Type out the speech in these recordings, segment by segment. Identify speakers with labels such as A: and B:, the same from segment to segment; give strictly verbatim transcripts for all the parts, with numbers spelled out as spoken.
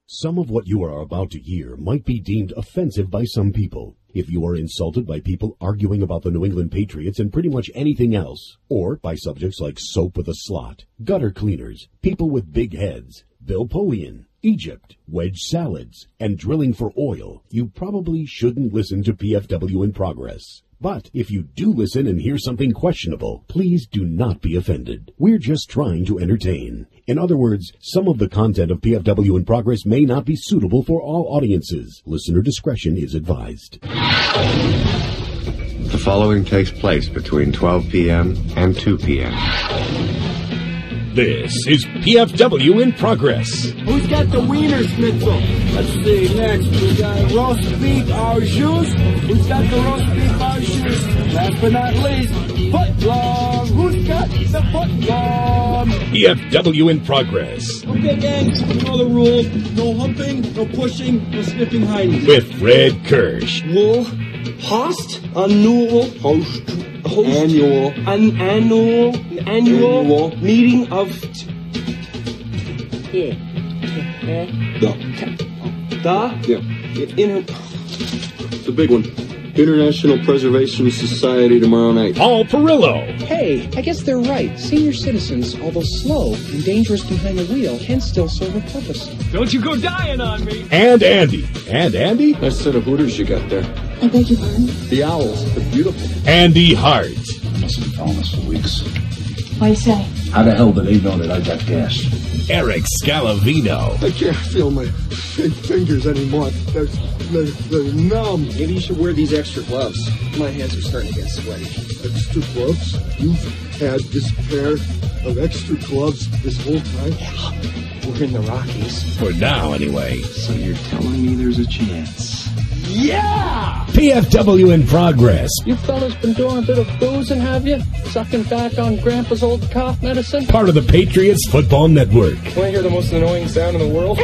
A: Some of what you are about to hear might be deemed offensive by some people. If you are insulted by people arguing about the New England Patriots and pretty much anything else, or by subjects like soap with a slot, gutter cleaners, people with big heads, Bill Polian, Egypt, wedge salads, and drilling for oil, you probably shouldn't listen to P F W in Progress. But if you do listen and hear something questionable, please do not be offended. We're just trying to entertain. In other words, some of the content of P F W in Progress may not be suitable for all audiences. Listener discretion is advised.
B: The following takes place between twelve p.m. and two p.m.
A: This is P F W in Progress.
C: Who's got the wiener schnitzel? Let's see, next we got roast beef au jus. Who's got the roast beef au jus? Last but not least, foot long. Who's got the foot long?
A: P F W in Progress.
C: Okay, gangs, you know the rules. No humping, no pushing, no sniffing, hiding.
A: With Fred Kirsch.
C: Wool, host, annual, host, host, annual, an annual, annual, annual meeting of. T- yeah. The. The?
B: Yeah.
C: In her.
B: The big one. International Preservation Society tomorrow night.
A: Paul Perillo.
D: Hey, I guess they're right. Senior citizens, although slow and dangerous behind the wheel, can still serve a purpose.
C: Don't you go dying on me.
A: And Andy. And Andy?
B: Nice set of Hooters you got there.
E: I beg your pardon?
B: The owls. They're beautiful.
A: Andy Hart.
F: I must have been following us for weeks.
E: What do you say?
F: How the hell do they know that I got gas?
A: Eric Scalavino.
G: I can't feel my big fingers anymore. They're, they're, they're numb.
D: Maybe you should wear these extra gloves. My hands are starting to get sweaty.
G: Extra gloves? You've had this pair of extra gloves this whole time?
D: Yeah, we're in the Rockies.
A: For now, anyway.
F: So you're telling me there's a chance?
C: Yeah!
A: P F W in Progress.
D: You fellas been doing a bit of boozing, have you? Sucking back on Grandpa's old cough medicine?
A: Part of the Patriots Football Network.
D: Want to hear the most annoying sound in the world?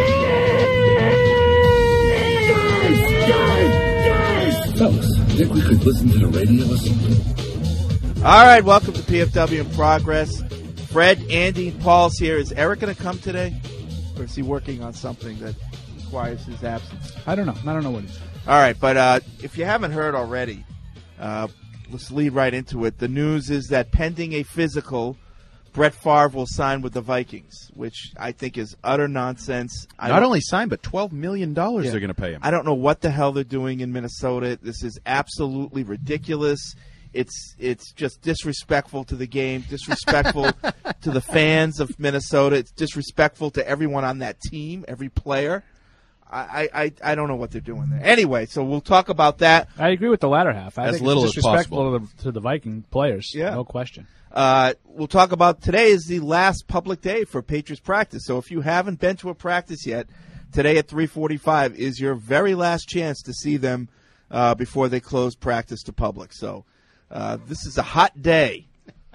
F: Fellas, think we could listen to the radio or something?
H: All right, welcome to P F W in Progress. Fred, Andy, and Paul's here. Is Eric going to come today? Or is he working on something that requires his absence?
I: I don't know. I don't know what he's doing.
H: All right, but uh, if you haven't heard already, uh, let's lead right into it. The news is that pending a physical, Brett Favre will sign with the Vikings, which I think is utter nonsense. I
J: Not only sign, but twelve million dollars
H: Yeah.
J: they're going to pay him.
H: I don't know what the hell they're doing in Minnesota. This is absolutely ridiculous. It's it's just disrespectful to the game, disrespectful to the fans of Minnesota. It's disrespectful to everyone on that team, every player. I, I, I don't know what they're doing there. Anyway, so we'll talk about that.
I: I agree with the latter half. I
J: As
I: think
J: little
I: it's
J: as
I: disrespectful
J: possible.
I: to the, to the Viking players.
H: Yeah.
I: No question.
H: Uh, we'll talk about today is the last public day for Patriots practice. So if you haven't been to a practice yet, today at three forty-five is your very last chance to see them uh, before they close practice to public. So uh, this is a hot day.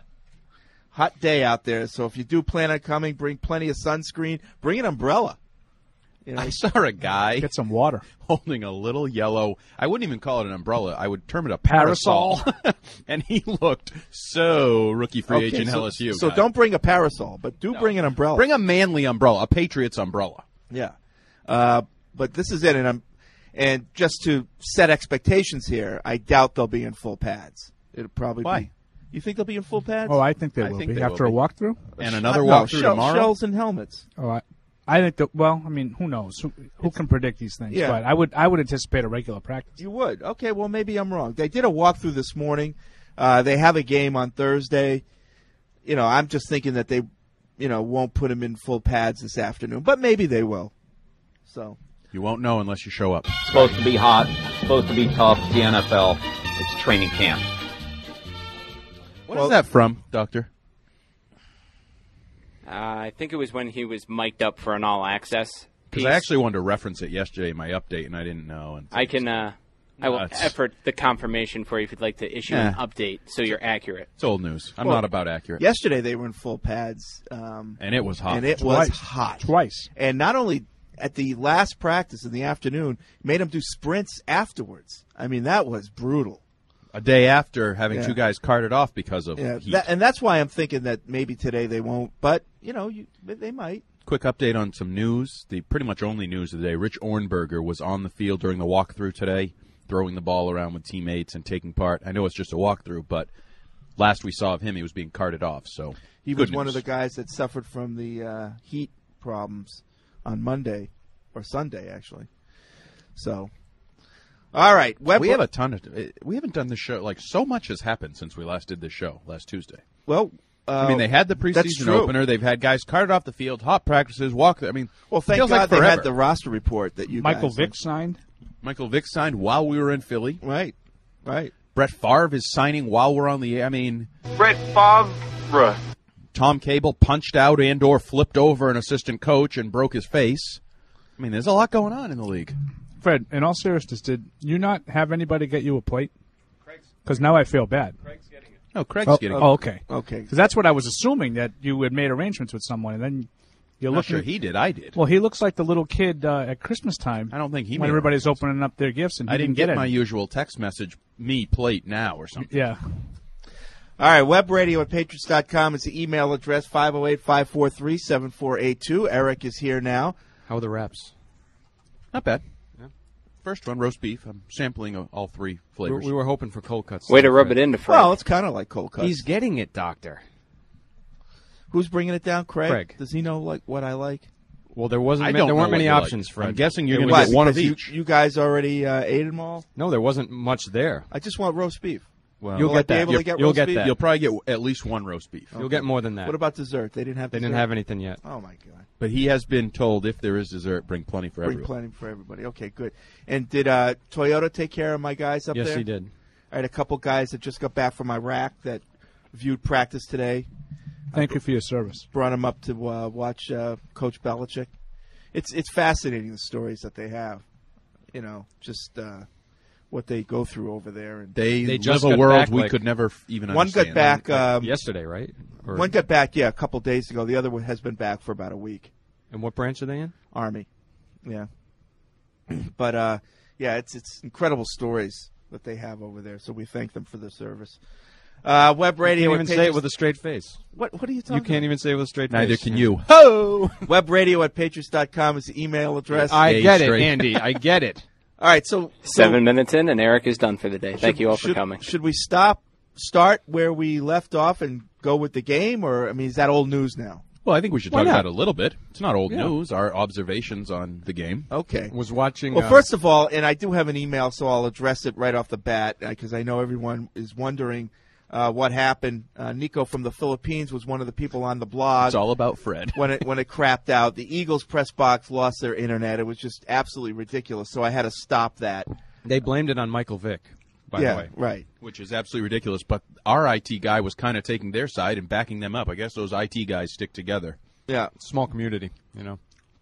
H: Hot day out there. So if you do plan on coming, bring plenty of sunscreen. Bring an umbrella. You know,
J: I saw a guy
I: Get some water.
J: holding a little yellow, I wouldn't even call it an umbrella, I would term it a parasol. And he looked so rookie free
H: okay,
J: agent
H: so,
J: L S U.
H: So
J: guy.
H: don't bring a parasol, but do
J: No.
H: bring an umbrella.
J: Bring a manly umbrella, a Patriots umbrella.
H: Yeah, uh, but this is it, and I'm, and just to set expectations here, I doubt they'll be in full pads. It'll probably
J: Why?
H: be. You think they'll be in full pads?
I: Oh, I think they
J: I
I: will
J: think
I: be.
J: they
I: After
J: will
I: a walkthrough?
J: And another
H: Uh, no,
J: walkthrough
H: shell-
J: tomorrow?
H: Shells and helmets.
I: Oh, I, I think that, well, I mean, who knows? Who, who can predict these things?
H: Yeah.
I: But I would I would anticipate a regular practice.
H: You would. Okay, well maybe I'm wrong. They did a walkthrough this morning. Uh, they have a game on Thursday. You know, I'm just thinking that they, you know, won't put them in full pads this afternoon, but maybe they will. So.
J: You won't know unless you show up.
K: It's supposed to be hot, supposed to be tough, the N F L. It's training camp.
J: What
H: Well-
J: is that from, Doctor?
L: Uh, I think it was when he was mic'd up for an all-access
J: Because
L: piece.
J: I actually wanted to reference it yesterday in my update, and I didn't know. And
L: I can, uh, I will
J: Nuts.
L: effort the confirmation for you if you'd like to issue an
J: Eh.
L: update so you're accurate.
J: It's old news. I'm
H: Well,
J: not about accurate.
H: Yesterday they were in full pads. Um,
J: And it was hot.
H: And it
I: Twice.
H: was hot.
I: Twice.
H: And not only at the last practice in the afternoon, made them do sprints afterwards. I mean, that was brutal.
J: A day after having
H: Yeah.
J: two guys carted off because of
H: Yeah,
J: heat.
H: that, and that's why I'm thinking that maybe today they won't. But you know, you, they might.
J: quick update on some news. The pretty much only news of the day. Rich Ornberger was on the field during the walkthrough today, throwing the ball around with teammates and taking part. I know it's just a walkthrough, but last we saw of him, he was being carted off. So
H: he
J: good
H: was one
J: news.
H: of the guys that suffered from the uh, heat problems on Monday or Sunday, actually. So, all right, Web-
J: we have a ton of. We haven't done this show. Like so much has happened since we last did this show last Tuesday.
H: Well. Uh,
J: I mean, they had the preseason opener. They've had guys carted off the field, hot practices, walk. I mean,
H: well, thank
J: feels
H: God
J: like
H: they
J: forever.
H: had the roster report that you
I: Michael
H: guys
I: Vick
H: like.
I: signed.
J: Michael Vick signed while we were in Philly.
H: Right, right.
J: Brett Favre is signing while we're on the air. I mean,
L: Brett Favre.
J: Tom Cable punched out and or flipped over an assistant coach and broke his face. I mean, there's a lot going on in the league.
I: Fred, in all seriousness, did you not have anybody get you a plate? Because now I feel bad.
J: Craig's getting it. No, Craig's
I: oh,
J: getting it.
I: Oh, okay.
H: Okay.
I: Because that's what I was assuming, that you had made arrangements with someone, and then you're
J: I'm not
I: looking.
J: sure he did. I did.
I: Well, he looks like the little kid uh, at Christmas time.
J: I don't think he
I: when
J: made
I: everybody's opening up their gifts, and he
J: I didn't,
I: didn't
J: get, my
I: any.
J: usual text message, me plate now or something.
I: Yeah.
H: All right, web radio at patriots dot com is the email address, five oh eight, five four three, seven four eight two. Eric is here now.
M: How are the wraps?
J: Not bad. First one, roast beef. I'm sampling uh, all three flavors.
M: We were hoping for cold cuts.
L: Way to rub it into Frank.
H: Well, it's kind of like cold cuts.
M: He's getting it, Doctor.
H: Who's bringing it down, Craig?
M: Craig.
H: Does he know like what I like?
M: Well, there wasn't.
J: I
M: ma-
J: don't
M: there
J: know
M: weren't
J: what
M: many
J: you like.
M: options, Fred.
J: I'm guessing you're
M: It
J: going
M: was-
J: to get one of
H: Because you-
J: each.
H: You guys already uh, ate them all?
M: No, there wasn't much there.
H: I just want roast beef.
J: Well,
M: You'll
H: Will I
M: get
H: be
M: that.
H: able
M: You'll,
H: to get
M: you'll
H: roast
M: get
H: beef?
M: that.
J: You'll probably get at least one roast beef.
M: You'll get more than that.
H: What about dessert? They didn't have
M: They
H: dessert?
M: didn't have anything yet.
H: Oh, my God.
J: But he has been told if there is dessert, bring plenty for
H: Bring
J: everyone.
H: plenty for everybody. Okay, good. And did uh, Toyota take care of my guys up
M: Yes,
H: there?
M: he did.
H: I had a couple guys that just got back from Iraq that viewed practice today.
I: Thank you for your service.
H: Brought them up to uh, watch uh, Coach Belichick. It's it's fascinating, the stories that they have. You know, just uh, what they go through over there. And
J: They,
M: They
J: live
M: just
J: a
M: got
J: world
M: back,
J: we
M: like-
J: could never f- even
H: one
J: understand.
H: got back. Um,
M: Yesterday, right? Or,
H: One got back, yeah, a couple days ago. The other one has been back for about a week.
M: and what branch are they in?
H: Army, yeah. But uh, yeah, it's it's incredible stories that they have over there. So we thank them for their service. Uh, web radio.
M: You
H: at
M: can't even say
H: Patriots-
M: it with a straight face.
H: What What are you talking?
M: You can't even say it with a straight
J: Neither
M: face.
J: can you.
H: Ho! Web radio at patriots dot com is the email address.
M: I
J: Stay
M: get it,
J: straight.
M: Andy. I get it.
H: All right, so
L: Seven
H: so
L: minutes in, and Eric is done for the day. Thank
H: should-
L: you all for
H: should-
L: coming.
H: Should we stop, start where we left off, and go with the game, or I mean, is that old news now?
J: Well, I think we should
M: Why
J: talk
M: not?
J: about it a little bit. It's not old
M: Yeah.
J: news. Our observations on the game.
H: Okay.
M: Was watching.
H: Well,
M: uh,
H: first of all, and I do have an email, so I'll address it right off the bat because I know everyone is wondering uh, what happened. Uh, Nico from the Philippines was one of the people on the blog
J: It's all about Fred.
H: when it when it crapped out. The Eagles press box lost their internet. It was just absolutely ridiculous. So I had to stop that.
M: they blamed it on Michael Vick. By
H: yeah,
M: the way,
H: right.
J: Which is absolutely ridiculous. But our I T guy was kind of taking their side and backing them up. I guess those I T guys stick together.
H: Yeah.
M: small community. You know.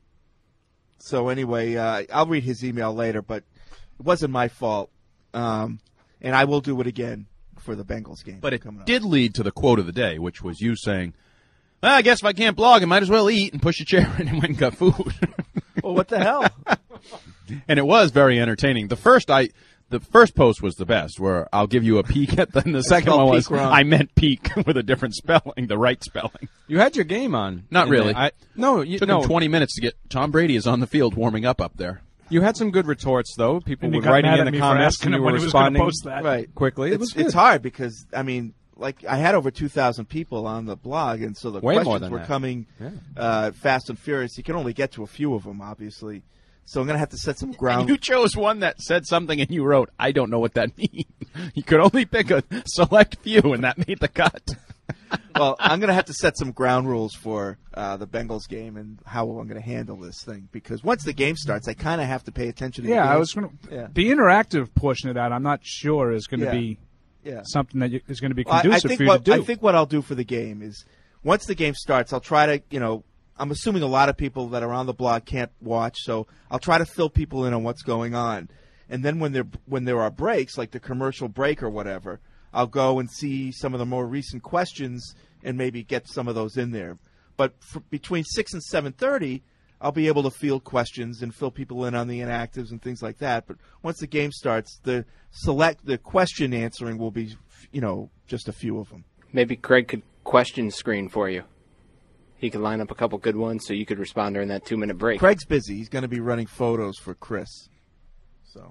H: So anyway, uh, I'll read his email later, but it wasn't my fault, um, and I will do it again for the Bengals game.
J: But it
H: coming up.
J: did lead to the quote of the day, which was you saying, well, I guess if I can't blog, I might as well eat and push a chair in and went and got food.
H: Well, what the hell?
J: And it was very entertaining. The first I, the first post was the best, where I'll give you a peek at. Then the second
H: spelled
J: one was
H: peek wrong.
J: I meant peek with a different spelling, the right spelling.
M: You had your game on.
J: Not
M: in
J: really.
M: there. I, no, you,
J: It took
M: no.
J: him twenty minutes to get. Tom Brady is on the field warming up up there.
M: You had some good retorts, though. People
I: And he
M: were
I: got
M: writing
I: mad
M: in
I: at
M: the
I: me for
M: comments,
I: asking
M: and
I: him
M: you
I: when
M: were
I: he was gonna
M: responding
I: post that.
H: Right.
M: quickly. It
H: It's,
M: was good.
H: it's hard because I mean, like I had over two thousand people on the blog, and so the
M: Way more
H: questions
M: than
H: were
M: that.
H: coming
M: Yeah.
H: uh, fast and furious. You can only get to a few of them, obviously. So I'm going to have to set some
J: And
H: ground.
J: you chose one that said something, and you wrote, "I don't know what that means." You could only pick a select few, and that made the cut.
H: Well, I'm going to have to set some ground rules for uh, the Bengals game and how I'm going to handle this thing because once the game starts, I kind of have to pay attention to the
I: Yeah,
H: game.
I: I was going to.
H: Yeah.
I: The interactive portion of that, I'm not sure is going to
H: Yeah.
I: be
H: Yeah.
I: something that you, is going to be
H: Well, I-
I: conducive
H: I think
I: for you
H: what,
I: to do.
H: I think what I'll do for the game is once the game starts, I'll try to, you know, I'm assuming a lot of people that are on the blog can't watch, so I'll try to fill people in on what's going on. And then when there when there are breaks, like the commercial break or whatever, I'll go and see some of the more recent questions and maybe get some of those in there. But for, between six and seven thirty, I'll be able to field questions and fill people in on the inactives and things like that. But once the game starts, the select the question answering will be, you know, just a few of them.
L: Maybe Craig could question screen for you. he could line up a couple good ones so you could respond during that two-minute break.
H: Craig's busy. He's going to be running photos for Chris. So,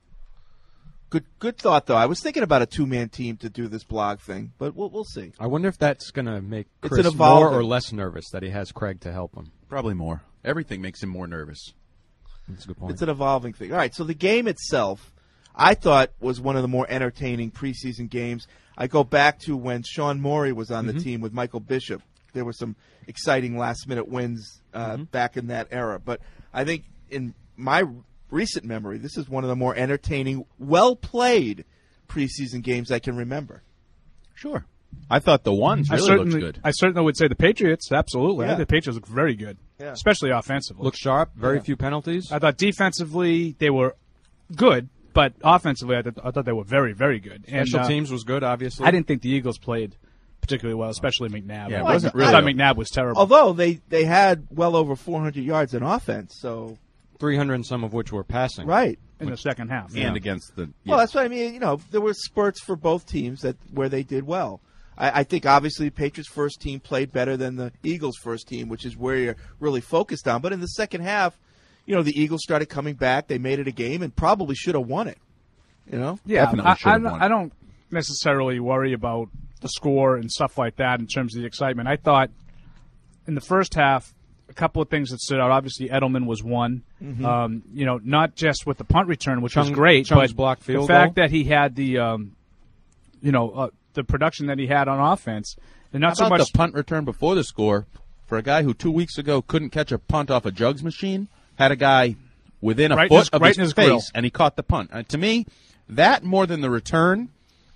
H: good good thought, though. I was thinking about a two-man team to do this blog thing, but we'll, we'll see.
M: I wonder if that's going to make
H: It's
M: Chris
H: an evolving-
M: more or less nervous that he has Craig to help him.
J: Probably more. Everything makes him more nervous.
M: That's a good point.
H: It's an evolving thing. All right, so the game itself, I thought, was one of the more entertaining preseason games. I go back to when Sean Morey was on
M: Mm-hmm.
H: the team with Michael Bishop. There were some exciting last-minute wins uh,
M: Mm-hmm.
H: back in that era. But I think in my recent memory, this is one of the more entertaining, well-played preseason games I can remember.
J: Sure. I thought the ones
I: I
J: really
I: certainly,
J: looked good.
I: I certainly would say the Patriots, absolutely. I
H: Yeah.
I: think the Patriots look very good,
H: Yeah.
I: especially offensively.
M: Look sharp, very
H: Yeah.
M: few penalties.
I: I thought defensively they were good, but offensively I, th- I thought they were very, very good.
M: Special
I: and, uh,
M: teams was good, obviously.
I: I didn't think the Eagles played particularly well, especially McNabb.
J: Yeah, it
I: I,
J: wasn't
I: I
J: really-
I: thought McNabb was terrible.
H: Although they, they had well over four hundred yards in offense, so
M: three hundred and some of which were passing.
H: right.
I: in the second half.
J: And
I: Yeah.
J: against the...
H: Well, that's what I mean. You know, there were spurts for both teams that where they did well. I, I think obviously the Patriots' first team played better than the Eagles' first team, which is where you're really focused on. But in the second half, you know, the Eagles started coming back. They made it a game and probably should have won it. You know,
I: Yeah,
J: Definitely
I: I,
J: should have
I: I,
J: won.
I: I don't necessarily worry about the score and stuff like that in terms of the excitement. I thought in the first half, a couple of things that stood out. Obviously, Edelman was one.
H: Mm-hmm.
I: Um, you know, not just with the punt return, which
M: Chung-
I: was great,
M: Chung's
I: but
M: blocked field
I: the fact
M: goal.
I: that he had the, um, you know, uh, the production that he had on offense, and not
J: How
I: so
J: about
I: much.
J: the punt return before the score for a guy who two weeks ago couldn't catch a punt off a jugs machine, had a guy within a
I: Right in
J: foot
I: his-
J: of
I: right
J: his,
I: in his
J: face,
I: grill.
J: and he caught the punt. Uh, to me, that more than the return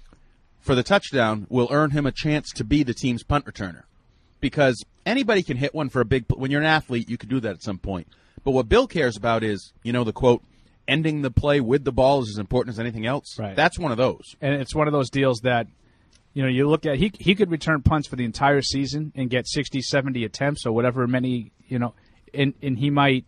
J: for the touchdown will earn him a chance to be the team's punt returner. Because anybody can hit one for a big – when you're an athlete, you can do that at some point. But what Bill cares about is, you know, the quote, ending the play with the ball is as important as anything else.
I: Right.
J: That's one of those.
I: And it's one of those deals that, you know, you look at, he he could return punts for the entire season and get sixty, seventy attempts or whatever many, you know, and, and he might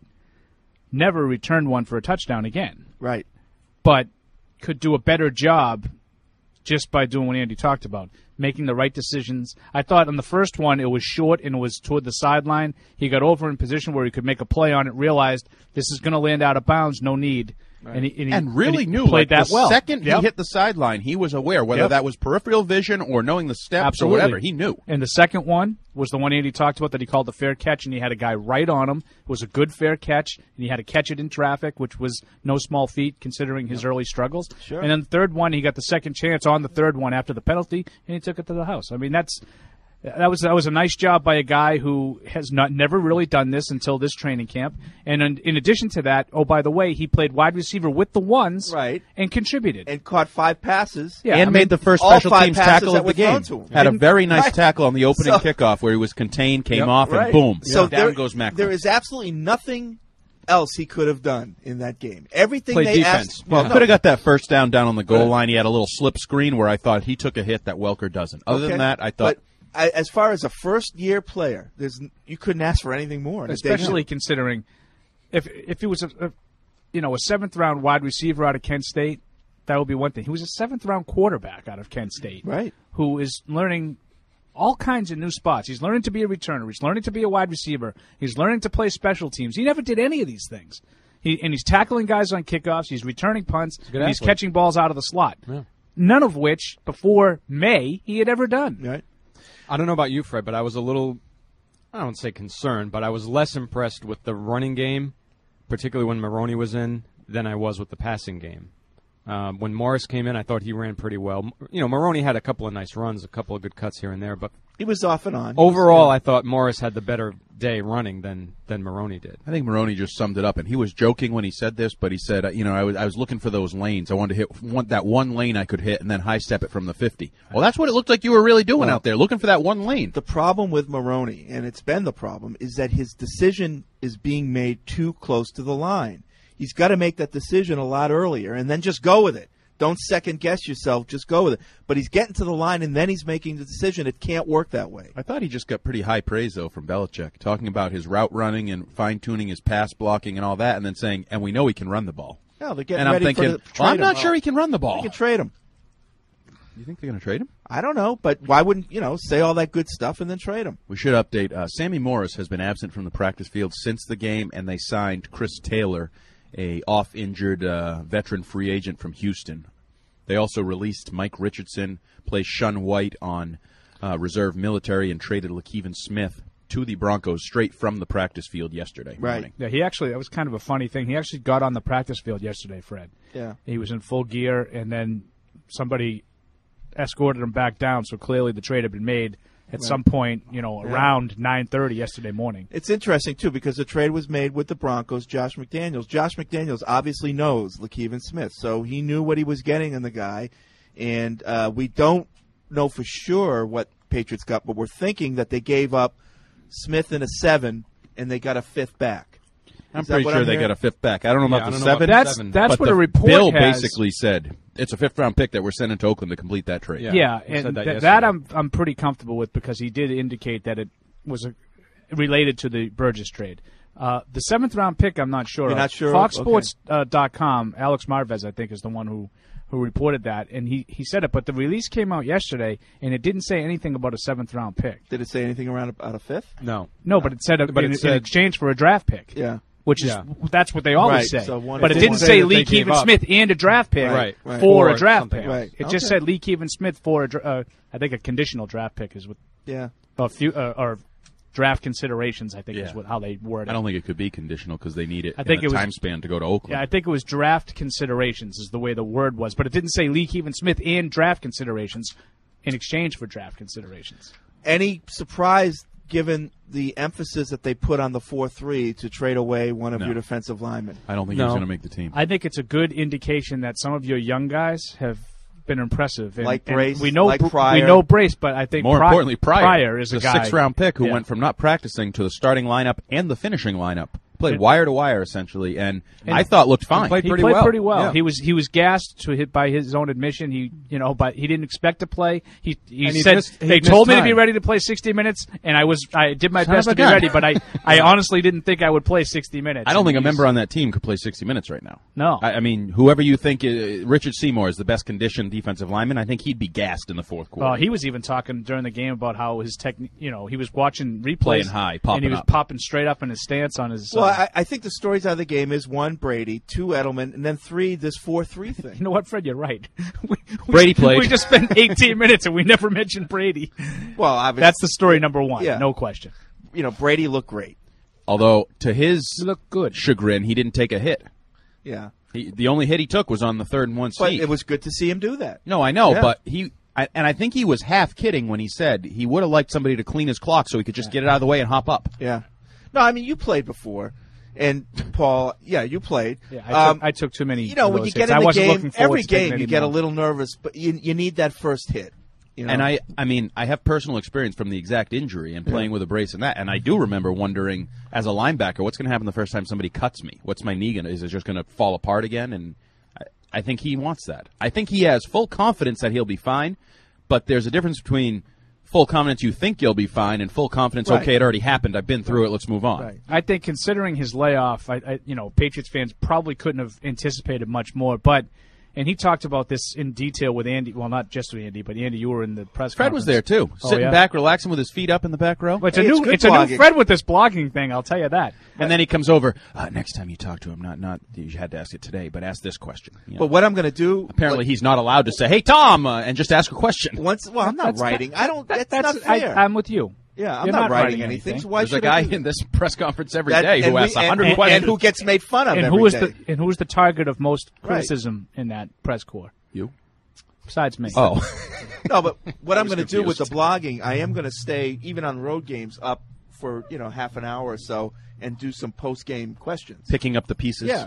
I: never return one for a touchdown again.
H: right.
I: But could do a better job just by doing what Andy talked about, making the right decisions. I thought on the first one it was short and it was toward the sideline. He got over in position where he could make a play on it, realized this is going to land out of bounds, no need. And, he, and, he,
J: And really
I: and he
J: knew,
I: played
J: like,
I: that
J: the
I: well.
J: second
I: Yep.
J: he hit the sideline, he was aware, whether
I: Yep.
J: that was peripheral vision or knowing the steps
I: Absolutely.
J: or whatever, he knew.
I: And the second one was the one Andy talked about that he called the fair catch, and he had a guy right on him. It was a good fair catch, and he had to catch it in traffic, which was no small feat considering his early struggles.
H: Sure.
I: And then the third one, he got the second chance on the third one after the penalty, and he took it to the house. I mean, that's that was that was a nice job by a guy who has not never really done this until this training camp. And in, in addition to that, oh by the way, he played wide receiver with the ones,
H: Right.
I: and contributed.
H: And caught five passes.
I: Yeah,
J: and
I: I mean,
J: made the first
H: all
J: special
H: five
J: teams
H: passes
J: tackle
H: that
J: of the
H: were thrown
J: game.
H: to him.
J: Had a
H: Didn't-
J: very nice
H: Right.
J: tackle on the opening
H: So-
J: kickoff where he was contained, came
M: Yep.
J: off,
H: Right.
J: and boom.
H: So
J: down
H: there,
J: goes Macklin.
H: there is absolutely nothing else he could have done in that game. Everything
M: Play
H: they
M: defense.
H: asked. Well,
J: He
H: no.
J: could have got that first down down on the goal
H: Right.
J: line. He had a little slip screen where I thought he took a hit that Welker doesn't. Other
H: Okay.
J: than that, I thought
H: But I, as far as a first-year player, there's you couldn't ask for anything more. in a
I: Especially
H: debut.
I: considering if if he was a, a you know a seventh round wide receiver out of Kent State, that would be one thing. He was a seventh round quarterback out of Kent State,
H: Right.
I: Who is learning all kinds of new spots. He's learning to be a returner. He's learning to be a wide receiver. He's learning to play special teams. He never did any of these things. He and he's tackling guys on kickoffs. He's returning punts.
M: good
I: And he's
M: athlete.
I: catching balls out of the slot.
M: Yeah.
I: None of which before May he had ever done.
H: Right.
M: I don't know about you, Fred, but I was a little, I don't want to say concerned, but I was less impressed with the running game, particularly when Maroney was in, than I was with the passing game. Um, when Morris came in, I thought he ran pretty well. You know, Maroney had a couple of nice runs, a couple of good cuts here and there, but
H: He was off and on.
M: overall, I thought Morris had the better day running than, than Maroney did.
J: I think Maroney just summed it up, and he was joking when he said this, but he said, uh, you know, I was I was looking for those lanes. I wanted to hit one, that one lane I could hit and then high step it from the fifty. Well, that's what it looked like you were really doing
H: Well,
J: out there, looking for that one lane.
H: The problem with Maroney, and it's been the problem, is that his decision is being made too close to the line. He's got to make that decision a lot earlier and then just go with it. Don't second guess yourself. Just go with it. But he's getting to the line and then he's making the decision. It can't work that way.
J: I thought he just got pretty high praise, though, from Belichick, talking about his route running and fine-tuning his pass blocking and all that, and then saying, and we know he can run the ball.
H: No, they're getting
J: And I'm
H: ready
J: thinking,
H: for the,
J: well, I'm
H: trade
J: not
H: him.
J: sure he can run the ball.
H: They can trade him.
J: You think they're going to trade him?
H: I don't know, but why wouldn't, you know, say all that good stuff and then trade him?
J: We should update. Uh, Sammy Morris has been absent from the practice field since the game, and they signed Chris Taylor, a off-injured uh, veteran free agent from Houston. They also released Mike Richardson, placed Shun White on uh, reserve military, and traded LaKeven Smith to the Broncos straight from the practice field yesterday
H: Right.
J: morning.
I: Yeah, he actually, that was kind of a funny thing. He actually got on the practice field yesterday, Fred.
H: Yeah.
I: He was in full gear, and then somebody escorted him back down, so clearly the trade had been made at
H: Right.
I: some point, you know,
H: Yeah.
I: around nine thirty yesterday morning.
H: It's interesting, too, because the trade was made with the Broncos, Josh McDaniels. Josh McDaniels obviously knows LaKeven Smith, so he knew what he was getting in the guy. And uh, we don't know for sure what Patriots got, but we're thinking that they gave up Smith in a seven, and they got a fifth back.
J: I'm
H: Is that
J: pretty
H: what
J: sure
H: I'm
J: they
H: hearing?
J: got a fifth back. I don't know
M: Yeah,
J: about
M: I
J: the
M: don't know about
J: seven.
M: the
I: That's
M: seven.
I: that's
J: but
I: what
J: the
I: a report
J: Bill
I: has.
J: basically said it's a fifth-round pick that we're sending to Oakland to complete that trade.
M: Yeah.
I: Yeah,
M: he said
I: and
M: that
I: th-
M: yesterday.
I: that I'm I'm pretty comfortable with because he did indicate that it was a, related to the Burgess trade. Uh, the seventh round pick, I'm not sure.
H: You're
I: of.
H: not sure of?
I: Fox
H: Okay.
I: Sports uh, dot com, Alex Marvez, I think, is the one who, who reported that, and he, he said it. But the release came out yesterday, and it didn't say anything about a seventh round pick.
H: Did it say anything around about a fifth?
M: No.
I: No, but it said a,
M: But it
I: in,
M: said-
I: in exchange for a draft pick.
H: Yeah.
I: Which is
M: Yeah.
I: that's what they always
H: Right,
I: say.
H: so one
I: but
H: is
I: it
H: the
I: didn't
H: one
I: say
M: that they
I: Lee
M: gave
I: Keevan
M: up.
I: Smith and a draft pick
M: Right, right.
I: for
M: Or
I: a draft
M: something
I: pick.
H: else.
I: It
H: Right,
I: just
H: okay.
I: said Lee Keevan Smith for a, dra- uh, I think a conditional draft pick is what
H: Yeah.
I: a few uh, or draft considerations. I think is
J: Yeah.
I: what how they word it.
J: I don't think it could be conditional because they need it
I: I think
J: in a
I: it was-
J: time span to go to Oakland.
I: Yeah, I think it was draft considerations is the way the word was, but it didn't say Lee Keevan Smith and draft considerations in exchange for draft considerations.
H: Any surprise given the emphasis that they put on the four three to trade away one of
J: No.
H: your defensive linemen?
J: I don't think
M: No.
J: he's going to make the team.
I: I think it's a good indication that some of your young guys have been impressive. And,
H: Like
I: and
H: Brace,
I: we know
H: like
I: Br-
H: Pryor.
I: we know Brace, but I think
J: More
I: Pri-
J: importantly, Pryor,
I: Pryor is
J: the
I: a guy
J: sixth-round pick who
I: Yeah.
J: went from not practicing to the starting lineup and the finishing lineup. Played
I: And-
J: wire to wire essentially, and,
I: And-
J: I thought looked fine.
M: played
I: He
M: pretty
I: played
M: well.
I: pretty well.
M: Yeah.
I: He was he was gassed to hit by his own admission. He you know, but he didn't expect to play. He he
M: And he
I: said
M: missed- he
I: they
M: missed
I: told me to be
M: time.
I: ready to play sixty minutes, and I was I did my
J: Son
I: best
J: of a
I: to be
J: gun.
I: ready, but I I honestly didn't think I would play sixty minutes.
J: I don't
I: And
J: think a
I: he's-
J: member on that team could play sixty minutes right now.
I: No.
J: I, I mean, whoever you think, uh, Richard Seymour is the best conditioned defensive lineman. I think he'd be gassed in the fourth quarter.
I: Well, he was even talking during the game about how his technique. You know, he was watching replays,
J: Playing high, popping
I: and he was
J: up.
I: popping straight up in his stance on his.
H: Well,
I: uh,
H: I, I think the stories out of the game is one, Brady, two, Edelman, and then three, this four three thing.
I: you know what, Fred? You're right. we, we-
J: Brady played.
I: We just spent eighteen minutes and we never mentioned Brady.
H: Well, obviously,
I: That's the story number one.
H: Yeah.
I: No question.
H: you know, Brady looked great.
J: Although, to his
I: He looked good.
J: chagrin, he didn't take a hit.
H: Yeah.
J: He, the only hit he took was on the third and one
H: But
J: sneak.
H: it was good to see him do that.
J: No, I know,
H: Yeah.
J: but he I, and I think he was half kidding when he said he would have liked somebody to clean his clock so he could just get it out of the way and hop up.
H: Yeah. No, I mean, you played before. And, Paul, yeah, you played.
I: Yeah, I,
H: Um,
I: took, I took too many.
H: You know,
I: of
H: when
I: those
H: you get
I: hits.
H: in
I: I
H: the
I: wasn't
H: game,
I: looking forward
H: every
I: to taking
H: game you
I: any
H: get a
I: more.
H: little nervous, but you, you need that first hit. You know?
J: And I, I mean, I have personal experience from the exact injury and playing with a brace and that, and I do remember wondering, as a linebacker, what's going to happen the first time somebody cuts me? What's my knee going to? Is it just going to fall apart again? And I, I think he wants that. I think he has full confidence that he'll be fine, but there's a difference between full confidence you think you'll be fine and full confidence,
H: Right.
J: okay, it already happened. I've been through it. Let's move on.
H: Right.
I: I think considering his layoff, I, I you know, Patriots fans probably couldn't have anticipated much more. But and he talked about this in detail with Andy. Well, not just with Andy, but Andy, you were in the press.
J: Fred
I: conference.
J: was there too,
I: Oh,
J: sitting
I: yeah?
J: back, relaxing with his feet up in the back row.
I: Well, it's a
H: Hey, it's
I: new,
H: good
I: it's a new
H: blogging.
I: Fred with this blogging thing. I'll tell you that.
J: And then he comes over. Uh, next time you talk to him, not not you had to ask it today, but ask this question. You know.
H: But what I'm going to do.
J: Apparently, he's not allowed to say, "Hey, Tom," uh, and just ask a question.
H: Once, well, I'm not
I: That's
H: writing.
I: not-
H: I don't. That's,
I: That's
H: not fair.
I: I, I'm with you.
H: yeah, I'm
I: You're
H: not,
I: not
H: writing,
I: writing
H: anything.
I: anything.
H: So why
J: There's
H: should
J: a guy
H: I do
J: in this press conference every
H: that?
J: day
H: And
J: who
H: we-
J: asks a
H: and-
J: hundred
H: and,
J: questions.
H: and who gets made fun of
I: And
H: every
I: who was
H: day.
I: the and who was the target of most
H: Right.
I: criticism in that press corps?
J: You?
I: Besides me.
J: Oh,
H: No, but what I'm
J: was
H: going to do with the
J: confused.
H: blogging, I am going to stay even on road games up for you know half an hour or so and do some post game questions.
J: picking up the pieces.
H: Yeah.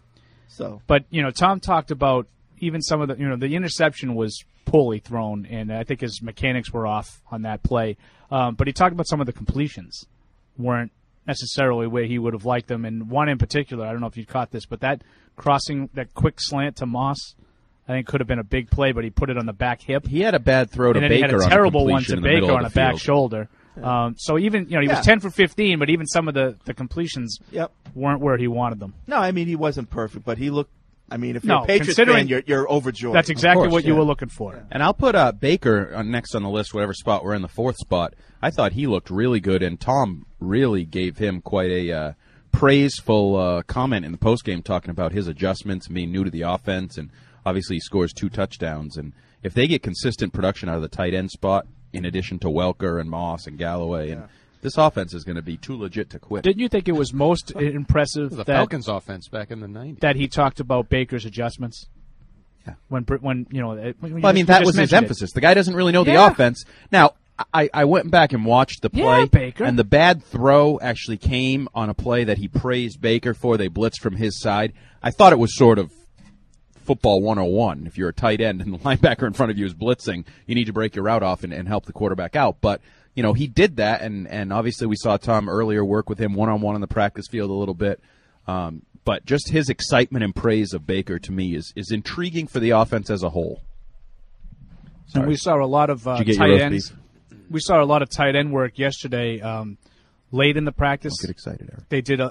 H: So
I: But you know, Tom talked about even some of the you know the interception was poorly thrown, and I think his mechanics were off on that play. Um, but he talked about some of the completions weren't necessarily where he would have liked them, and one in particular, I don't know if you caught this, but that crossing, that quick slant to Moss, I think could have been a big play, but he put it on the back hip.
J: He had a bad throw to
I: and then
J: Baker
I: he had a
J: on
I: terrible one
J: completion
I: to
J: in the middle
I: Baker
J: of
I: on
J: the
I: a back
J: field.
I: shoulder. Um, so even you know he
H: Yeah.
I: was ten for fifteen, but even some of the, the completions
H: Yep.
I: weren't where he wanted them.
H: no, I mean he wasn't perfect, but he looked I mean, if you're
I: No,
H: a Patriots
I: considering-
H: fan, you're, you're overjoyed.
I: That's exactly
J: course,
I: what you
J: yeah.
I: were looking for.
J: And I'll put uh, Baker on next on the list, whatever spot we're in, the fourth spot. I thought he looked really good, and Tom really gave him quite a uh, praiseful uh, comment in the postgame talking about his adjustments and being new to the offense, and obviously he scores two touchdowns. And if they get consistent production out of the tight end spot, in addition to Welker and Moss and Galloway, and this offense is going to be too legit to quit.
I: Didn't you think it was most impressive
M: The
I: that,
M: Falcons' offense back in the nineties.
I: that he talked about Baker's adjustments?
J: Yeah.
I: When Br- when you know, it- when you
J: Well, I
I: just-
J: mean,
I: you
J: that
I: just
J: was his
I: mentioned it.
J: emphasis. The guy doesn't really know the
I: Yeah.
J: offense. Now, I, I went back and watched the play,
I: Yeah, Baker.
J: and the bad throw actually came on a play that he praised Baker for. They blitzed from his side. I thought it was sort of football one oh one. If you're a tight end and the linebacker in front of you is blitzing, you need to break your route off and, and help the quarterback out. But, you know, he did that, and, and obviously we saw Tom earlier work with him one-on-one on the practice field a little bit. Um, but just his excitement and praise of Baker, to me, is, is intriguing for the offense as a whole.
I: And
J: Sorry.
I: we saw a lot of uh,
J: Did you get your
I: tight
J: roast
I: ends.
J: beef?
I: We saw a lot of tight end work yesterday. Um, late in the practice,
J: Don't get excited, Eric.
I: they did a.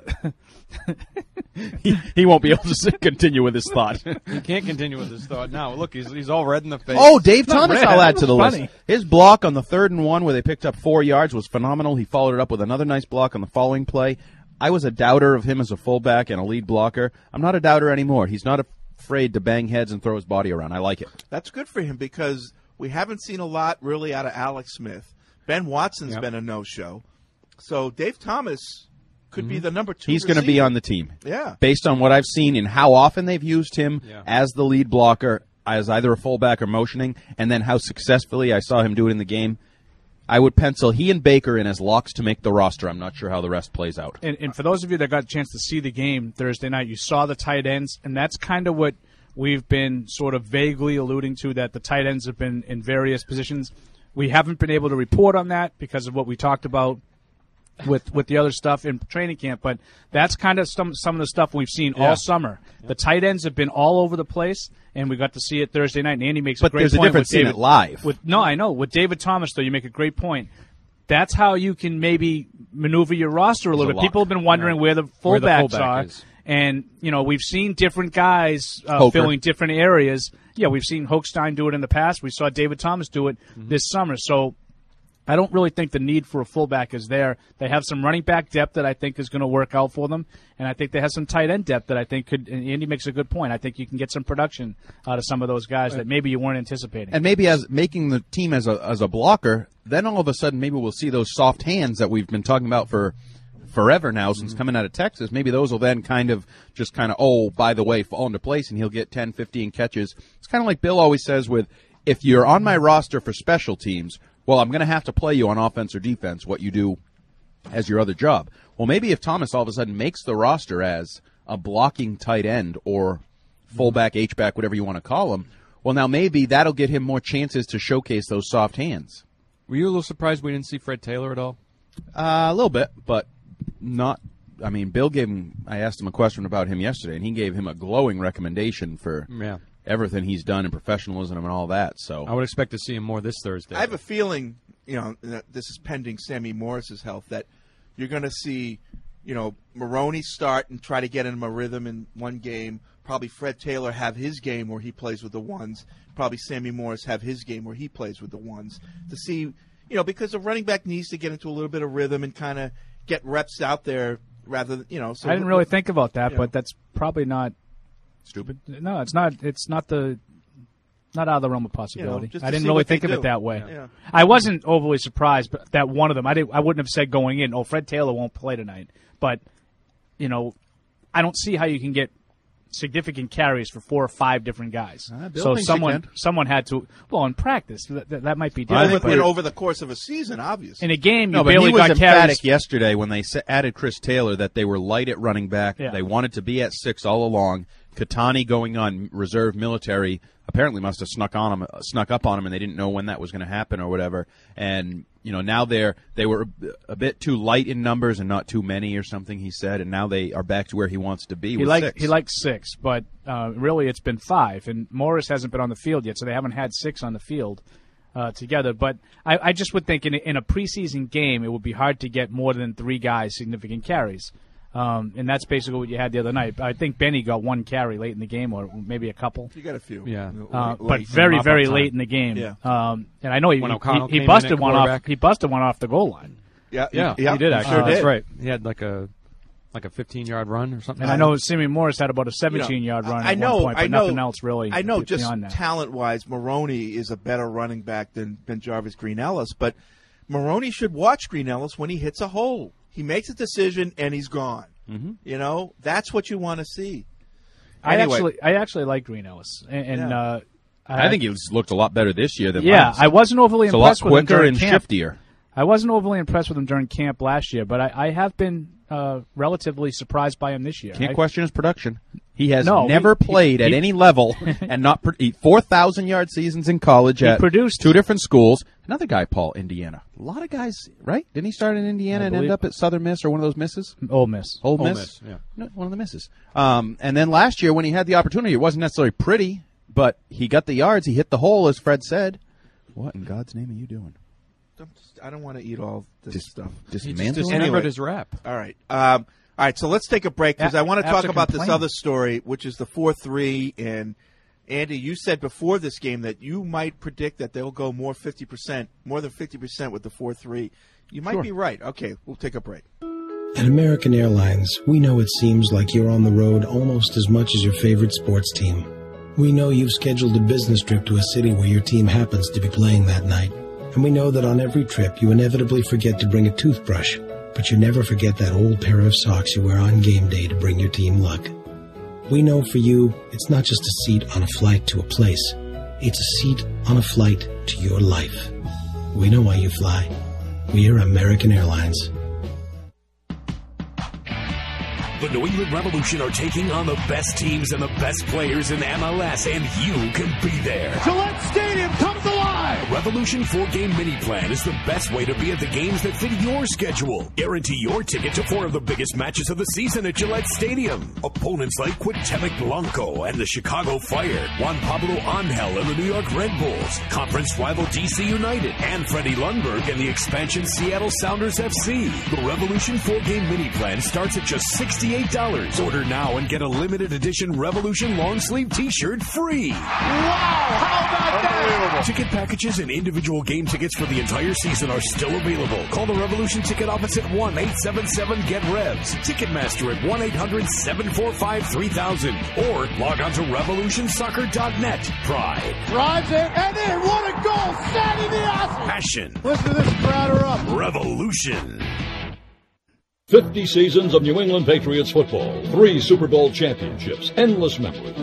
J: he, he won't be able to sit, continue with his thought.
M: He can't continue with his thought now. Look, he's he's all red in the face.
J: Oh, Dave Thomas,
I: red.
J: I'll
I: That
J: add to the
I: was
J: list.
I: funny.
J: His block on the third and one where they picked up four yards was phenomenal. He followed it up with another nice block on the following play. I was a doubter of him as a fullback and a lead blocker. I'm not a doubter anymore. He's not afraid to bang heads and throw his body around. I like it.
H: That's good for him because we haven't seen a lot really out of Alex Smith. Ben Watson's
M: Yep.
H: been a no-show. So Dave Thomas could be the number two
J: He's going to be
H: receiver.
J: on the team.
H: Yeah.
J: Based on what I've seen and how often they've used him
M: Yeah.
J: as the lead blocker, as either a fullback or motioning, and then how successfully I saw him do it in the game, I would pencil he and Baker in as locks to make the roster. I'm not sure how the rest plays out.
I: And, and for those of you that got a chance to see the game Thursday night, you saw the tight ends, and that's kind of what we've been sort of vaguely alluding to, that the tight ends have been in various positions. We haven't been able to report on that because of what we talked about with with the other stuff in training camp, but that's kind of some some of the stuff we've seen
J: Yeah.
I: all summer. The tight ends have been all over the place, and we got to see it Thursday night. And Andy makes
J: But
I: a great
J: there's a
I: point
J: difference
I: with
J: seeing
I: David
J: it live.
I: With no, I know with David Thomas though, you make a great point. That's how you can maybe maneuver your roster a little
J: It's a
I: bit. People
J: lock.
I: have been wondering
M: Right.
I: where the
M: Where the
I: fullbacks
M: fullback
I: are.
M: is.
I: And, you know, we've seen different guys uh,
J: Hoker.
I: filling different areas. Yeah, we've seen Hochstein do it in the past. We saw David Thomas do it
J: Mm-hmm.
I: this summer. So I don't really think the need for a fullback is there. They have some running back depth that I think is going to work out for them. And I think they have some tight end depth that I think could, and Andy makes a good point. I think you can get some production out of some of those guys that maybe you weren't anticipating.
J: And maybe as making the team as a as a blocker, then all of a sudden maybe we'll see those soft hands that we've been talking about for forever now since coming out of Texas. Maybe those will then kind of just kind of, oh, by the way, fall into place, and he'll get ten, fifteen catches. It's kind of like Bill always says with, if you're on my roster for special teams, well, I'm going to have to play you on offense or defense, what you do as your other job. Well, maybe if Thomas all of a sudden makes the roster as a blocking tight end or fullback, H-back, whatever you want to call him, well, now maybe that'll get him more chances to showcase those soft hands.
M: Were you a little surprised we didn't see Fred Taylor at all?
J: Uh, a little bit, but not. I mean, Bill gave him. I asked him a question about him yesterday, and he gave him a glowing recommendation for
M: Yeah.
J: everything he's done in professionalism and all that. So
M: I would expect to see him more this Thursday.
H: I have a feeling, you know, that this is pending Sammy Morris's health, that you're going to see, you know, Maroney start and try to get him a rhythm in one game. Probably Fred Taylor have his game where he plays with the ones. Probably Sammy Morris have his game where he plays with the ones. To see, you know, because a running back needs to get into a little bit of rhythm and kind of get reps out there rather than, you know. So
I: I didn't really think about that,
H: you
I: but
H: know.
I: that's probably not
J: stupid.
I: No, it's not. It's not the not out of the realm of possibility.
H: just
I: I
H: to
I: didn't
H: see
I: really
H: what they
I: think of
H: do.
I: it that way.
H: Yeah.
I: I wasn't overly surprised, but that one of them, I didn't. I wouldn't have said going in, "Oh, Fred Taylor won't play tonight." But you know, I don't see how you can get significant carries for four or five different guys.
J: Uh, Bill
I: so
J: thinks you
I: someone
J: can.
I: someone had to. Well, in practice, that, that, that might be
H: I
I: different.
H: think
I: but
H: you know, over the course of a season, obviously.
I: in a game, you
J: No, but
I: barely
J: he was
I: got
J: emphatic
I: carries.
J: yesterday when they sa- added Chris Taylor that they were light at running back.
I: Yeah.
J: They wanted to be at six all along. Katani going on reserve military apparently must have snuck on him, snuck up on him, and they didn't know when that was going to happen or whatever. And you know now they're they were a, a bit too light in numbers and not too many or something. He said, and now they are back to where he wants to be.
I: He
J: with
I: liked
J: six.
I: he liked six, but uh, really it's been five, and Morris hasn't been on the field yet, so they haven't had six on the field uh, together. But I, I just would think in a, in a preseason game, it would be hard to get more than three guys significant carries. Um, and that's basically what you had the other night. I think Benny got one carry late in the game, or maybe a couple.
H: You got a few.
M: Yeah.
I: Uh,
H: Late-
I: but
H: late.
I: very,
M: Mop-up
I: very
M: time.
I: late in the game.
H: Yeah.
I: Um, and I know he
M: When
I: he,
M: O'Connell
I: he
M: came in
I: busted
M: at
I: one off.
M: quarterback.
I: He busted one off the goal line.
H: Yeah,
M: Yeah,
H: yeah,
M: he did
H: you
M: actually.
H: Sure
M: That's
H: did.
M: right. He had like a like a fifteen-yard run or something.
I: And I know Simeon Morris had about a seventeen-yard run
H: I
I: at
H: know,
I: one point, but
H: I know,
I: nothing else really.
H: I know, just
I: beyond that.
H: talent-wise, Maroney is a better running back than, than Jarvis Green Ellis, but Maroney should watch Green Ellis when he hits a hole. He makes a decision and he's gone.
J: Mm-hmm.
H: You know, that's what you want to see.
I: I
H: Anyway.
I: actually, I actually like Green Ellis, and, and
H: Yeah.
I: uh,
J: I think he's looked a lot better this year than
I: yeah,
J: last.
I: I wasn't overly
J: It's a lot
I: impressed with him
J: quicker
I: during
J: and
I: camp.
J: shiftier.
I: I wasn't overly impressed with him during camp last year, but I, I have been uh, relatively surprised by him this year.
J: Can't
I: I,
J: question his production. He has
I: No,
J: never
I: he-
J: played
I: he-
J: at
I: he-
J: any level and not pro- he- four thousand yard seasons in college
I: He
J: at
I: produced-
J: two different schools. Another guy, Paul, Indiana. A lot of guys, right? Didn't he start in Indiana
I: I
J: and end
I: believe-
J: up at Southern Miss or one of those misses?
I: Ole Miss.
J: Ole
M: Ole
J: Miss?
M: Miss, yeah.
J: No, one of the misses. Um, and then last year when he had the opportunity, it wasn't necessarily pretty, but he got the yards. He hit the hole, as Fred said. What in God's name are you doing?
H: I don't want to eat all this
J: Dis-
H: stuff.
J: dismantle
M: He just
J: it?
M: dismembered
H: Anyway.
M: his rap.
H: All right. Um, all right, so let's take a break because
I: A-
H: I want to
I: after
H: talk about this
I: complaint.
H: other story, which is the four three. And, Andy, you said before this game that you might predict that they'll go more fifty percent, more than fifty percent with the four three. You might
J: Sure.
H: be right. Okay, we'll take a break.
N: At American Airlines, we know it seems like you're on the road almost as much as your favorite sports team. We know you've scheduled a business trip to a city where your team happens to be playing that night. And we know that on every trip you inevitably forget to bring a toothbrush, but you never forget that old pair of socks you wear on game day to bring your team luck. We know for you, it's not just a seat on a flight to a place. It's a seat on a flight to your life. We know why you fly. We're American Airlines.
O: The New England Revolution are taking on the best teams and the best players in M L S, and you can be there.
C: Gillette Stadium comes alive!
O: Revolution four-game mini plan is the best way to be at the games that fit your schedule. Guarantee your ticket to four of the biggest matches of the season at Gillette Stadium. Opponents like Cuauhtémoc Blanco and the Chicago Fire, Juan Pablo Angel and the New York Red Bulls, conference rival D C United, and Freddie Lundberg and the expansion Seattle Sounders F C. The Revolution four-game mini plan starts at just sixty-eight dollars. Order now and get a limited edition Revolution long sleeve t-shirt free.
C: Wow! How about that?
O: Ticket packages and individual game tickets for the entire season are still available. Call the Revolution Ticket Office at one eight seven seven get revs. Ticketmaster at one eight hundred seven four five three thousand. Or log on to revolution soccer dot net. Pride,
C: Drives it and in. What a goal! Sandy Diaz!
O: passion,
C: Listen to this crowd are up.
O: revolution.
P: fifty seasons of New England Patriots football, three Super Bowl championships, endless memories.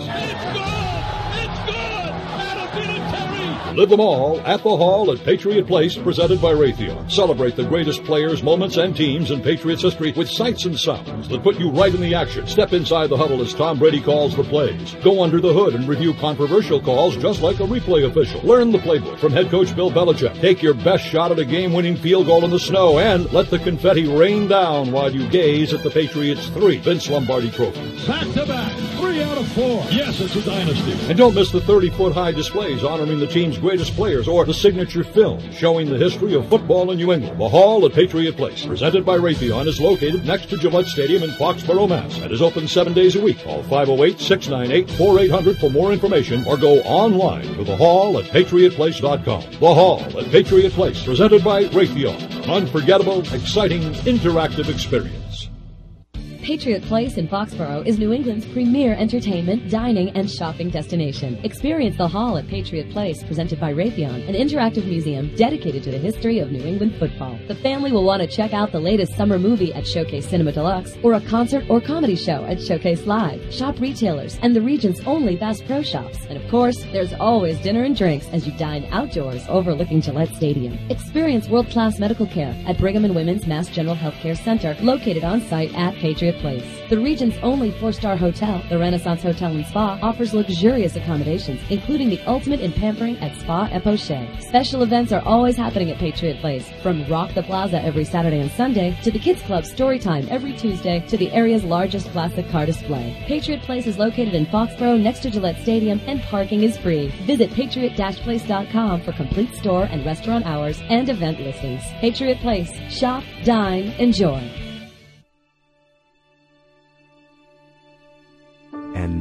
P: Live them all at the Hall at Patriot Place, presented by Raytheon. Celebrate the greatest players, moments, and teams in Patriots history with sights and sounds that put you right in the action. Step inside the huddle as Tom Brady calls the plays. Go under the hood and review controversial calls just like a replay official. Learn the playbook from head coach Bill Belichick. Take your best shot at a game-winning field goal in the snow and let the confetti rain down while you gaze at the Patriots' three Vince Lombardi trophies.
Q: Back-to-back, three out of four. Yes, it's a dynasty.
P: And don't miss the thirty-foot high displays honoring the team's greatest players or the signature film showing the history of football in New England. The Hall at Patriot Place, presented by Raytheon, is located next to Gillette Stadium in Foxborough, Mass. and is open seven days a week. Call five oh eight, six nine eight, four eight hundred for more information or go online to the hall at patriot place dot com. The Hall at Patriot Place, presented by Raytheon. An unforgettable, exciting, interactive experience.
R: Patriot Place in Foxborough is New England's premier entertainment, dining, and shopping destination. Experience the Hall at Patriot Place, presented by Raytheon, an interactive museum dedicated to the history of New England football. The family will want to check out the latest summer movie at Showcase Cinema Deluxe, or a concert or comedy show at Showcase Live. Shop retailers and the region's only Bass Pro Shops. And of course, there's always dinner and drinks as you dine outdoors overlooking Gillette Stadium. Experience world-class medical care at Brigham and Women's Mass General Healthcare Center, located on site at Patriot Place. The region's only four-star hotel, the Renaissance Hotel and Spa, offers luxurious accommodations, including the ultimate in pampering at Spa Epoche. Special events are always happening at Patriot Place, from Rock the Plaza every Saturday and Sunday, to the Kids Club Storytime every Tuesday, to the area's largest classic car display. Patriot Place is located in Foxborough next to Gillette Stadium, and parking is free. Visit patriot dash place dot com for complete store and restaurant hours and event listings. Patriot Place. Shop, dine, enjoy.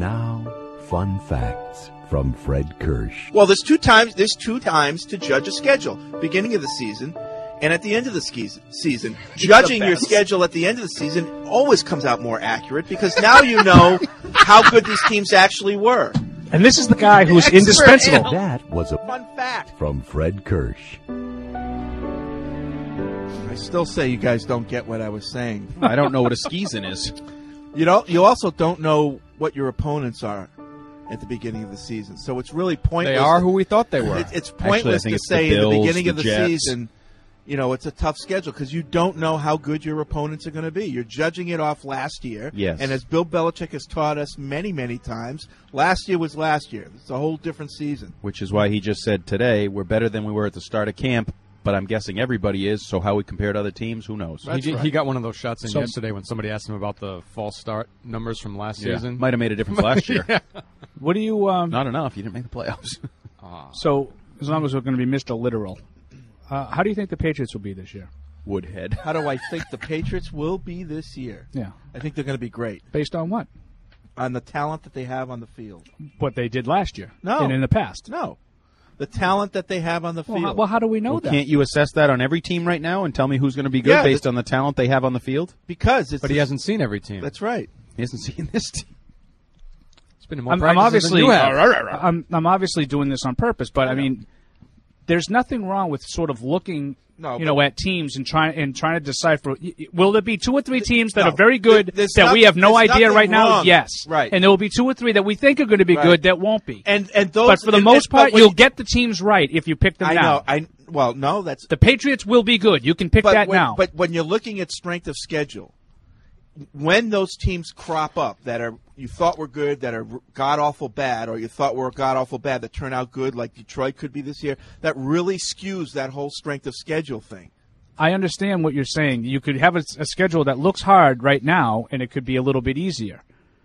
A: now, fun facts from Fred Kirsch.
H: Well, there's two times. There's two times to judge a schedule: beginning of the season and at the end of the ski- season. Judging your schedule at the end of the season always comes out more accurate because now you know how good these teams actually were.
I: And this is the guy who's
H: Expert
I: indispensable.
H: analyst.
A: That was a
H: fun fact
A: from Fred Kirsch.
H: I still say you guys don't get what I was saying.
J: I don't know what a skizin is.
H: You don't. You also don't know what your opponents are at the beginning of the season. So it's really pointless.
M: They are who we thought they were.
H: It, it's
J: Actually, I
H: pointless
J: think
H: to
J: it's the
H: say
J: Bills,
H: in the beginning
J: the
H: of the
J: Jets.
H: season, you know, it's a tough schedule because you don't know how good your opponents are going to be. You're judging it off last year.
J: Yes.
H: And as Bill Belichick has taught us many, many times, last year was last year. It's a whole different season.
J: Which is why he just said today, we're better than we were at the start of camp, but I'm guessing everybody is, so how we compare to other teams, who knows?
M: He, did- he got one of those shots in
J: So-
M: yesterday when somebody asked him about the false start numbers from last
J: Yeah.
M: season.
J: Might have made a difference last year.
M: Yeah.
I: What do you? Um,
J: Not enough. You didn't make the playoffs.
I: So as long as we're going to be Mister Literal, uh, how do you think the Patriots will be this year?
J: Woodhead.
H: How do I think the Patriots will be this year?
I: Yeah.
H: I think they're going to be great.
I: Based on what?
H: On the talent that they have on the field.
I: What they did last year?
H: No.
I: And in the past?
H: No. The talent that they have on the
I: Well,
H: field.
I: how, well, how do we know
J: Well,
I: that?
J: can't you assess that on every team right now and tell me who's going to be good
H: Yeah,
J: based
H: but-
J: on the talent they have on the field?
H: Because it's
M: But he hasn't seen every team.
H: That's right.
J: He hasn't seen this team.
M: It's been in more
I: I'm, I'm
M: practices than
I: obviously
M: you have.
I: I'm, I'm obviously doing this on purpose, but I, mean, there's nothing wrong with sort of looking,
H: No,
I: you know, at teams and trying and trying to decipher. y- y- Will there be two or three teams that
H: no,
I: are very good
H: there- there's
I: that we
H: nothing-
I: have no
H: there's
I: idea
H: nothing
I: right now?
H: wrong.
I: Yes,
H: Right.
I: And there will be two or three that we think are going to be
H: Right.
I: good that won't be.
H: And and those,
I: but for the
H: and-
I: most
H: and- but
I: part,
H: when
I: you'll
H: you-
I: get the teams right if you pick them
H: I
I: now.
H: know. I well, no, that's
I: The Patriots will be good. You can pick
H: but
I: that
H: when,
I: now.
H: But when you're looking at strength of schedule, when those teams crop up that are you thought were good, that are god awful bad, or you thought were god awful bad that turn out good, like Detroit could be this year, that really skews that whole strength of schedule thing.
I: I understand what you're saying. You could have a, a schedule that looks hard right now, and it could be a little bit easier.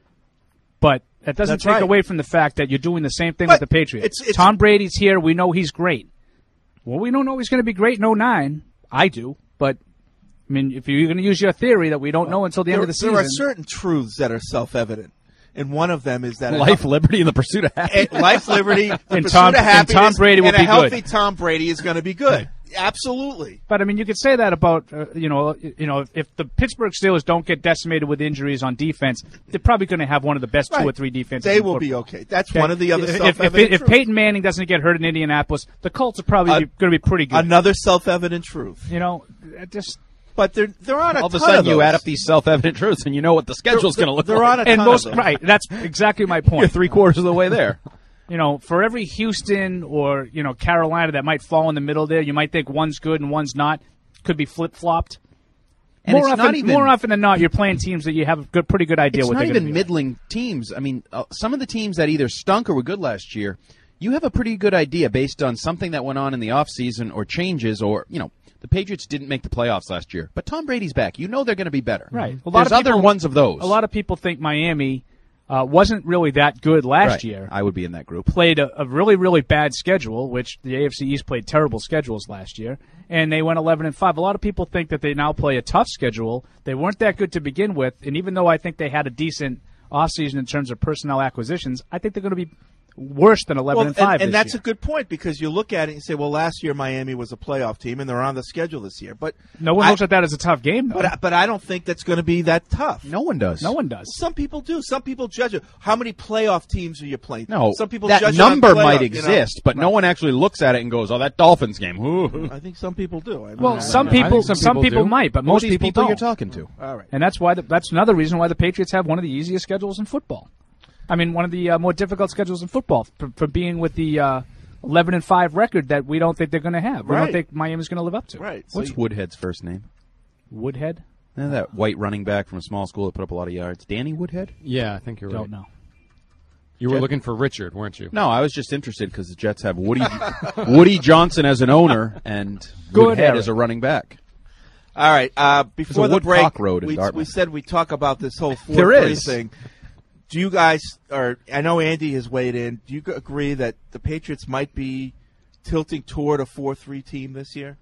I: But that doesn't
H: That's
I: take
H: right.
I: away from the fact that you're doing the same thing
H: But
I: with the Patriots.
H: it's- it's-
I: Tom Brady's here. We know he's great. Well, we don't know he's going to be great in oh nine. I do. But, I mean, if you're going to use your theory that we don't know until the
H: there,
I: end of the season.
H: there are certain truths that are self-evident, and one of them is that a
J: Life,
H: health-
J: liberty, and the pursuit of happiness.
H: and life, liberty, the
I: And
H: pursuit
I: Tom-
H: of
I: and
H: happiness,
I: Tom Brady will
H: and a
I: be
H: healthy
I: good.
H: Tom Brady is going to be good. Absolutely.
I: But I mean, you could say that about uh, you know, you know, if, if the Pittsburgh Steelers don't get decimated with injuries on defense, they're probably going to have one of the best two
H: Right.
I: or three defenses.
H: They
I: in
H: will be
I: football.
H: okay. That's
I: Okay?
H: one of the other
I: If, if,
H: self-evident
I: if, if
H: truths.
I: Peyton Manning doesn't get hurt in Indianapolis, the Colts are probably
H: Uh,
I: going to be pretty good.
H: Another self-evident truth.
I: You know, it just
H: But there, there aren't a
J: All of a
H: ton
J: sudden,
H: of
J: you
H: those.
J: add up these self-evident truths, and you know what the schedule's
H: They're-
J: going to look
H: they're
J: like.
H: on a
I: and
H: ton
I: most
H: of them.
I: right. That's exactly my point.
J: You're three quarters of the way there.
I: You know, for every Houston or you know Carolina that might fall in the middle there, you might think one's good and one's not. Could be flip flopped.
J: And
I: More
J: it's
I: often,
J: not even-
I: more often than not, you're playing teams that you have a good, pretty good idea
J: It's
I: what
J: not
I: they're
J: even
I: going to be.
J: middling teams. I mean, uh, some of the teams that either stunk or were good last year, you have a pretty good idea based on something that went on in the offseason or changes or, you know, the Patriots didn't make the playoffs last year, but Tom Brady's back. You know they're going to be better.
I: Right. A lot
J: There's
I: of
J: other
I: people-
J: ones of those.
I: A lot of people think Miami uh, wasn't really that good last
J: Right.
I: year.
J: I would be in that group.
I: Played a, a really, really bad schedule, which the A F C East played terrible schedules last year, and they went eleven and five. A lot of people think that they now play a tough schedule. They weren't that good to begin with, and even though I think they had a decent offseason in terms of personnel acquisitions, I think they're going to be worse than eleven
H: Well,
I: and five.
H: and, and
I: this
H: that's
I: year.
H: a good point because you look at it and say, well, last year Miami was a playoff team and they're on the schedule this year. But
I: no one
H: I,
I: looks at that as a tough game, though.
H: But I- but I don't think that's going to be that tough.
J: No one does.
I: No one does.
H: Some people do. Some people judge it. How many playoff teams are you playing?
J: No,
H: some people
J: that
H: judge it on
J: number
H: playoff,
J: might
H: you know?
J: exist, but no one actually looks at it and goes, "Oh, that Dolphins game." Ooh.
H: I think some people do. I
I: Well,
H: mean,
I: some
H: I don't know.
I: people,
M: some
I: some
M: people
I: people
M: do.
I: might, but
J: Who are
I: most
J: these
I: people,
J: people
I: don't.
J: you're talking to?
H: All right.
I: And that's why the, that's another reason why the Patriots have one of the easiest schedules in football. I mean, one of the uh, more difficult schedules in football for, for being with the uh, eleven and five record that we don't think they're going to have. We
H: Right.
I: don't think Miami's going to live up to.
H: Right. So
J: What's
H: you-
J: Woodhead's first name?
I: Woodhead?
J: You know that white running back from a small school that put up a lot of yards. Danny Woodhead?
M: Yeah, I think you're right.
I: Don't know.
M: You were
J: Jet-
M: looking for Richard, weren't you?
J: No, I was just interested because the Jets have Woody Woody Johnson as an owner and
I: Good,
J: Woodhead
I: Eric.
J: as a running back.
H: All right. Uh, before
J: a
H: the break,
J: Woodcock Road in
H: we,
J: Dartmouth.
H: we said we talk about this whole four
J: There
H: three
J: is.
H: thing. Do you guys, or I know Andy has weighed in. Do you g- agree that the Patriots might be tilting toward a four three team this year?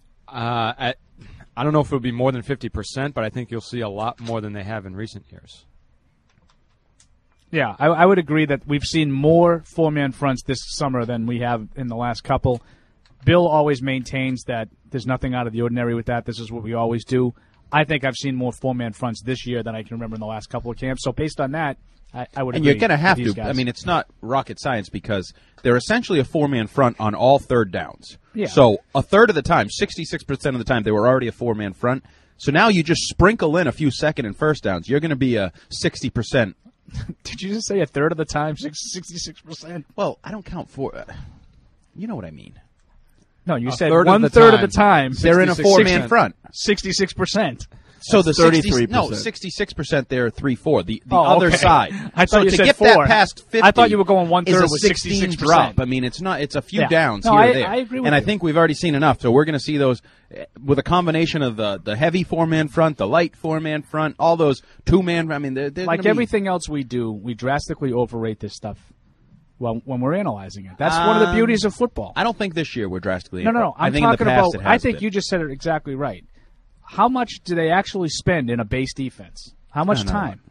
M: Uh, at, I don't know if it'll be more than fifty percent, but I think you'll see a lot more than they have in recent years.
I: Yeah, I, I would agree that we've seen more four-man fronts this summer than we have in the last couple. Bill always maintains that there's nothing out of the ordinary with that. This is what we always do. I think I've seen more four-man fronts this year than I can remember in the last couple of camps. So based on that, I, I would
J: and
I: agree.
J: you're going to have
I: with these
J: to.
I: guys.
J: I mean, it's not rocket science because they're essentially a four-man front on all third downs.
I: Yeah.
J: So a third of the time, sixty-six percent of the time, they were already a four-man front. So now you just sprinkle in a few second and first downs. You're going to be a sixty percent.
I: Did you just say a third of the time, sixty-six percent?
J: Well, I don't count for. Uh, you know what I mean.
I: No, you
J: A
I: said
J: third
I: one
J: of the
I: third
J: time,
I: of the time
J: they're in a four-man front.
I: Sixty-six percent.
J: So the
H: thirty-three
J: sixty,
H: percent.
J: no, sixty-six percent there, three four. The the
I: Oh,
J: other
I: okay.
J: side.
I: I thought
J: so
I: you
J: to
I: said
J: get
I: four.
J: that past fifty,
I: I thought you were going one
J: is
I: third
J: a
I: with
J: sixteen
I: sixty-six percent.
J: drop. I mean, it's not. It's a few
I: Yeah.
J: downs
I: No,
J: here
I: I-
J: or there.
I: I agree with
J: and I
I: you.
J: think we've already seen enough. So we're going to see those uh, with a combination of the the heavy four man front, the light four man front, all those two man. I mean, they're, they're
I: Like
J: gonna be-
I: everything else we do, we drastically overrate this stuff when, when we're analyzing it. That's one of the
J: Um,
I: beauties of football.
J: I don't think this year we're drastically.
I: No, no, no.
J: I
I: I'm
J: think in the
I: talking
J: past
I: about.
J: it
I: I
J: has
I: think
J: been.
I: you just said it exactly right. How much do they actually spend in a base defense? How much
J: I don't know.
I: time?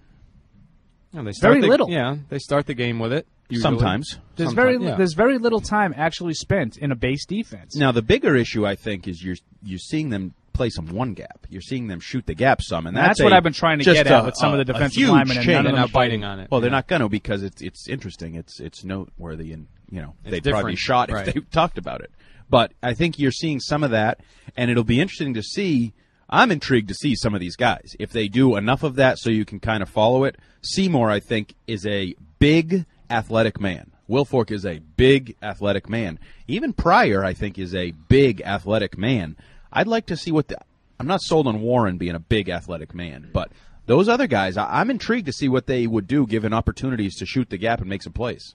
M: Yeah, they start
I: Very
M: the,
I: little.
M: Yeah, they start the game with it. Usually.
J: Sometimes.
I: There's
J: Sometimes,
I: very
J: yeah.
I: there's very little time actually spent in a base defense.
J: Now the bigger issue, I think, is you're you're seeing them play some one gap. You're seeing them shoot the gap some, and
I: That's
J: that's,
I: what
J: a-
I: I've been trying to
J: just
I: get at
J: a-
I: with some of the
J: a- a
I: defensive
J: huge
I: linemen, and
J: change.
I: none of
M: They're
I: them
M: not biting on it.
J: Well, they're
M: Yeah.
J: not going to because it's it's interesting. It's it's noteworthy, and you know
M: It's
J: they'd probably be
M: different.
J: shot
M: Right.
J: if they talked about it. But I think you're seeing some of that, and it'll be interesting to see. I'm intrigued to see some of these guys if they do enough of that, so you can kind of follow it. Seymour, I think, is a big athletic man. Wilfork is a big athletic man. Even Pryor, I think, is a big athletic man. I'd like to see what the. I'm not sold on Warren being a big athletic man, but those other guys, I, I'm intrigued to see what they would do given opportunities to shoot the gap and make some plays.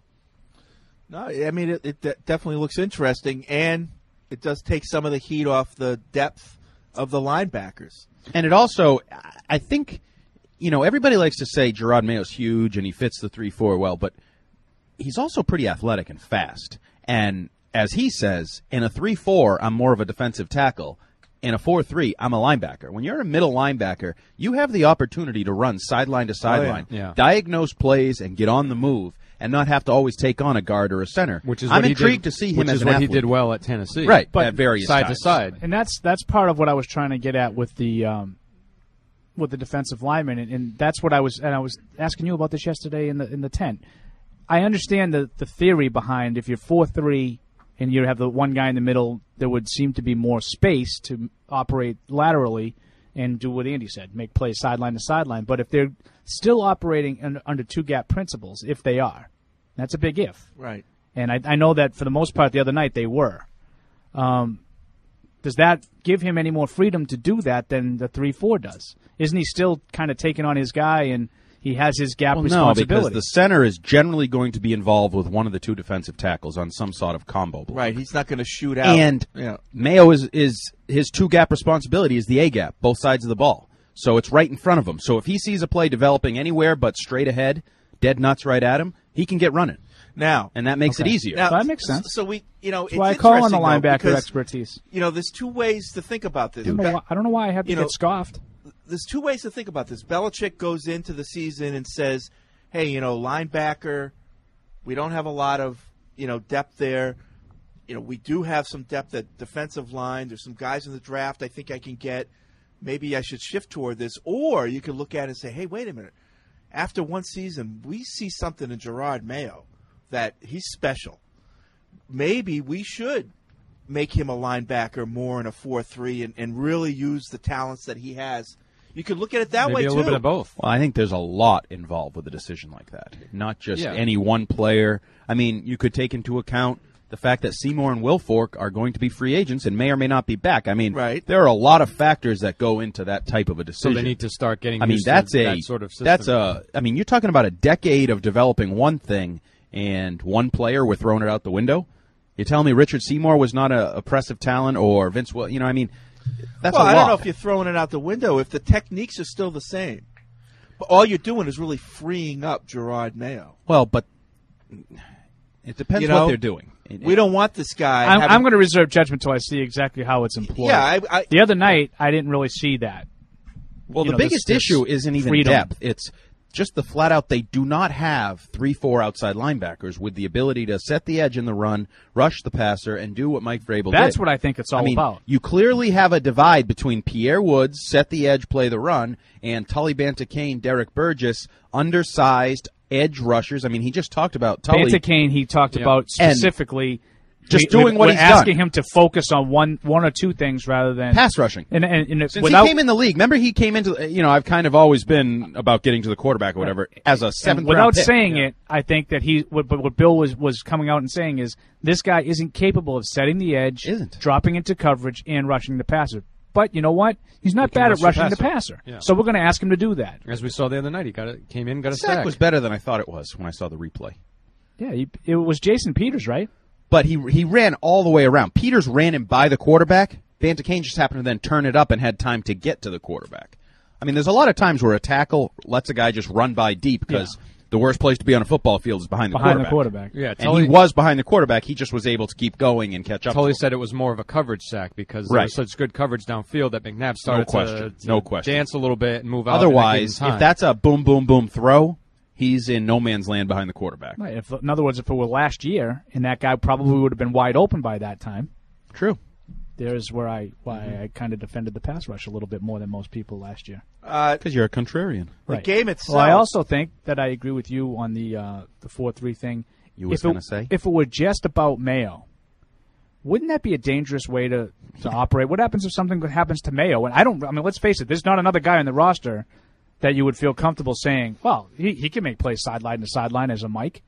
H: No, I mean it, it de- definitely looks interesting, and it does take some of the heat off the depth of the linebackers.
J: And it also, I think, you know, everybody likes to say Gerard Mayo's huge and he fits the three four well, but he's also pretty athletic and fast. And as he says, in a three four, I'm more of a defensive tackle. In a four three, I'm a linebacker. When you're a middle linebacker, you have the opportunity to run sideline to sideline,
M: yeah.
J: diagnose plays, and get on the move, and not have to always take on a guard or a center.
M: Which is
J: I'm
M: what he
J: intrigued
M: did,
J: to see him
M: which
J: as
M: is
J: an
M: what
J: athlete.
M: he did well at Tennessee,
J: Right,
M: But
J: at various
M: side
J: times.
M: to side.
I: And that's that's part of what I was trying to get at with the um, with the defensive lineman, and, and that's what I was and I was asking you about this yesterday in the in the tent. I understand the the theory behind if you're four three and you have the one guy in the middle, there would seem to be more space to operate laterally and do what Andy said, make plays sideline to sideline. But if they're still operating under, under two gap principles, if they are, that's a big if.
H: Right.
I: And I, I know that for the most part the other night they were. Um, does that give him any more freedom to do that than the three four does? Isn't he still kind of taking on his guy and he has his gap
J: Well, no,
I: responsibility?
J: because the center is generally going to be involved with one of the two defensive tackles on some sort of combo block.
H: Right. He's not going to shoot out.
J: And
H: yeah.
J: Mayo is, is his two gap responsibility is the A gap, both sides of the ball. So it's right in front of him. So if he sees a play developing anywhere but straight ahead, dead nuts right at him, he can get running.
H: Now,
J: and that makes
I: Okay.
J: it easier.
H: Now,
I: that makes sense.
H: So we, you know,
I: That's
H: it's
I: why I call on the
H: interesting, though,
I: linebacker
H: because,
I: expertise.
H: You know, there's two ways to think about this.
I: I don't know why, I don't know why I have to
H: You
I: get
H: know,
I: scoffed.
H: There's two ways to think about this. Belichick goes into the season and says, hey, you know, linebacker, we don't have a lot of, you know, depth there. You know, we do have some depth at defensive line. There's some guys in the draft I think I can get. Maybe I should shift toward this. Or you could look at it and say, hey, wait a minute. After one season, we see something in Gerard Mayo that he's special. Maybe we should make him a linebacker more in a four three and, and really use the talents that he has. You could look at it that
M: Maybe
H: way,
M: a
H: too.
M: little bit of both.
J: Well, I think there's a lot involved with a decision like that. Not just
M: Yeah.
J: any one player. I mean, you could take into account the fact that Seymour and Wilfork are going to be free agents and may or may not be back. I mean,
H: right.
J: there are a lot of factors that go into that type of a
M: So
J: decision.
M: they need to start getting
J: I mean,
M: used to
J: that's a
M: that sort of system.
J: that's a. I mean, you're talking about a decade of developing one thing, and one player we're throwing it out the window. You're telling me Richard Seymour was not a oppressive talent, or Vince? Will, you know, I mean, that's
H: well,
J: a lot.
H: I don't know if you're throwing it out the window if the techniques are still the same. But all you're doing is really freeing up Gerard Mayo.
J: Well, but it depends
H: You know,
J: what they're doing. It-
H: We don't want this guy.
I: I'm,
H: having-
I: I'm going to reserve judgment until I see exactly how it's employed.
H: Yeah, I- I-
I: the other night I didn't really see that.
J: Well,
I: You
J: the
I: know,
J: biggest
I: this- this
J: issue isn't even
I: freedom.
J: depth. It's just the flat out, they do not have three, four outside linebackers with the ability to set the edge in the run, rush the passer, and do what Mike Vrabel did.
I: That's what I think it's all
J: I mean,
I: about.
J: You clearly have a divide between Pierre Woods, set the edge, play the run, and Tully Banta-Kane, Derek Burgess, undersized edge rushers. I mean, he just talked about Tully.
I: Banta-Kane, he talked
J: Yeah.
I: about
J: And
I: specifically.
J: just
I: we,
J: doing
I: we,
J: what
I: we're
J: he's
I: asking
J: done.
I: him to focus on one, one or two things rather than
J: Pass rushing.
I: And, and, and
J: Since
I: without,
J: he came in the league, remember he came into, you know, I've kind of always been about getting to the quarterback or whatever, as a seventh
I: and without
J: round pick.
I: saying it, I think that he, what, but what Bill was, was coming out and saying is this guy isn't capable of setting the edge,
J: isn't.
I: dropping into coverage, and rushing the passer. But you know what? He's not
M: He can
I: bad
M: rush
I: at
M: the
I: rushing the
M: passer.
I: passer.
M: Yeah.
I: So we're going to ask him to do that.
M: As we saw the other night, he got a, came in, got a
J: Sack
M: sack.
J: was better than I thought it was when I saw the replay.
I: Yeah, he, it was Jason Peters, right?
J: But he he ran all the way around. Peters ran him by the quarterback. Banta-Kane just happened to then turn it up and had time to get to the quarterback. I mean, there's a lot of times where a tackle lets a guy just run by deep because
I: Yeah.
J: the worst place to be on a football field is behind the
I: Behind the
J: quarterback.
I: quarterback.
M: Yeah,
J: and
M: Tully-
J: he was behind the quarterback. He just was able to keep going and catch up.
M: Tully
J: to him.
M: said it was more of a coverage sack because there
J: Right.
M: was such good coverage downfield that McNabb started
J: question.
M: to, to
J: No question.
M: dance a little bit and move out.
J: Otherwise,
M: and
J: if that's a boom, boom, boom throw, he's in no man's land behind the quarterback.
I: Right. If, in other words, if it were last year, and that guy probably would have been wide open by that time.
J: True.
I: There's where I why mm-hmm. I kind of defended the pass rush a little bit more than most people last year.
J: Because uh, you're a contrarian.
I: Right.
H: The game itself.
I: Well, I also think that I agree with you on the uh, the four three thing.
J: You was
I: going
J: to say?
I: If it were just about Mayo, wouldn't that be a dangerous way to, to operate? What happens if something happens to Mayo? And I don't. I mean, let's face it. There's not another guy on the roster that you would feel comfortable saying, well, he he can make plays sideline to sideline as a Mike.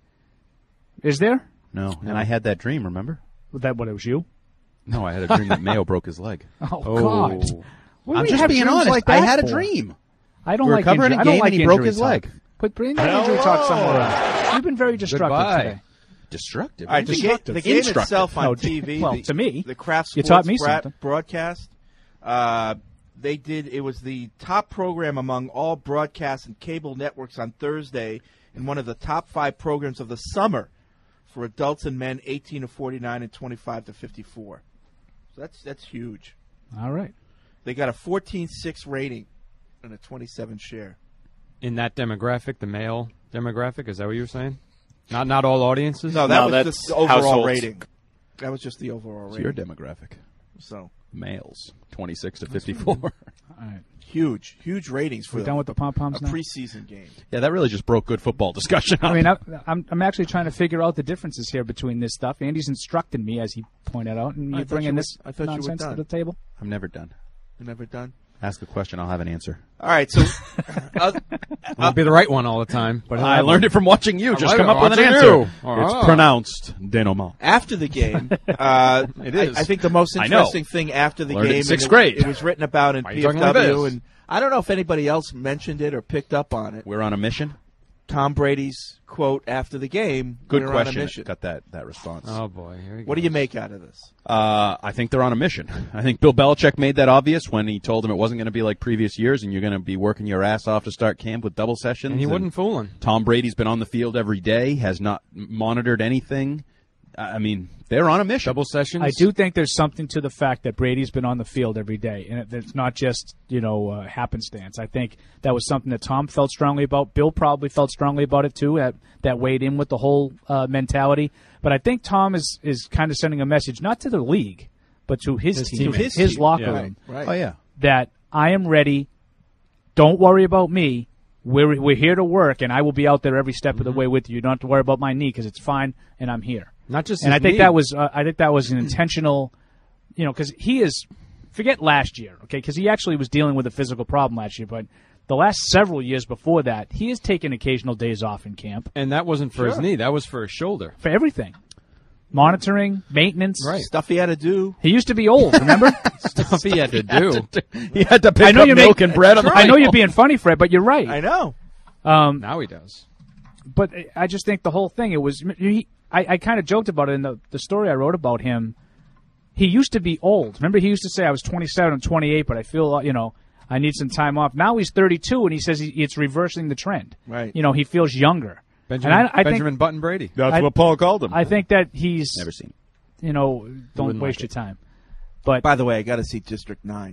I: Is there?
J: No. And I had that dream, remember?
I: That what it was you?
J: No, I had a dream that Mayo broke his leg.
I: Oh, God. What do
J: I'm
I: we
J: just
I: have
J: being
I: dreams
J: honest.
I: like
J: I
I: that
J: had a
I: for?
J: dream.
I: I don't
J: We were
I: like
J: covering
I: injury.
J: a
I: I don't
J: game
I: like
J: and he broke
I: injury
J: his
I: talk.
J: leg.
I: Put bring the injury talk somewhere else. You've been very destructive
M: Goodbye.
I: today.
J: Destructive.
H: All right, the, ga-
I: Destructive.
H: the game
J: Instructive.
H: itself on
I: No,
H: T V.
I: well,
H: the,
I: to me,
H: the Kraft
I: you
H: Sports
I: taught me
H: bra-
I: something.
H: broadcast. Uh, they did. It was the top program among all broadcast and cable networks on Thursday, and one of the top five programs of the summer for adults and men, eighteen to forty-nine and twenty-five to fifty-four. So that's that's huge.
I: All right.
H: They got a fourteen six rating and a twenty-seven share.
M: in that demographic, the male demographic. Is that what you were saying? Not not all audiences.
H: No, that
L: No,
H: was
L: that's
H: just the overall
L: households.
H: rating. That was just the overall
J: It's
H: rating.
J: your demographic.
H: So
J: males, twenty-six to fifty-four.
I: All right.
H: Huge, huge ratings for
I: We're
H: the,
I: done with the pom poms
H: a
I: now.
H: preseason game.
J: Yeah, that really just broke good football discussion.
I: I mean, I, I'm I'm actually trying to figure out the differences here between this stuff. Andy's instructing me, as he pointed out, and
H: I
I: you're
H: thought
I: bringing
H: you were-
I: this
H: I thought you were
I: nonsense to
H: done.
I: the table.
J: I'm never done.
H: You're never done.
J: Ask a question, I'll have an answer.
H: All right, so uh,
M: Won't be the right one all the time, but
J: I learned it from watching you.
M: I
J: Just
M: like
J: come
M: it.
J: up with an
M: Watching
J: answer.
M: you.
J: It's
M: Ah.
J: pronounced denouement.
H: after the game, uh,
M: It is.
H: I, I think the most
J: I know.
H: interesting thing after the
J: Learned it
H: game,
J: in sixth
H: and
J: grade.
H: It, it was written about in
M: Why are
H: P
M: you
H: F
M: talking like
H: W,
M: this?
H: and I don't know if anybody else mentioned it or picked up on it.
J: We're on a mission.
H: Tom Brady's quote after the game.
J: Good
H: "We're
J: question.
H: On a mission."
J: Got that that response.
M: Oh boy, here he
H: What do
M: goes.
H: you make out of this?
J: Uh, I think they're on a mission. I think Bill Belichick made that obvious when he told him it wasn't going to be like previous years and you're going to be working your ass off to start camp with double sessions.
M: And he wasn't fooling.
J: Tom Brady's been on the field every day, has not monitored anything. I mean, they're on a mission.
M: Double sessions.
I: I do think there's something to the fact that Brady's been on the field every day, and it, it's not just you know uh, happenstance. I think that was something that Tom felt strongly about. Bill probably felt strongly about it too. That that weighed in with the whole uh, mentality. But I think Tom is is kind of sending a message not to the league, but to his,
M: His
I: team,
M: teammates.
I: his,
H: team.
I: locker
M: Yeah.
I: room.
H: Right.
J: Oh, yeah.
I: That I am ready. Don't worry about me. We're we're here to work, and I will be out there every step of the way with you. You don't have to worry about my knee because it's fine, and I'm here.
M: Not just.
I: And
M: his
I: I think
M: knee.
I: that was uh, I think that was an intentional, you know, because he is. Forget last year, okay? Because he actually was dealing with a physical problem last year, but the last several years before that, he has taken occasional days off in camp
M: And that wasn't for his
H: Sure.
M: knee. That was for his shoulder.
I: for everything, monitoring, maintenance.
M: Right.
H: Stuff he had to do.
I: He used to be old, remember?
M: Stuff he had to do.
J: He had to pick
I: I know
J: up
I: you're
J: milk
I: making-
J: and bread on the
I: I know
J: way
I: you're
J: home.
I: being funny, Fred, but you're right.
H: I know.
I: Um,
M: Now he does.
I: but I just think the whole thing, it was, he, I, I kind of joked about it in the, the story I wrote about him. He used to be old. Remember, he used to say, I was twenty-seven and twenty-eight, but I feel, you know, I need some time off. Now he's thirty-two, and he says he, it's reversing the trend.
H: Right.
I: You know, he feels younger.
M: Benjamin,
I: and I, I
M: Benjamin
I: think,
M: Button Brady.
J: That's
I: I-
J: what Paul called him.
I: I think that he's,
J: Never seen.
I: you know, don't
M: wouldn't
I: waste
M: like
I: your time. But
H: By the way, I got to see District Nine.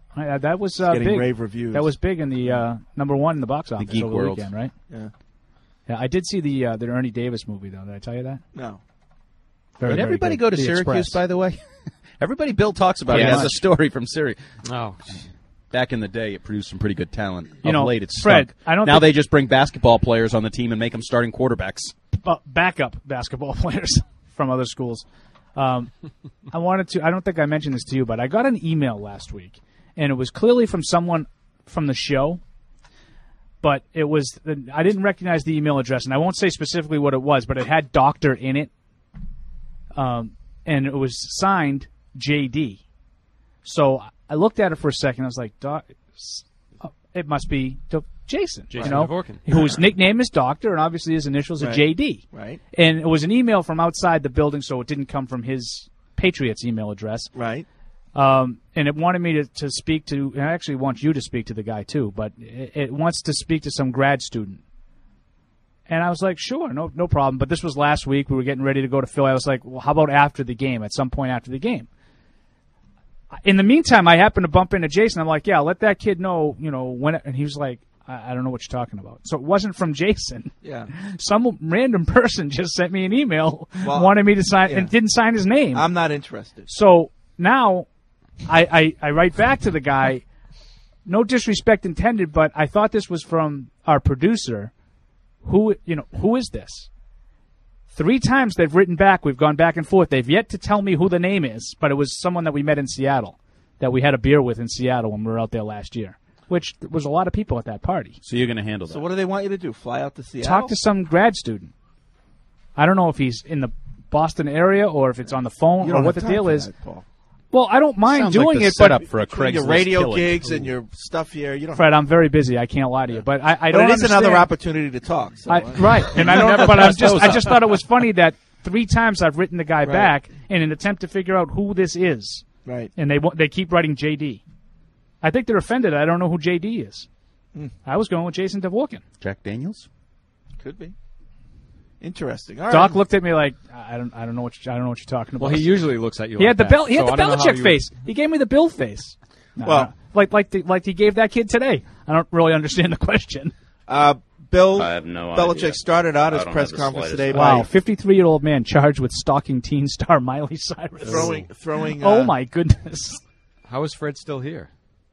I: Uh, that was uh,
H: getting
I: big.
H: rave reviews.
I: That was big in the uh, number one in the box office
J: geek
I: over
J: world.
I: the weekend, right?
H: Yeah.
I: Yeah, I did see the uh, the Ernie Davis movie though. Did I tell you that?
H: No.
I: Very,
J: Did
I: very
J: everybody
I: good.
J: go to
I: The
J: Syracuse,
I: Express.
J: by the way? Everybody Bill talks about
I: Yeah,
J: it as
I: much.
J: a story from Syracuse.
M: Oh,
J: back in the day, it produced some pretty good talent.
I: You
J: of
I: know,
J: late, it's
I: Fred,
J: stunk.
I: I don't
J: now
I: think-
J: they just bring basketball players on the team and make them starting quarterbacks.
I: Bu- backup basketball players from other schools. Um, I wanted to. I don't think I mentioned this to you, but I got an email last week, and it was clearly from someone from the show. But it was. I didn't recognize the email address, and I won't say specifically what it was, but it had doctor in it, um, and it was signed J D. So I looked at it for a second. I was like, Doc, oh, it must be Do- Jason,
M: Jason
I: you know,
M: Dvorkin.
I: whose nickname is Doctor, and obviously his initials
H: Right.
I: are J D.
H: Right.
I: And it was an email from outside the building, so it didn't come from his Patriots email address.
H: Right.
I: Um, and it wanted me to, to speak to, and I actually want you to speak to the guy too, but it, it wants to speak to some grad student. And I was like, sure, no no problem. But this was last week. We were getting ready to go to Philly. I was like, well, how about after the game, at some point after the game? In the meantime, I happened to bump into Jason. I'm like, yeah, let that kid know, you know, when it, and he was like, I, I don't know what you're talking about. So it wasn't from Jason.
H: Yeah.
I: Some random person just sent me an email,
H: Well,
I: wanted me to sign,
H: yeah.
I: and didn't sign his name.
H: I'm not interested.
I: So now I, I, I write back to the guy, no disrespect intended, but I thought this was from our producer. Who, you know, who is this? Three times they've written back. We've gone back and forth. They've yet to tell me who the name is, but it was someone that we met in Seattle, that we had a beer with in Seattle when we were out there last year, which was a lot of people at that party.
J: So you're going to handle that.
H: So what do they want you to do? Fly out to Seattle?
I: Talk to some grad student. I don't know if he's in the Boston area or if it's on the phone
H: You
I: or
H: don't
I: what
H: have
I: the
H: time
I: deal
H: for
I: is.
H: that, Paul.
I: Well, I don't mind
J: Sounds like
I: doing
J: the
I: it,
J: setup
I: but
J: for a
H: Between your
J: Craigslist
H: radio
J: killing.
H: gigs and your stuff here, you don't.
I: Fred, I'm very busy. I can't lie to you, but I, I
H: but
I: don't.
H: it is another
I: understand-
H: opportunity to talk. So
I: I, right, and I
J: Never
I: don't. But I'm
J: pass
I: just.
J: those
I: I
J: up.
I: just thought it was funny that three times I've written the guy
H: Right.
I: back in an attempt to figure out who this is,
H: right.
I: and they wa- they keep writing J D. I think they're offended. I don't know who J D is.
H: Hmm.
I: I was going with Jason Dvorkin.
J: Jack Daniels?
H: Could be. Interesting. All
I: Doc
H: right.
I: looked at me like I don't. I don't know what. You, I don't know what you're talking about.
M: well, he usually looks at you.
I: He
M: like
I: had the
M: that,
I: Bel- He had
M: so
I: the
M: I don't know how
I: Belichick
M: you-
I: face. He gave me the Bill face. No,
H: Well-
I: no. like like the, like he gave that kid today. I don't really understand the question.
H: Uh, Bill
K: I have no
H: Belichick
K: idea.
H: started out
K: I
H: his
K: don't
H: press
K: have the
H: conference
K: slightest
H: today
K: idea.
H: by
I: Wow, fifty-three-year-old man charged with stalking teen star Miley Cyrus.
H: throwing throwing.
I: Oh
H: uh,
I: my goodness!
M: How is Fred still here?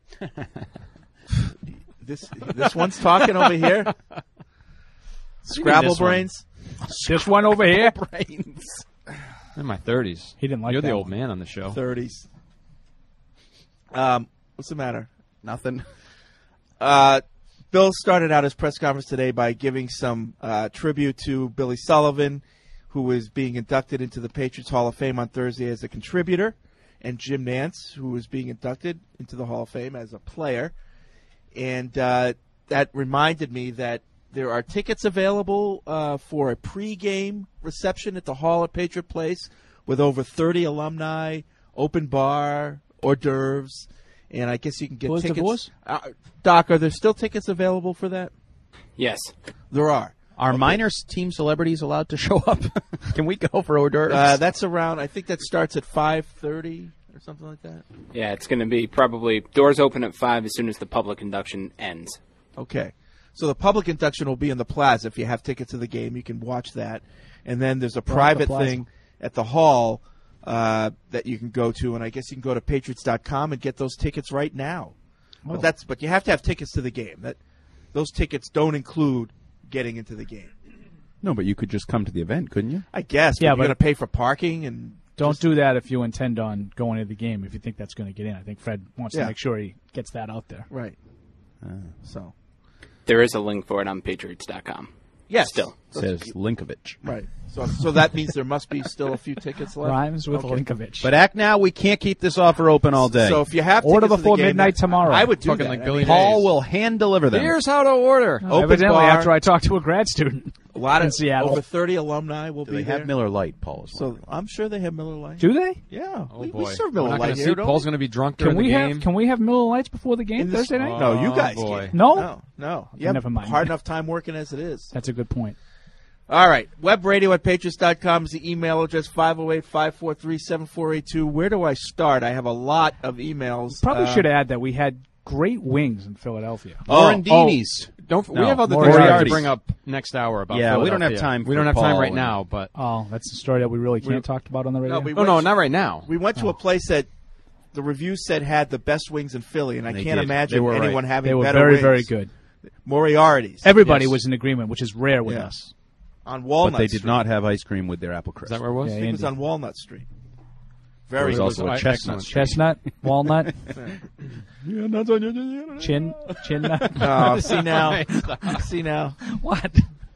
H: This this one's talking over here. Scrabble
M: this one?
H: brains.
I: This one over here.
H: Brains.
M: In my thirties.
I: He didn't like
M: You're
I: that
M: the old
I: one.
M: man on the show.
H: Thirties. Um, what's the matter?
J: Nothing.
H: Uh, Bill started out his press conference today by giving some uh, tribute to Billy Sullivan, who was being inducted into the Patriots Hall of Fame on Thursday as a contributor, and Jim Nance, who was being inducted into the Hall of Fame as a player. And uh, that reminded me that there are tickets available uh, for a pregame reception at the Hall at Patriot Place with over thirty alumni, open bar, hors d'oeuvres, and I guess you can get
I: Who's
H: tickets.
I: divorce?
H: Uh, Doc, are there still tickets available for that?
L: Yes.
H: There are.
J: Are
H: Okay.
J: minor team celebrities allowed to show up? Can we go for hors d'oeuvres?
H: Uh, that's around. I think that starts at five thirty or something like that.
L: Yeah, it's going to be probably doors open at five as soon as the public induction ends.
H: Okay. So the public induction will be in the plaza. If you have tickets to the game, you can watch that. And then there's a
I: the
H: private
I: plaza.
H: thing at the hall uh, that you can go to. And I guess you can go to patriots dot com and get those tickets right now.
I: Oh.
H: But that's but you have to have tickets to the game. That those tickets don't include getting into the game.
J: No, but you could just come to the event, couldn't you?
H: I guess.
I: Yeah,
H: but
I: but-
H: you're going to pay for parking and
I: Don't
H: just-
I: do that if you intend on going to the game. If you think that's going to get in, I think Fred wants
H: Yeah.
I: to make sure he gets that out there.
H: right. So
L: There is a link for it on patriots dot com.
H: yes,
L: Still.
J: Says Linkovich.
H: right. So so that means there must be still a few tickets left.
I: Rhymes with
H: Okay.
I: Linkovich.
J: But act now, we can't keep this offer open all day.
H: So if you have
I: Order
H: tickets to the
I: before
H: game,
I: midnight tomorrow.
H: I would do
M: Fucking
H: that.
M: like
H: I
M: Billy
H: mean,
J: Paul
M: Days.
J: will hand deliver them.
M: Here's how to order.
H: Open
I: Evidently,
H: bar.
I: after I talked to a grad student
H: a lot
I: in
H: of
I: Seattle.
H: over thirty alumni will
J: Do
H: be
J: they
H: there.
J: have Miller Lite, Paul? is
H: So
J: wondering.
H: I'm sure they have Miller Lite.
I: Do they?
H: Yeah,
M: Oh
H: we,
M: boy.
H: we serve
M: We're
H: Miller
M: not
H: Lite
M: gonna
H: here.
M: see.
H: don't
M: Paul's
H: we?
M: going to be drunk
I: Can
M: during
I: we
M: the
I: have
M: game.
I: Can we have Miller Lights before the game
H: In this-
I: Thursday night?
H: No, you
M: Oh,
H: guys
M: boy.
H: can't.
I: No?
H: No, no. You have
I: Never mind.
H: hard enough time working as it is.
I: That's a good point.
H: All right. Web radio at patriots dot com is the email address, five oh eight, five four three, seven four eight two. Where do I start? I have a lot of emails.
I: Probably
H: Uh,
I: should add that we had great wings in Philadelphia.
J: Morandini's.
M: Oh, don't
J: No,
M: we have other
J: Moriarty's.
M: things to bring up next hour about
J: Yeah, we don't have
M: Philadelphia.
J: time
M: We
J: for
M: don't have time
J: Paul
M: right
J: and-
M: now, but
I: Oh, that's the story that we really can't talk about on the radio.
H: No, we
M: oh
H: went
M: no,
H: to-
M: not right now.
H: We went to a place that the review said had the best wings in Philly, and I
J: They
H: can't
J: did.
H: imagine
J: They were
H: anyone
J: right.
H: having
I: They were
H: better
I: very,
H: wings.
I: very good.
H: Moriarty's.
I: Everybody
H: Yes.
I: was in agreement, which is rare with
H: Yeah.
I: us.
H: On Walnut
J: But they did
H: Street.
J: not have ice cream with their apple crisp.
M: Is that where it was?
I: Yeah,
H: I think it was
I: Andy.
H: on Walnut Street.
J: There
H: Very
J: was
H: good.
J: also a
M: I-
J: chestnut. Street.
I: Chestnut, walnut, chin, chin nut.
H: Oh, see now. See now.
I: What?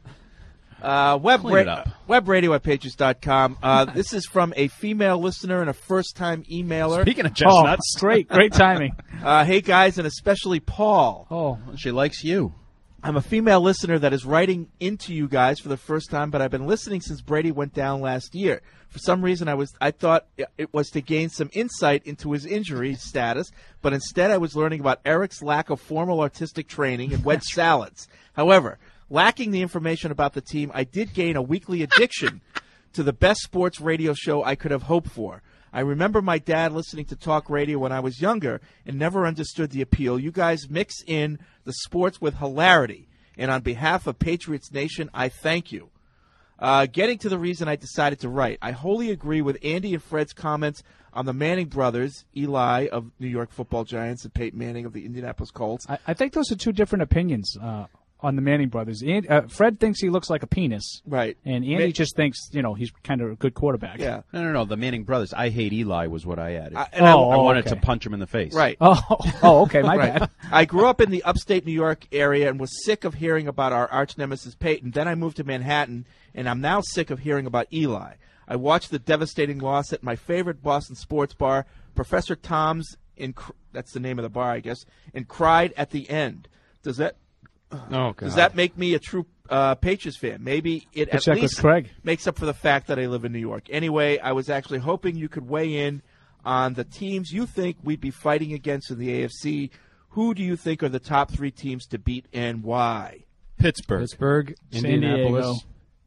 H: Uh, web,
J: Clean it
H: ra-
J: up.
H: web radio at patriots dot com. Uh, this is from a female listener and a first-time emailer.
J: Speaking of
I: Oh,
J: chestnuts,
I: great, great timing.
H: Uh, hey, guys, and especially Paul.
I: Oh,
J: she likes you.
H: I'm a female listener that is writing into you guys for the first time, but I've been listening since Brady went down last year. For some reason, I was I thought it was to gain some insight into his injury status, but instead I was learning about Eric's lack of formal artistic training and wedge salads. However, lacking the information about the team, I did gain a weekly addiction to the best sports radio show I could have hoped for. I remember my dad listening to talk radio when I was younger and never understood the appeal. You guys mix in the sports with hilarity, and on behalf of Patriots Nation, I thank you. Uh, getting to the reason I decided to write, I wholly agree with Andy and Fred's comments on the Manning brothers, Eli of New York Football Giants and Peyton Manning of the Indianapolis Colts.
I: I, I think those are two different opinions uh, on the Manning brothers. And, uh, Fred thinks he looks like a penis,
H: Right.
I: and Andy
H: Ma-
I: just thinks you know he's kind of a good quarterback.
H: Yeah.
J: No, no, no. The Manning brothers. I hate Eli was what I added.
H: I- and I-
J: I
I: Oh,
J: wanted
I: okay.
J: to punch him in the face.
H: Right.
I: Oh, oh, okay, my
H: Right.
I: bad.
H: I grew up in the upstate New York area and was sick of hearing about our arch nemesis Peyton. Then I moved to Manhattan, and I'm now sick of hearing about Eli. I watched the devastating loss at my favorite Boston sports bar, Professor Tom's, in cr- that's the name of the bar, I guess, and cried at the end. Does that
M: Oh,
H: does
M: God.
H: that make me a true uh, Patriots fan? Maybe it
I: Good
H: at
I: check with
H: least
I: Craig.
H: makes up for the fact that I live in New York. Anyway, I was actually hoping you could weigh in on the teams you think we'd be fighting against in the A F C. Who do you think are the top three teams to beat and why?
J: Pittsburgh.
M: Pittsburgh,
I: San
M: Indianapolis.
I: Diego.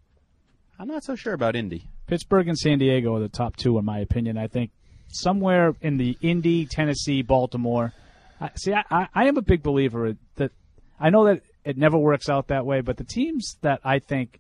J: I'm not so sure about Indy.
I: Pittsburgh and San Diego are the top two, in my opinion. I think somewhere in the Indy, Tennessee, Baltimore. I, see, I, I, I am a big believer that I know that it never works out that way, but the teams that I think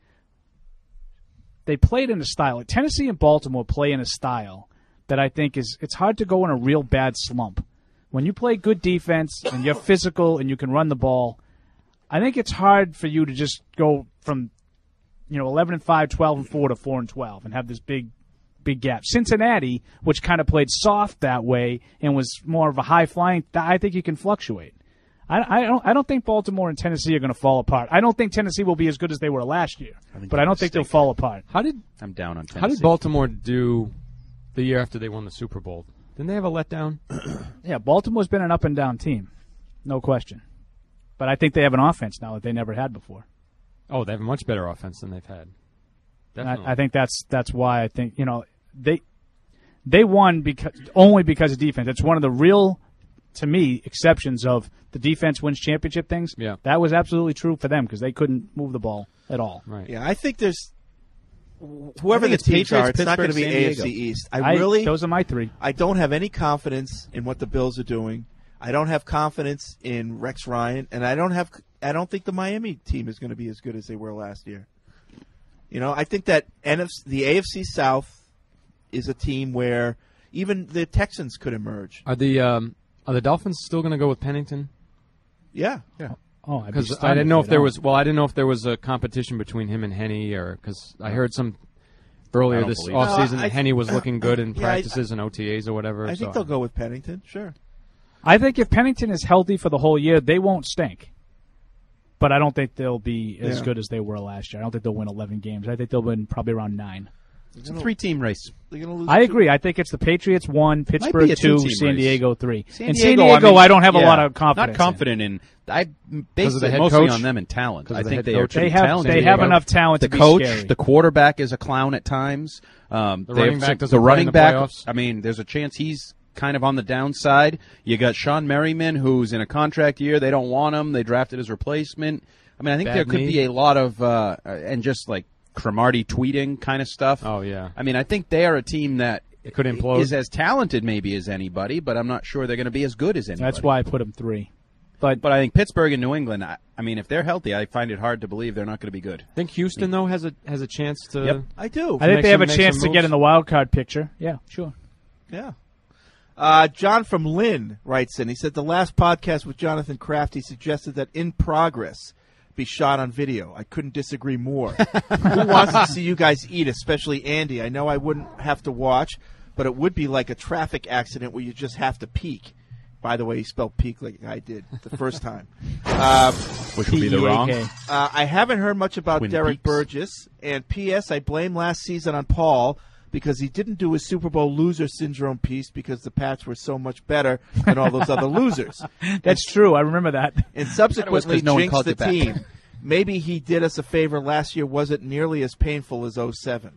I: they played in a style, like Tennessee and Baltimore play in a style that I think is it's hard to go in a real bad slump. When you play good defense and you're physical and you can run the ball, I think it's hard for you to just go from you know, eleven and five, twelve and four to four and twelve, and have this big, big gap. Cincinnati, which kind of played soft that way and was more of a high flying, I think you can fluctuate. I, I don't. I don't think Baltimore and Tennessee are going to fall apart. I don't think Tennessee will be as good as they were last year,
J: I think
I: but I
J: you're
I: don't think they'll
J: mistaken.
I: fall apart.
M: How did
J: I'm down on Tennessee.
M: How did Baltimore do the year after they won the Super Bowl? Didn't they have a letdown?
I: Yeah, Baltimore's been an up and down team, no question. But I think they have an offense now that they never had before.
M: Oh, they have a much better offense than they've had.
I: And
M: Definitely.
I: I, I think that's that's why I think you know they they won because only because of defense. It's one of the real, to me, exceptions of the defense wins championship things.
M: Yeah.
I: That was absolutely true for them because they couldn't move the ball at all.
M: Right.
H: Yeah, I think there's whoever
J: I think
H: the
J: it's
H: teams
J: Patriots,
H: are. It's not going to be
J: Pittsburgh, San
H: A F C
J: Diego.
H: East. I,
I: I-
H: really,
I: those are my three.
H: I don't have any confidence in what the Bills are doing. I don't have confidence in Rex Ryan, and I don't have. I don't think the Miami team is going to be as good as they were last year. You know, I think that N F C, the A F C South is a team where even the Texans could emerge.
M: Are the um, are the Dolphins still going to go with Pennington?
H: Yeah, yeah.
I: Oh, I'd be
M: Because
I: stunned
M: I didn't know
I: they
M: if there
I: don't.
M: was. Well, I didn't know if there was a competition between him and Henne, or because I heard some
J: I
M: earlier
J: don't
M: this
J: believe it.
M: offseason
H: No, I-
M: that Henne was looking good in
H: Yeah, I-
M: practices and O T As or whatever.
H: I think
M: so-
H: they'll go with Pennington. Sure.
I: I think if Pennington is healthy for the whole year, they won't stink. But I don't think they'll be as
H: Yeah.
I: good as they were last year. I don't think they'll win eleven games. I think they'll win probably around nine.
J: It's a three-team race.
H: They're gonna lose
I: I
H: two-
I: agree. I think it's the Patriots one,
J: be
I: Pittsburgh
J: a
I: two,
J: two-team
I: San
J: race.
I: Diego three.
J: San
I: and
J: Diego,
I: San Diego,
J: I, mean,
I: I don't have a
J: yeah,
I: lot of confidence.
J: Not confident in. I
M: Because
J: based
M: of the
J: it
M: head
J: mostly
M: coach?
J: on them and talent.
M: Because
J: I
M: of the
J: think
M: head
J: they are
M: coach?
J: pretty
I: They have
J: talented.
I: they have
M: Diego.
I: enough talent
J: The
I: to be
J: coach,
I: scary.
J: the quarterback is a clown at times. Um,
M: The
J: they
M: running
J: have
M: back
J: some-
M: doesn't
J: the
M: play
J: running
M: in the
J: back.
M: playoffs.
J: I mean, there's a chance he's kind of on the downside. You got Sean Merriman, who's in a contract year. They don't want him. They drafted his replacement. I mean, I think
M: Bad
J: there could
M: knee.
J: be a lot of uh, and just like Cromartie tweeting kind of stuff.
M: Oh, yeah.
J: I mean, I think they are a team that
M: it could implode.
J: Is as talented maybe as anybody, but I'm not sure they're going to be as good as anybody.
I: That's why I put them three. But
J: but I think Pittsburgh and New England, I, I mean, if they're healthy, I find it hard to believe they're not going to be good.
M: I think Houston, though, has a has a chance to...
J: Yep.
H: I do.
I: I think
M: make
I: they have
M: some-
I: a
M: make
I: chance
M: some
I: to get
M: moves.
I: in the wild card picture. Yeah, sure.
H: Yeah. Uh, John from Lynn writes in. He said the last podcast with Jonathan Kraft, he suggested that In Progress be shot on video. I couldn't disagree more. Who wants to see you guys eat, especially Andy? I know I wouldn't have to watch, but it would be like a traffic accident where you just have to peek. By the way, he spelled peek like I did the first time. Uh,
J: Which would be the wrong.
H: Uh, I haven't heard much about
J: Twin
H: Derek
J: Peaks.
H: Burgess. And P S. I blame last season on Paul because he didn't do his Super Bowl loser syndrome piece because the Pats were so much better than all those other losers.
I: That's true. I remember that.
H: And
J: was
H: subsequently
J: 'cause no one
H: jinxed
J: called
H: the
J: you back.
H: team. Maybe he did us a favor. Last year wasn't nearly as painful as oh seven.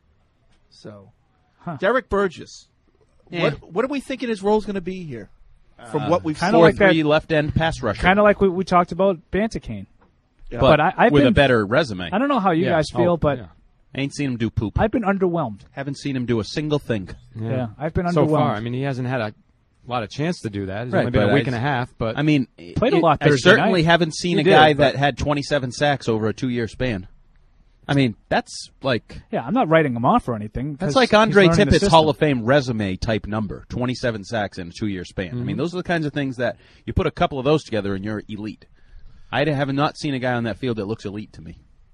H: So,
I: Huh.
H: Derek Burgess.
J: Yeah.
H: What what are we thinking his role's going to be here? From what we've
I: kinda
H: seen,
J: Four
I: like that-
J: three left end pass rusher,
I: Kind of like we, we talked about Banticane.
H: Yeah.
J: but,
I: but I- I've
J: with a
I: been-
J: better resume.
I: I don't know how you
M: Yeah.
I: guys feel,
M: Oh,
I: but
M: yeah.
J: Ain't seen him do poop.
I: I've been underwhelmed.
J: Haven't seen him do a single thing.
I: Yeah, I've been
M: So
I: underwhelmed.
M: far, I mean, he hasn't had a lot of chance to do that. It's
J: Right,
M: only been
J: but
M: a week
J: I-
M: and a half, but
J: I mean,
I: Played a
J: it-
I: lot
J: I
I: Thursday
J: certainly
I: night.
J: haven't seen
M: He
J: a
M: did,
J: guy
M: but-
J: that had twenty-seven sacks over a two-year span. I mean, that's like
I: Yeah, I'm not writing him off or anything.
J: that's
I: 'cause
J: like
I: he's
J: Andre
I: learning the
J: Tippett's
I: system.
J: Hall of Fame resume type number, twenty-seven sacks in a two-year span. I mean, those are the kinds of things that you put a couple of those together and you're elite. I have not seen a guy on that field that looks elite to me.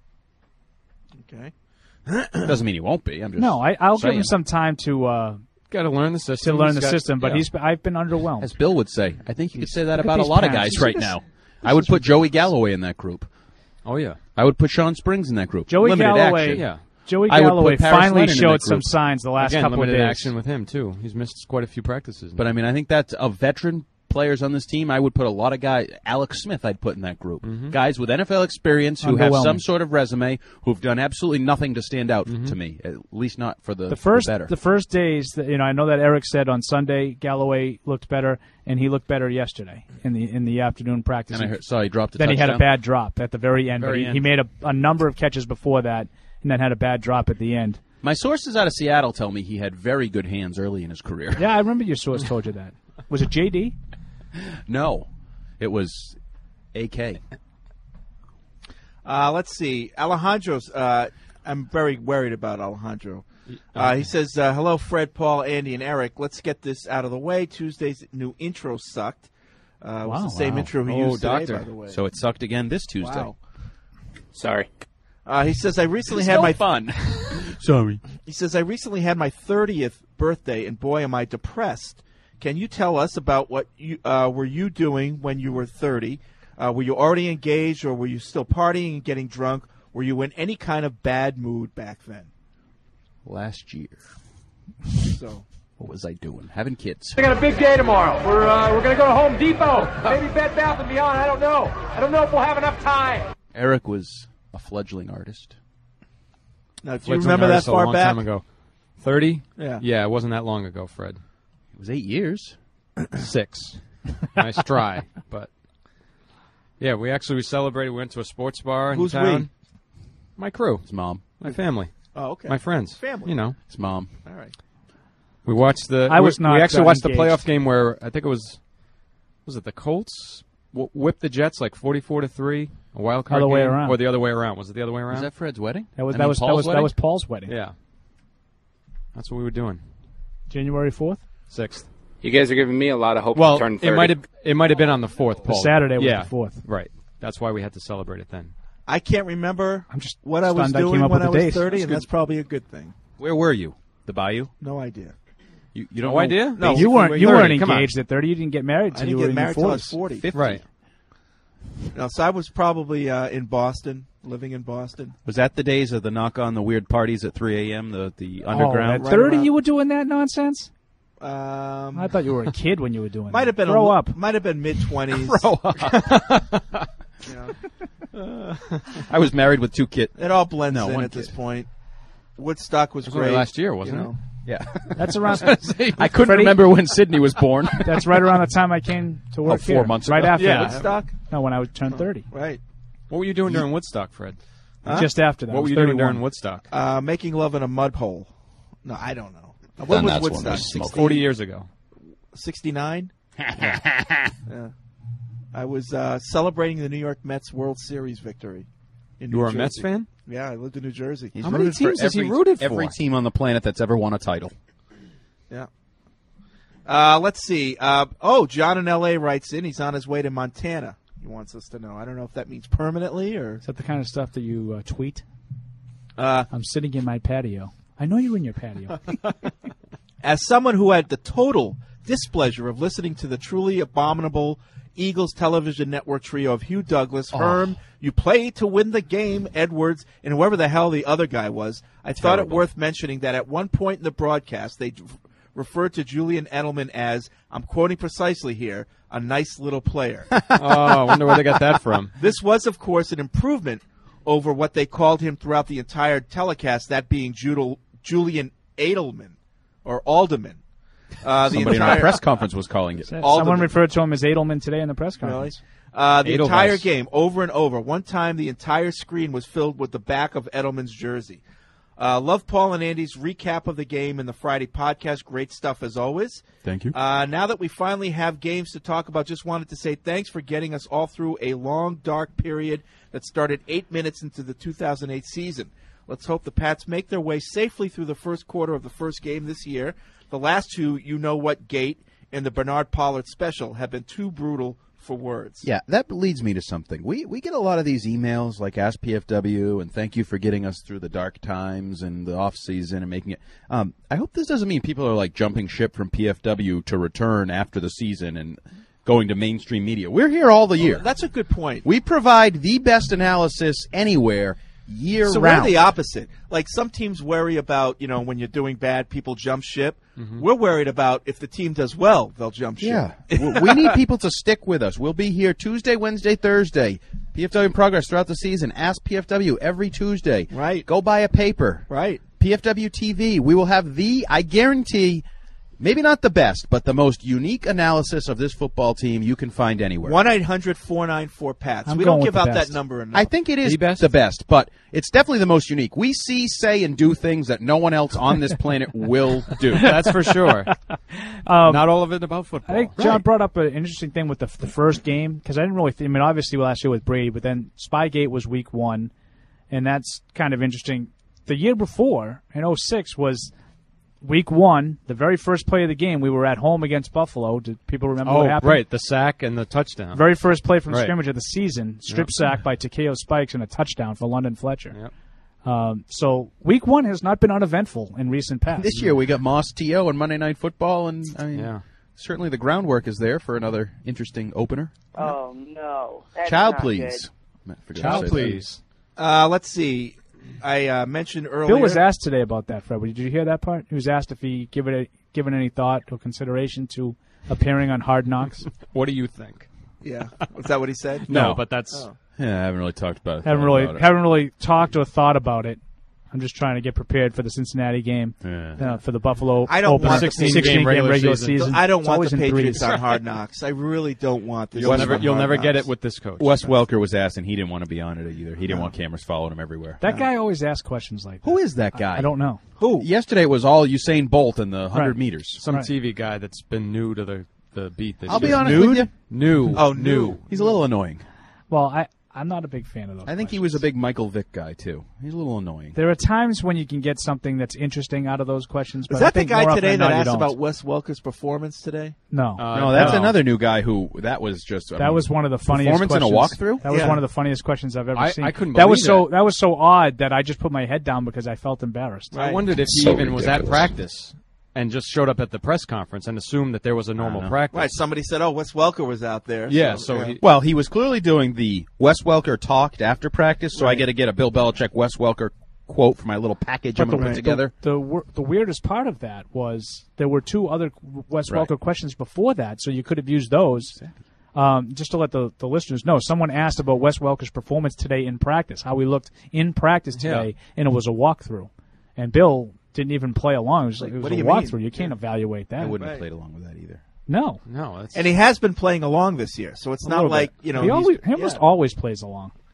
H: Okay.
J: Doesn't mean he won't be. I'm just
I: No, I, I'll give
J: saying.
I: him some time to uh,
M: got to learn the system.
I: to learn
M: He's
I: the
M: got-
I: system. But
M: yeah.
I: he's I've been underwhelmed.
J: As Bill would say, I think you could say that
I: look at
J: about a
I: these
J: lot of
I: parents.
J: guys right
I: This-
J: now. I would put Joey Galloway in that group.
M: Oh yeah,
J: I would put Sean Springs in that group.
I: Joey
J: Limited
I: Galloway,
J: action.
M: yeah.
I: Joey
J: I would put
I: Galloway
J: Paris
I: finally
J: Lennon in
I: showed
J: that
I: some
J: group.
I: signs the last
M: Again,
I: couple of
M: limited
I: days.
M: action with him too. He's missed quite a few practices.
J: But I mean, I think that's of veteran players on this team. I would put a lot of guys. Alex Smith, I'd put in that group.
M: Mm-hmm.
J: Guys with N F L experience who have
I: Underwhelming.
J: some sort of resume, who've done absolutely nothing to stand out to me. At least not for the
I: The first,
J: the better.
I: the first days, that, you know, I know that Eric said on Sunday Galloway looked better, and he looked better yesterday in the in the afternoon practice.
J: and I heard, saw he dropped a
I: then he had a
J: touchdown.
I: bad drop at the very end.
J: Very
I: but he,
J: end.
I: he made a, a number of catches before that, and then had a bad drop at the end.
J: My sources out of Seattle tell me he had very good hands early in his career.
I: Yeah, I remember your source told you that. Was it J D?
J: No, it was A K.
H: Uh, let's see. Alejandro's. Uh, I'm very worried about Alejandro. Uh, he says, uh, "Hello, Fred, Paul, Andy, and Eric. Let's get this out of the way. Tuesday's new intro sucked. Uh, it was
I: Wow.
H: the same
J: Wow.
H: intro he
J: Oh,
H: used today,
J: doctor.
H: by the way.
J: So it sucked again this Tuesday.
H: Wow.
L: Sorry.
H: Uh, he says, I recently
J: It's
H: had
J: no
H: my
J: fun. Sorry.
H: He says, I recently had my thirtieth birthday, and boy, am I depressed. Can you tell us about what you uh, were you doing when you were thirty? Uh, were you already engaged, or were you still partying and getting drunk? Were you in any kind of bad mood back then?"
J: Last year.
H: So,
J: what was I doing? Having kids.
C: I got a big day tomorrow. We're uh, we're gonna go to Home Depot, maybe Bed Bath and Beyond. I don't know. I don't know if we'll have enough time.
J: Eric was a fledgling artist.
H: Now, do you
M: Fledgling
H: remember that
M: artist a
H: far
M: long
H: back?
M: time ago. Thirty?
H: Yeah.
M: Yeah, it wasn't that long ago, Fred.
J: It was eight years.
M: Six. Nice try, but yeah, we actually we celebrated. We went to a sports bar in
H: Who's
M: town.
H: we?
M: My crew,
J: His mom.
M: my family,
H: Oh, okay.
M: my friends,
H: Family.
M: You know,
J: His mom.
H: All right.
M: we watched the.
I: I was
M: we,
I: not,
M: We actually
I: uh,
M: watched
I: engaged.
M: the playoff game where I think it was. Was it the Colts w- whipped the Jets like forty-four to three? A wild card
I: Other way
M: game?
I: around.
M: or the other way around? Was it the other way around?
J: Was that Fred's wedding?
I: That was
J: I
I: that
J: mean,
I: was that
J: Paul's
I: was that
J: wedding?
I: was Paul's wedding.
M: Yeah, that's what we were doing.
I: January fourth.
M: Sixth.
L: You guys are giving me a lot of hope
M: Well,
L: to turn thirty.
M: it might have it might have been on the fourth.
I: The
M: Paul.
I: Saturday was
M: yeah,
I: the fourth.
M: Right. That's why we had to celebrate it then.
H: I can't remember
I: I'm just
H: what I was
I: stunned I came
H: doing
I: up
H: when
I: with
H: I
I: the
H: was
I: date.
H: thirty,
I: That's
H: and
I: good.
H: that's probably a good thing.
J: Where were you? The Bayou?
H: No idea.
J: You, you don't
M: No
J: know?
M: idea?
H: No,
I: you weren't
H: where
I: you
H: you
I: weren't
M: thirty, come on.
I: engaged at thirty. You didn't get married
H: I
I: till
H: didn't
I: you were
H: get
I: in
H: married
I: your
H: till I was
I: forties.
H: forty.
M: Right.
H: No, so I was probably uh, in Boston, living in Boston.
J: Was that the days of the knock on the weird parties at three a.m., the, the
I: Oh,
J: underground?
I: at thirty,
H: around-
I: you were doing that nonsense.
H: Um,
I: I thought you were a kid when you were doing.
H: might
I: that.
H: have been
I: Grow
H: a,
I: up.
H: Might have been mid twenties.
J: Grow up. I was married with two kids.
H: It all blends
J: No,
H: in
J: one
H: at this
J: kid.
H: point. Woodstock was
M: It was only
H: great
M: last year, wasn't
H: you
M: it?
H: know.
J: Yeah.
I: That's around.
J: I couldn't
I: Freddie?
J: remember when Sydney was born.
I: That's right around the time I came to work
J: Oh, four
I: here.
J: months
I: right
J: ago.
I: after
M: Yeah.
I: that.
H: Woodstock?
I: No, when I was turned thirty.
H: Right.
M: What were you doing during Woodstock, Fred?
H: Huh?
I: Just after that.
M: What
I: I
M: were
I: was
M: you doing
I: thirty-one.
M: during Woodstock?
H: Uh, making love in a mud hole. No, I don't know.
J: Then
H: When was
J: that's when
H: Woodstock?
J: we smoked.
H: sixty
M: Forty years ago.
H: sixty-nine? Yeah. I was uh, celebrating the New York Mets World Series victory. In
M: You
H: New
M: were a
H: Jersey.
M: Mets fan?
H: Yeah, I lived in New Jersey.
J: He's
M: How many
J: rooted for
M: teams has he
J: every-
M: rooted for?
J: Every team on the planet that's ever won a title.
H: Yeah. Uh, let's see. Uh, oh, John in L A writes in. He's on his way to Montana. He wants us to know. I don't know if that means permanently or.
I: Is that the kind of stuff that you uh, tweet?
H: Uh,
I: I'm sitting in my patio. I know you're in your patio.
H: As someone who had the total displeasure of listening to the truly abominable Eagles television network trio of Hugh Douglas,
J: Oh.
H: Herm, you play to win the game, Edwards, and whoever the hell the other guy was, I thought it
J: Terrible.
H: worth mentioning that at one point in the broadcast, they d- referred to Julian Edelman as, I'm quoting precisely here, a nice little player.
M: Oh, I wonder where they got that from.
H: This was, of course, an improvement over what they called him throughout the entire telecast, that being Judel, Julian Edelman, or Alderman. Uh, the
J: Somebody in
H: entire
J: our press conference was calling it.
I: Someone
H: Alderman.
I: referred to him as Edelman today in the press
H: Really?
I: conference.
H: Uh, the
M: Edelweiss.
H: entire game, over and over. One time, the entire screen was filled with the back of Edelman's jersey. Uh, love Paul and Andy's recap of the game in the Friday podcast. Great stuff as always.
J: Thank you.
H: Uh, now that we finally have games to talk about, just wanted to say thanks for getting us all through a long, dark period that started eight minutes into the two thousand eight season. Let's hope the Pats make their way safely through the first quarter of the first game this year. The last two, you know what, Gate and the Bernard Pollard special, have been too brutal for words.
J: Yeah, that leads me to something. We we get a lot of these emails like Ask P F W and thank you for getting us through the dark times and the off season and making it. Um, I hope this doesn't mean people are like jumping ship from P F W to return after the season and going to mainstream media. We're here all the year.
H: That's a good point.
J: We provide the best analysis anywhere year
H: So
J: round.
H: we're the opposite. Like some teams worry about, you know, when you're doing bad, people jump ship.
J: Mhm.
H: We're worried about if the team does well, they'll jump ship.
J: Yeah. W- we need people to stick with us. We'll be here Tuesday, Wednesday, Thursday. P F W in progress throughout the season. Ask P F W every Tuesday.
H: Right.
J: Go buy a paper.
H: Right.
J: P F W T V. We will have the, I guarantee, maybe not the best, but the most unique analysis of this football team you can find anywhere.
H: one eight hundred four nine four PATS.
I: I'm
H: We don't
I: going
H: give
I: with
H: out
I: the
H: that
I: best.
H: number enough.
J: I think it is
M: The best?
J: the best, but it's definitely the most unique. We see, say, and do things that no one else on this planet will do.
M: That's for sure.
I: Um,
M: Not all of it about football.
I: I think John brought up an interesting thing with the, the first game because I didn't really think, I mean, obviously last year with Brady, but then Spygate was week one, and that's kind of interesting. The year before, in oh six, was week one, the very first play of the game. We were at home against Buffalo. Did people remember
M: Oh,
I: what happened?
M: right, the sack and the touchdown.
I: Very first play from
M: Right.
I: scrimmage of the season, strip
M: Yep.
I: sack by Takeo Spikes and a touchdown for London Fletcher.
M: Yep.
I: Um, so week one has not been uneventful in recent past.
J: This year we got Moss T O and Monday Night Football, and I mean,
M: Yeah.
J: certainly the groundwork is there for another interesting opener.
S: Oh no! That's
J: Child,
S: not
J: please.
S: good.
J: I forgot to
M: Child,
J: say that.
M: please.
H: Uh, let's see. I uh, mentioned earlier.
I: Bill was asked today about that, Fred. Did you hear that part? He was asked if he give it a, given any thought or consideration to appearing on Hard Knocks.
M: What do you think?
H: Yeah. Was that what he said?
M: No,
J: No.
M: but that's
H: Oh.
J: Yeah, I haven't really talked about it.
I: haven't
J: thought
I: really
J: about it.
I: haven't really talked or thought about it. I'm just trying to get prepared for the Cincinnati game,
J: Yeah.
I: uh, for the Buffalo
H: I don't
I: opener,
H: want the
I: sixteen,
M: sixteen
I: game
M: regular
I: regular
M: season.
I: season.
H: I don't
I: It's
H: want
I: always
H: the
I: in
H: Patriots
I: threes.
H: on Hard Knocks. I really don't want this.
M: You'll
H: team
M: never
H: on
M: you'll
H: Hard
M: never get
H: Knocks.
M: it with this coach.
J: Wes Welker was asked, and he didn't want to be on it either. He didn't want cameras following him everywhere.
I: That guy always asks questions like that.
J: Who is that guy?
I: I don't know.
H: Who?
J: Yesterday it was all Usain Bolt and the one hundred
I: Right.
J: meters.
M: Some
I: Right.
M: T V guy that's been new to the, the beat this
J: I'll
M: year.
J: be honest
M: Nude?
J: with you.
M: New.
H: Oh, new.
J: He's a little annoying.
I: Well, I I'm not a big fan of those.
J: I think he was a big Michael Vick guy, too. He's a little annoying.
I: There are times when you can get something that's interesting out of those questions. But
H: Was that
I: I think
H: the guy
I: more often
H: today
I: than
H: that
I: not, you
H: asked
I: don't.
H: about Wes Welker's performance today?
I: No,
M: Uh,
J: no, that's
M: no.
J: another new guy who, that was just, I
I: that
J: mean,
I: was one of the funniest
J: performance
I: questions.
J: in a walkthrough?
I: That was
H: Yeah.
I: one of the funniest questions I've ever
M: I-
I: seen.
M: I couldn't
I: that was
M: believe
I: so that. was so odd that I just put my head down because I felt embarrassed.
M: I wondered if he
J: So
M: even was at
J: ridiculous.
M: practice and just showed up at the press conference and assumed that there was a normal
J: know.
M: practice.
H: Right. Somebody said, "Oh, Wes Welker was out there."
M: Yeah, so he-
J: Well, he was clearly doing the Wes Welker talked after practice, so I got to get a Bill Belichick Wes Welker quote for my little package I'm
I: But
J: going to
I: the,
J: put together.
I: The, the wor- the weirdest part of that was there were two other Wes
J: Right.
I: Welker questions before that, so you could have used those. Um, just to let the, the listeners know, someone asked about Wes Welker's performance today in practice, how he looked in practice today,
M: Yeah.
I: and it was a walkthrough. And Bill didn't even play along. It was,
H: Like,
I: it was
H: what
I: a
H: do you
I: walkthrough.
H: mean?
I: You can't
H: Yeah.
I: evaluate that.
J: I wouldn't
H: Right.
J: have played along with that either.
I: No.
M: No, that's
H: And he has been playing along this year, so it's
I: A
H: not
I: little
H: like
I: bit.
H: you know
I: he,
H: he's-
I: always, he almost
H: yeah.
I: always plays along.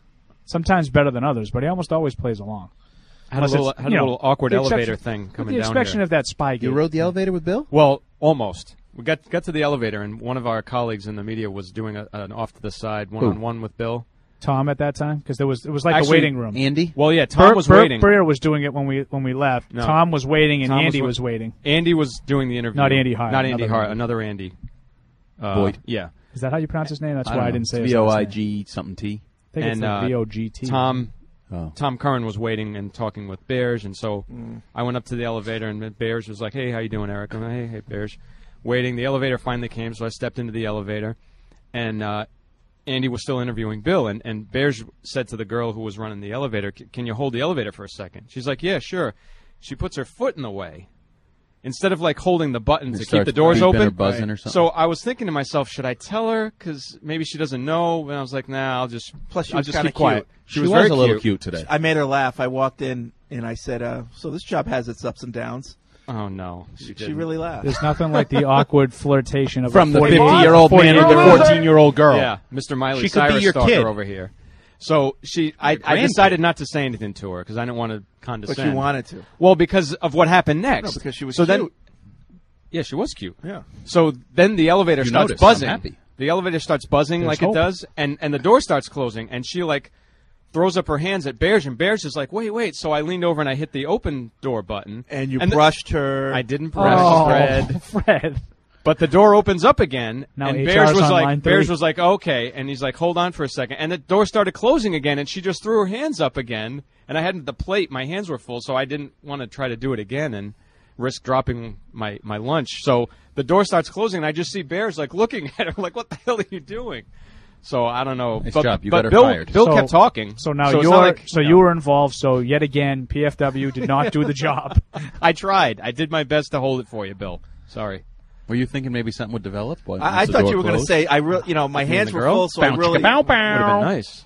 I: Sometimes better than others, but he almost always plays along.
M: I had a
I: Unless
M: little,
I: it's,
M: had
I: you
M: a
I: know,
M: little awkward
I: the
M: elevator
I: exception-
M: thing
I: with
M: coming
I: the
M: down
I: exception
M: here.
I: of that spy
J: You
I: gate.
J: rode the elevator with Bill?
M: Well, almost. We got got to the elevator, and one of our colleagues in the media was doing a, an off to the side one on one with Bill.
I: Tom at that time, because there was it was like
M: Actually,
I: a waiting room.
J: Andy?
M: Well, yeah, Tom
I: Bert,
M: was
I: Bert
M: waiting.
I: Breer was doing it when we when we left.
M: No.
I: Tom was waiting, and
M: Tom
I: Andy
M: wa-
I: was waiting.
M: Andy was doing the interview.
I: Not Andy Hart,
M: Not Andy
I: another
M: Hart.
I: Andy.
M: Another Andy. Uh,
J: Boyd.
M: Yeah.
I: Is that how you pronounce his name? That's
J: I
I: why
J: don't
I: I
J: know.
I: didn't say
J: It's
I: his
J: V O
I: last
J: I
I: name.
J: G something T.
I: I think it's
M: and
I: like
M: uh,
I: V O G T.
M: Tom,
J: Oh.
M: Tom Curran was waiting and talking with Bears, and so
I: Mm.
M: I went up to the elevator, and Bears was like, "Hey, how you doing, Eric?" I'm like, "Hey, hey, Bears." Waiting. The elevator finally came, so I stepped into the elevator, and uh, Andy was still interviewing Bill, and, and Bears said to the girl who was running the elevator, "Can you hold the elevator for a second?" She's like, "Yeah, sure." She puts her foot in the way. Instead of like holding the button
J: It
M: to keep
J: starts
M: the doors
J: beeping
M: open,
J: or buzzing or something.
M: so I was thinking to myself, should I tell her? Because maybe she doesn't know. And I was like, nah, I'll just
H: Plus, she
M: I'll
H: was
M: just
H: kinda
M: keep quiet.
H: cute.
M: She,
J: She
M: was,
J: was
M: very
J: a little cute today.
H: I made her laugh. I walked in and I said, uh, "So this job has its ups and downs."
M: Oh no,
H: She,
M: she,
H: she really laughed.
I: There's nothing like the awkward flirtation of
J: From
I: a
J: the
I: forty
J: fifty-year-old man and the fourteen-year-old girl.
M: Yeah, Mister Miley
J: She could be
M: Cyrus
J: your
M: stalker
J: kid.
M: over here. So she, I, I
J: grandkid.
M: decided not to say anything to her because I didn't want to
H: But
M: condescend.
H: you wanted to.
M: Well, because of what happened next.
H: No, because she was
M: so
H: cute.
M: then, yeah, she was cute.
H: Yeah.
M: So then the elevator
J: You
M: starts
J: noticed. I'm
M: buzzing.
J: happy.
M: The elevator starts buzzing
I: There's
M: like
I: hope.
M: it does, and and the door starts closing, and she like throws up her hands at Bears, and Bears is like, wait, wait. So I leaned over and I hit the open door button,
H: And you
M: the-
H: brushed her.
M: I didn't brush
I: Oh,
M: Fred.
I: Fred.
M: But the door opens up again,
I: Now
M: and
I: H
M: Bears
I: R's
M: was
I: on
M: like,
I: line
M: Bears
I: three.
M: was like, okay, and he's like, hold on for a second, and the door started closing again, and she just threw her hands up again, and I hadn't the plate, my hands were full, so I didn't want to try to do it again and risk dropping my my lunch. So the door starts closing, and I just see Bears like looking at her, like, what the hell are you doing? So I don't know.
J: Nice
M: but,
J: job. You
M: but
J: got her
M: Bill,
J: fired.
M: Bill
I: So-
M: kept talking.
I: So now
M: it's not
I: you're
M: like,
I: so
M: know.
I: you were involved. So yet again, P F W did not do the job.
M: I tried. I did my best to hold it for you, Bill. Sorry.
J: Were you thinking maybe something would develop? Once
H: I, I
J: the
H: thought
J: door
H: you were going to
J: closed?
H: say, "I really, you know, my
M: You
H: hands
M: and the
H: were
M: girl?
H: full, so I
M: Bow,
H: really."
M: chicka, bow, bow. Would have been nice.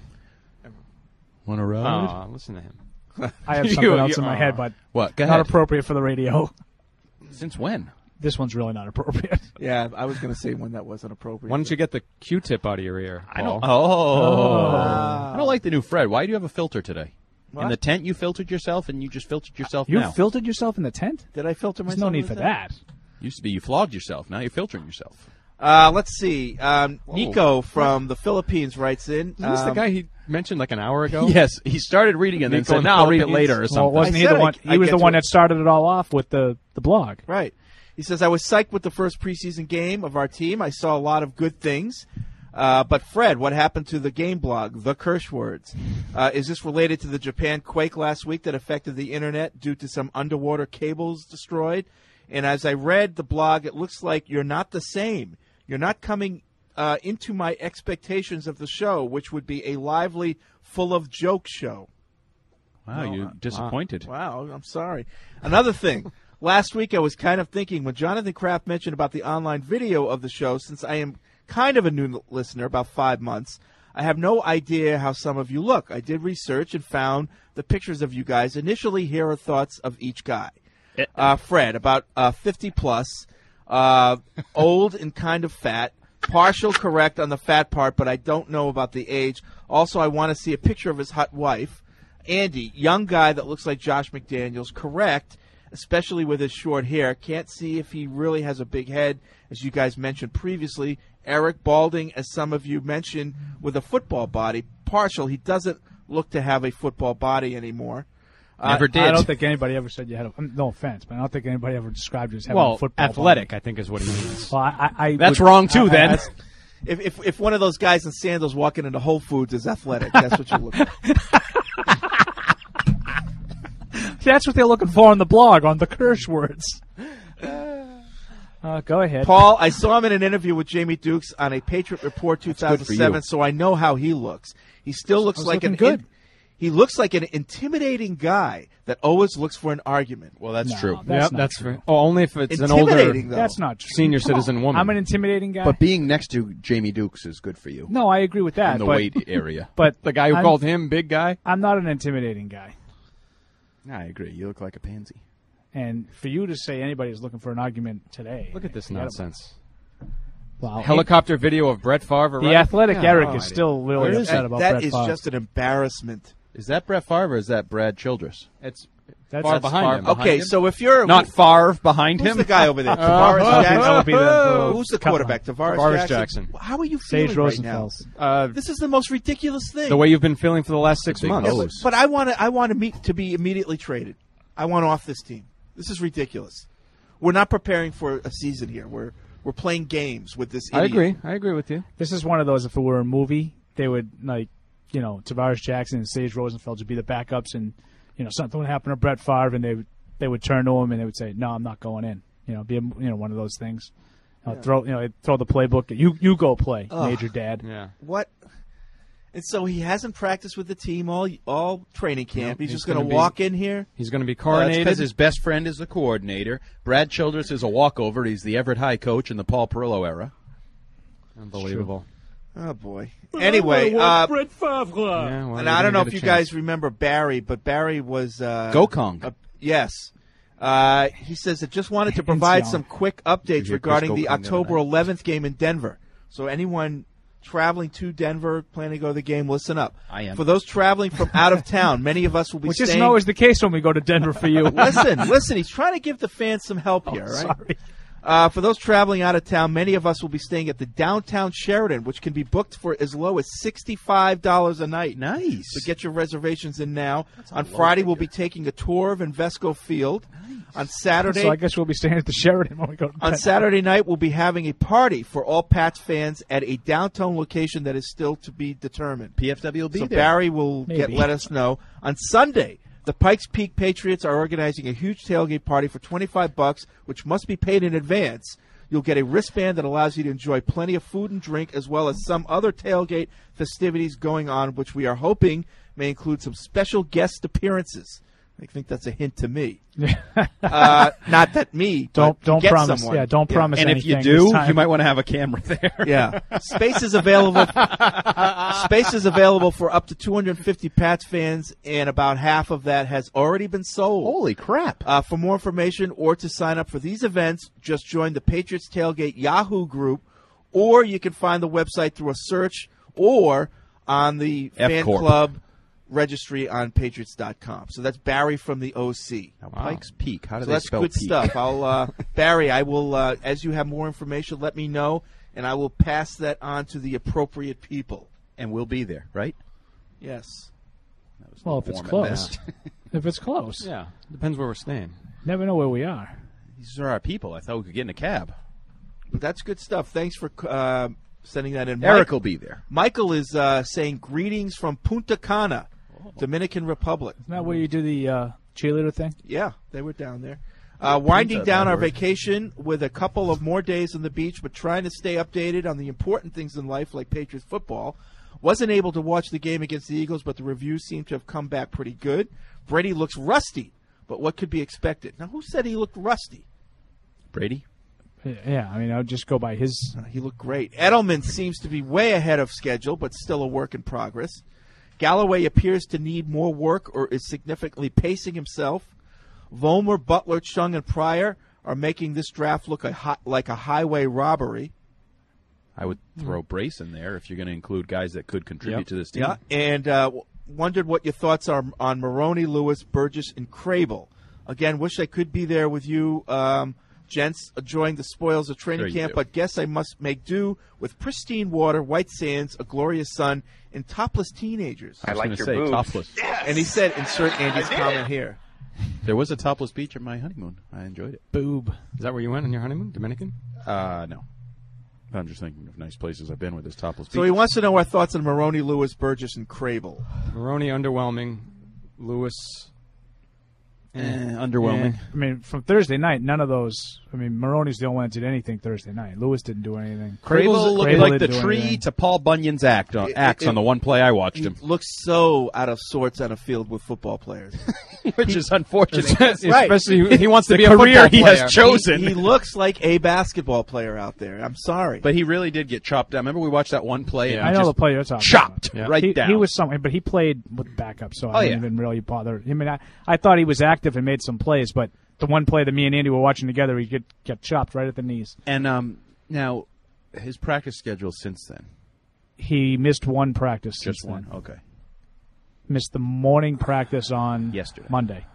J: Want to ride?
M: Aw, listen to him.
I: I have
M: You-
I: something else
M: you-
I: in my
M: aw.
I: head, but
J: What? Go
I: not
J: ahead.
I: appropriate for the radio.
J: Since when?
I: This one's really not appropriate.
H: Yeah, I was going to say one that wasn't appropriate.
M: Why don't you get the Q-tip out of your ear,
J: I don't.
M: Paul?
J: Oh.
H: Wow.
J: I don't like the new Fred. Why do you have a filter today? In
H: What?
J: the tent, you filtered yourself, and you just filtered yourself
I: You
J: now.
I: filtered yourself in the tent?
H: Did I filter myself?
I: There's no need
H: in
I: for
H: the
I: that.
J: Used to be you flogged yourself. Now you're filtering yourself.
H: Uh, let's see. Um, Nico from the Philippines writes in.
M: Isn't this the
H: um,
M: guy he mentioned like an hour ago?
J: Yes, he started reading it and then
M: Nico
J: said,
M: in
J: "No,
M: the
J: I'll read it
M: Philippines?
J: later or
I: Well,
J: something."
I: wasn't
H: I
I: he the
H: said I-
I: one?
H: I
I: He was
H: get
I: the
H: to
I: one
H: it.
I: that started it all off with the, the blog.
H: Right. He says, I was psyched with the first preseason game of our team. I saw a lot of good things. Uh, but, Fred, what happened to the game blog, The Kirsch Words? Uh, is this related to the Japan quake last week that affected the Internet due to some underwater cables destroyed? And as I read the blog, it looks like you're not the same. You're not coming uh, into my expectations of the show, which would be a lively, full of joke show.
J: Wow,
H: No,
J: you
H: uh,
J: disappointed.
H: Wow, I'm sorry. Another thing. Last week I was kind of thinking when Jonathan Kraft mentioned about the online video of the show, since I am kind of a new listener, about five months, I have no idea how some of you look. I did research and found the pictures of you guys. Initially, here are thoughts of each guy. Uh, Fred, about uh, fifty plus, uh, old and kind of fat, partial correct on the fat part, but I don't know about the age. Also, I want to see a picture of his hot wife. Andy, young guy that looks like Josh McDaniels, correct, especially with his short hair. Can't see if he really has a big head, as you guys mentioned previously. Eric, balding, as some of you mentioned, with a football body. Partial, he doesn't look to have a football body anymore.
J: Never
H: Uh,
J: did.
I: I don't think anybody ever said you had a. No offense, but I don't think anybody ever described you as having
M: Well,
I: a football
M: athletic,
I: body.
M: I think, is what he means.
I: Well, I, I, I
M: That's
I: would-
M: wrong, too,
I: I- I-
M: then.
I: that's-
H: If, if if one of those guys in sandals walking into Whole Foods is athletic, that's what you look like.
I: That's what they're looking for on the blog, on the Kirsch Words. Uh, go ahead.
H: Paul, I saw him in an interview with Jamie Dukes on a Patriot Report two
J: good
H: thousand
J: for
H: seven,
J: you.
H: so I know how he looks. He still looks
I: was
H: like
I: looking
H: an
I: good.
H: in- he looks like an intimidating guy that always looks for an argument.
J: Well, that's
I: No,
J: true.
I: That's
M: Yep,
I: not
M: that's
I: true.
M: fair. Oh, only if it's an older
H: Intimidating, though.
I: That's not true.
M: senior
I: Come on.
M: citizen woman.
I: I'm an intimidating guy.
J: But being next to Jamie Dukes is good for you.
I: no, I agree with that.
J: in the
I: but,
J: weight area.
I: but
M: the guy who
I: I'm,
M: called him big guy.
I: I'm not an intimidating guy.
J: I agree. You look like a pansy.
I: And for you to say anybody's looking for an argument today,
M: Look at this
I: you gotta-
M: nonsense.
I: Wow.
M: Helicopter video of Brett Favre.
I: The
M: right?
I: athletic
M: Yeah,
I: Eric
M: no
I: is
M: idea.
I: still really
H: Where is
I: upset
H: that?
I: about
H: That
I: Brett
H: is
I: Favre.
H: just an embarrassment.
J: Is that Brett Favre or is that Brad Childress?
M: It's
I: That's
M: far
I: that's
M: behind
J: far
M: him.
J: behind
H: Okay,
J: him?
H: so if you're
J: Not Favre behind
H: who's
J: him.
H: the guy over there?
I: Uh,
H: Tavares
I: that
H: Jackson.
I: would be the- the
H: Who's the
I: cut
H: quarterback?
I: line.
H: Tavares,
M: Tavares
H: Jackson.
M: Jackson.
H: How are you
I: Sage
H: feeling right now?
I: Rosenfels.
M: Uh,
H: This is the most ridiculous thing.
M: the way you've been feeling for the last six
J: big
M: months.
J: hose.
H: Yeah, but, but I want to. I want to meet to be immediately traded. I want off this team. This is ridiculous. We're not preparing for a season here. We're we're playing games with this. Idiot.
M: I agree. I agree with you.
I: This is one of those. If it were a movie, they would like, you know, Tavares Jackson and Sage Rosenfeld would be the backups, and you know something would happen to Brett Favre, and they would they would turn to him and they would say, "No, I'm not going in." You know, be a, you know one of those things. You know,
H: Yeah.
I: Throw you know throw the playbook. You you go play,
H: Ugh.
I: Major Dad.
M: Yeah.
H: What? And so he hasn't practiced with the team all all training camp.
J: No,
H: he's,
J: he's
H: just going to
J: gonna be-
H: walk in here.
M: He's going to be
J: Well, that's
M: coronated.
J: because his best friend is the coordinator. Brad Childress is a walkover. He's the Everett High coach in the Paul Perillo era.
M: Unbelievable.
H: Oh boy. Anyway, uh,
Q: Brett Favre.
M: Yeah, well,
H: and
M: you're
H: I don't
M: gonna
H: know
M: get
H: if
M: a
H: you
M: chance.
H: guys remember Barry, but Barry was uh,
J: Gokong.
H: uh, yes. Uh, he says that just wanted to provide
I: young.
H: some quick
J: Did
H: updates
J: you hear
H: regarding
J: Chris
H: the
J: Gokong the other
H: October
J: night?
H: eleventh game in Denver. So anyone traveling to Denver, planning to go to the game, listen up.
J: I am.
H: For those traveling from out of town, many of us will be
I: Which
H: staying.
I: isn't always the case when we go to Denver for you.
H: listen, listen. He's trying to give the fans some help here, right?
I: Sorry.
H: Uh, for those traveling out of town, many of us will be staying at the downtown Sheraton, which can be booked for as low as sixty-five dollars a night.
J: Nice.
H: So get your reservations in now.
J: a
H: On
J: low
H: Friday, we'll
J: figure.
H: be taking a tour of Invesco Field. On Saturday,
I: So I guess we'll be staying at the Sheraton when we go to
H: on
I: bed.
H: Saturday night, we'll be having a party for all Pats fans at a downtown location that is still to be determined.
J: P F W will be
H: So
J: there.
H: Barry will get
I: Maybe.
H: let us know. On Sunday, the Pikes Peak Patriots are organizing a huge tailgate party for twenty-five bucks, which must be paid in advance. You'll get a wristband that allows you to enjoy plenty of food and drink, as well as some other tailgate festivities going on, which we are hoping may include some special guest appearances. I think that's a hint to me. uh, not that me.
I: Don't
H: but
I: don't
H: get
I: promise.
H: someone.
I: Yeah, don't promise.
J: And if you
I: anything
J: do,
I: this time.
J: you might want to have a camera there.
H: Yeah, space is available. Space is available for up to two hundred fifty Pats fans, and about half of that has already been sold.
J: Holy crap.
H: Uh, for more information or to sign up for these events, just join the Patriots Tailgate Yahoo group, or you can find the website through a search or on the
J: F
H: fan
J: Corp.
H: club registry on patriots dot com. So that's Barry from the O C.
J: Now, Pikes Peak. How do
H: So
J: they
H: that's
J: spell
H: good
J: peak?
H: stuff. I'll uh, Barry, I will uh, as you have more information, let me know, and I will pass that on to the appropriate people.
J: And we'll be there, right?
H: Yes.
J: That was
I: Well, if it's
J: warm at
I: close.
J: best.
I: If it's close.
M: Yeah. Depends where we're staying.
I: Never know where we are.
J: These are our people. I thought we could get in a cab.
H: But that's good stuff. Thanks for uh, sending that in.
J: Eric
H: Mike-
J: will be there.
H: Michael is uh, saying greetings from Punta Cana, Dominican Republic.
I: Isn't that where you do the uh, cheerleader thing?
H: Yeah, they were down there. Uh, winding
J: Punta,
H: down
J: that
H: our
J: word.
H: vacation with a couple of more days on the beach, but trying to stay updated on the important things in life like Patriots football. Wasn't able to watch the game against the Eagles, but the reviews seem to have come back pretty good. Brady looks rusty, but what could be expected? Now, who said he looked rusty?
J: Brady?
I: Yeah, I mean, I would just go by his.
H: Uh, he looked great. Edelman seems to be way ahead of schedule, but still a work in progress. Galloway appears to need more work or is significantly pacing himself. Vollmer, Butler, Chung, and Pryor are making this draft look a hi- like a highway robbery.
J: I would throw Brace in there if you're going to include guys that could contribute
M: Yep.
J: to this team.
H: Yeah, and uh, w- wondered what your thoughts are on Maroney, Lewis, Burgess, and Crable. Again, wish I could be there with you, um, gents, enjoying the spoils of training
J: Sure you
H: camp,
J: do.
H: but guess I must make do with pristine water, white sands, a glorious sun, and topless teenagers.
J: I was going to say topless.
H: And he said, insert Andy's comment here.
J: There was a topless beach at my honeymoon. I enjoyed it.
I: Boob.
M: Is that where you went on your honeymoon? Dominican?
J: Uh, no. I'm just thinking of nice places I've been with this topless
H: So
J: beach.
H: he wants to know our thoughts on Maroney, Lewis, Burgess, and Crable.
M: Maroney, underwhelming. Lewis,
J: Eh, underwhelming.
I: Yeah. I mean, from Thursday night, none of those. I mean, Maroney's the only one that did anything Thursday night. Lewis didn't do anything.
J: Crable looked
I: Crable
J: like the
I: didn't do
J: tree
I: anything.
J: to Paul Bunyan's act on,
H: It- it-
J: axe
H: it-
J: on the one play I watched
H: He
J: him,
H: looks so out of sorts on a field with football players.
J: which is unfortunate.
H: Right.
M: Especially he wants to
J: The
M: be a
J: career
M: football
J: he
M: player.
J: has chosen.
H: He, he looks like a basketball player out there. I'm sorry.
J: But he really did get chopped down. Remember we watched that one play? And
I: I
J: he
I: know
J: just
I: the play you're talking
J: chopped
I: about.
J: right
I: he,
J: down.
I: He was something, but he played with backup, so
J: Oh,
I: I didn't
J: yeah.
I: even really bother. I mean, I, I thought he was active and made some plays, but the one play that me and Andy were watching together, he get get chopped right at the knees.
J: And um, now, his practice schedule since then?
I: He missed one practice.
J: Just
I: since
J: one.
I: then.
J: Okay.
I: Missed the morning practice on
J: Yesterday.
I: Monday.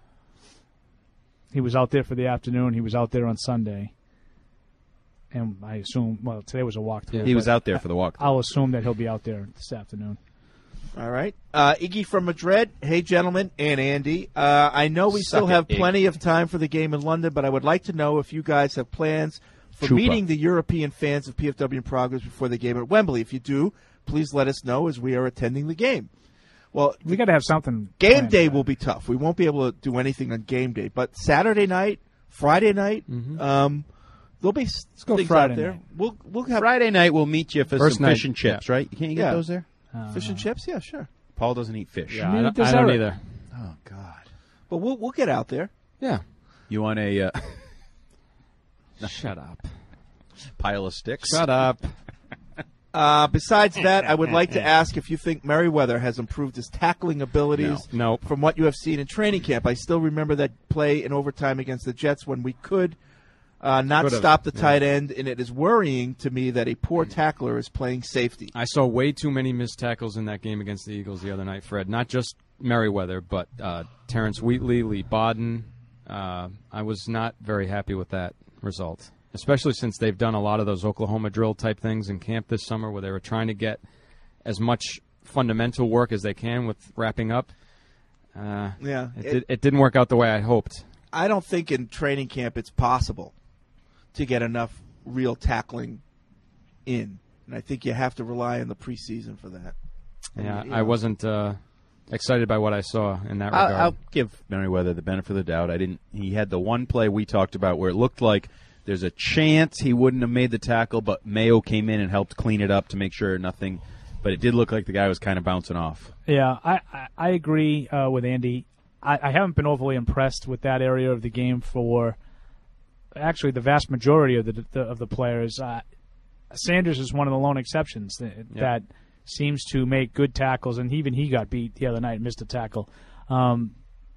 I: He was out there for the afternoon. He was out there on Sunday. And I assume, well, today was a walkthrough.
J: Yeah. He was out there for the walkthrough.
I: I'll assume that he'll be out there this afternoon.
H: All right. Uh, Iggy from Madrid. Hey, gentlemen, and Andy. Uh, I know we
J: Suck
H: still
J: it,
H: have
J: Iggy.
H: plenty of time for the game in London, but I would like to know if you guys have plans for
J: Chupa.
H: meeting the European fans of P F W in Progress before the game at Wembley. If you do, please let us know as we are attending the game. Well,
I: we got to have something.
H: Game
I: planned
H: day
I: for that.
H: will be tough. We won't be able to do anything on game day, but Saturday night, Friday night, um, there'll be s-
I: go
H: things
I: Friday
H: out there.
I: night.
H: We'll we'll have
J: Friday night we'll meet you for
M: First
J: some
M: night,
J: fish and chips,
M: yeah.
J: right? Can't you get
H: Yeah.
J: those there?
H: fish and chips. Yeah, sure.
J: Paul doesn't eat fish.
M: Yeah, I don't, I don't either.
J: Oh God.
H: But we'll we'll get out there.
M: Yeah.
J: You want a uh,
M: Shut up.
J: pile of sticks?
M: Shut up.
H: Uh, besides that, I would like to ask if you think Merriweather has improved his tackling abilities
M: No. Nope.
H: from what you have seen in training camp. I still remember that play in overtime against the Jets when we could uh, not
M: Could've,
H: stop the
M: yeah.
H: tight end, and it is worrying to me that a poor tackler is playing safety.
M: I saw way too many missed tackles in that game against the Eagles the other night, Fred. Not just Merriweather, but uh, Terrence Wheatley, Lee Bodden. Uh, I was not very happy with that result, especially since they've done a lot of those Oklahoma drill type things in camp this summer where they were trying to get as much fundamental work as they can with wrapping up. Uh,
H: Yeah.
M: It,
H: It-
M: did, it didn't work out the way I hoped.
H: I don't think in training camp it's possible to get enough real tackling in, and I think you have to rely on the preseason for that.
M: Yeah,
H: And, you
M: I
H: know,
M: wasn't uh, excited by what I saw in that
J: I'll,
M: regard.
J: I'll give Merriweather the benefit of the doubt. I didn't. He had the one play we talked about where it looked like there's a chance he wouldn't have made the tackle, but Mayo came in and helped clean it up to make sure nothing. But it did look like the guy was kind of bouncing off.
I: Yeah, I, I, I agree uh, with Andy. I, I haven't been overly impressed with that area of the game for actually the vast majority of the, the of the players. Uh, Sanders is one of the lone exceptions that,
M: Yeah.
I: that seems to make good tackles, and even he got beat the other night, missed a tackle. Um,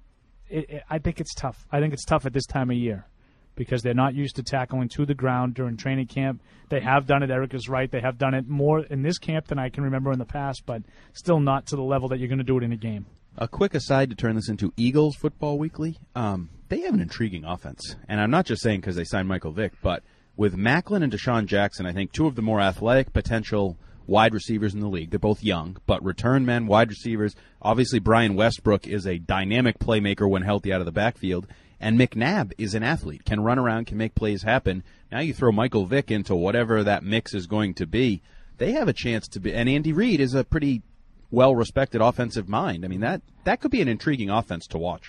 I: it, it, I think it's tough. I think it's tough at this time of year because they're not used to tackling to the ground during training camp. They have done it. Eric is right. They have done it more in this camp than I can remember in the past, but still not to the level that you're going to do it in a game.
J: A quick aside to turn this into Eagles Football Weekly. Um, they have an intriguing offense. And I'm not just saying because they signed Michael Vick, but with Macklin and Deshaun Jackson, I think two of the more athletic potential wide receivers in the league. They're both young, but return men, wide receivers. Obviously, Brian Westbrook is a dynamic playmaker when healthy out of the backfield. And McNabb is an athlete, can run around, can make plays happen. Now you throw Michael Vick into whatever that mix is going to be. They have a chance to be. And Andy Reid is a pretty well-respected offensive mind. I mean, that, that could be an intriguing offense to watch.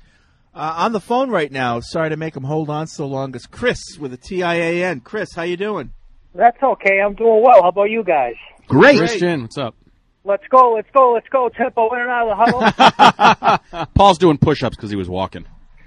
H: Uh, on the phone right now, sorry to make him hold on so long, is Chris with a T I A N. Chris, how you doing?
S: That's okay. I'm doing well. How about you guys?
J: Great.
M: Christian, what's up?
S: Let's go. Let's go. Let's go. Tempo in and out of the huddle.
J: Paul's doing push-ups because he was walking.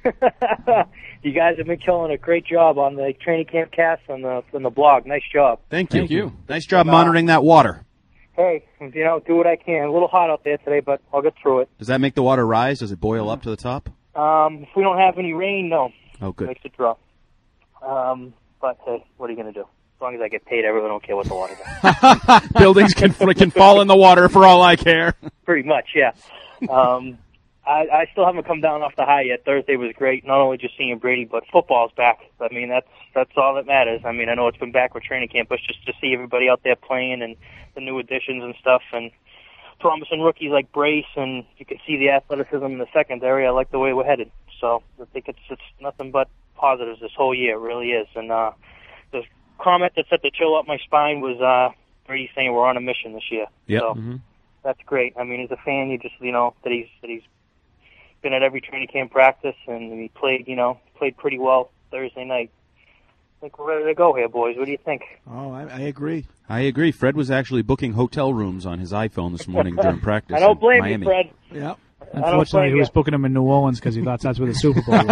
S: You guys have been killing a great job on the training camp cast and the on the blog. Nice job.
J: Thank you.
M: Thank you.
J: Nice job
S: Uh,
J: monitoring that water.
S: Hey, you know, do what I can. A little hot out there today, but I'll get through it.
J: Does that make the water rise? Does it boil up to the top?
S: Um, if we don't have any rain, no.
J: Oh, good.
S: Makes it drop. Um, but hey, what are you going to do? As long as I get paid, I really don't care what the water does.
J: Buildings can can fall in the water for all I care.
S: Pretty much, yeah. Um, I, I still haven't come down off the high yet. Thursday was great. Not only just seeing Brady, but football's back. I mean, that's that's all that matters. I mean, I know it's been back with training camp, but just to see everybody out there playing and the new additions and stuff, and promising rookies like Brace, and you can see the athleticism in the secondary. I like the way we're headed. So I think it's it's nothing but positives this whole year. It really is. And uh, the comment that set the chill up my spine was uh, Brady saying we're on a mission this year.
J: Yep.
S: So
M: Mm-hmm.
S: that's great. I mean, as a fan, you just you know that he's that he's been at every training camp practice, and he played you know played pretty well Thursday night. I think we're ready to go here, boys. What do you think?
H: Oh, I, I agree.
J: I agree. Fred was actually booking hotel rooms on his iPhone this morning during practice.
S: I don't
J: in
S: blame
J: Miami.
S: you, Fred.
H: Yep.
S: I don't
I: Unfortunately,
S: blame
I: he was
S: you.
I: booking him in New Orleans because he thought that's where the Super Bowl was.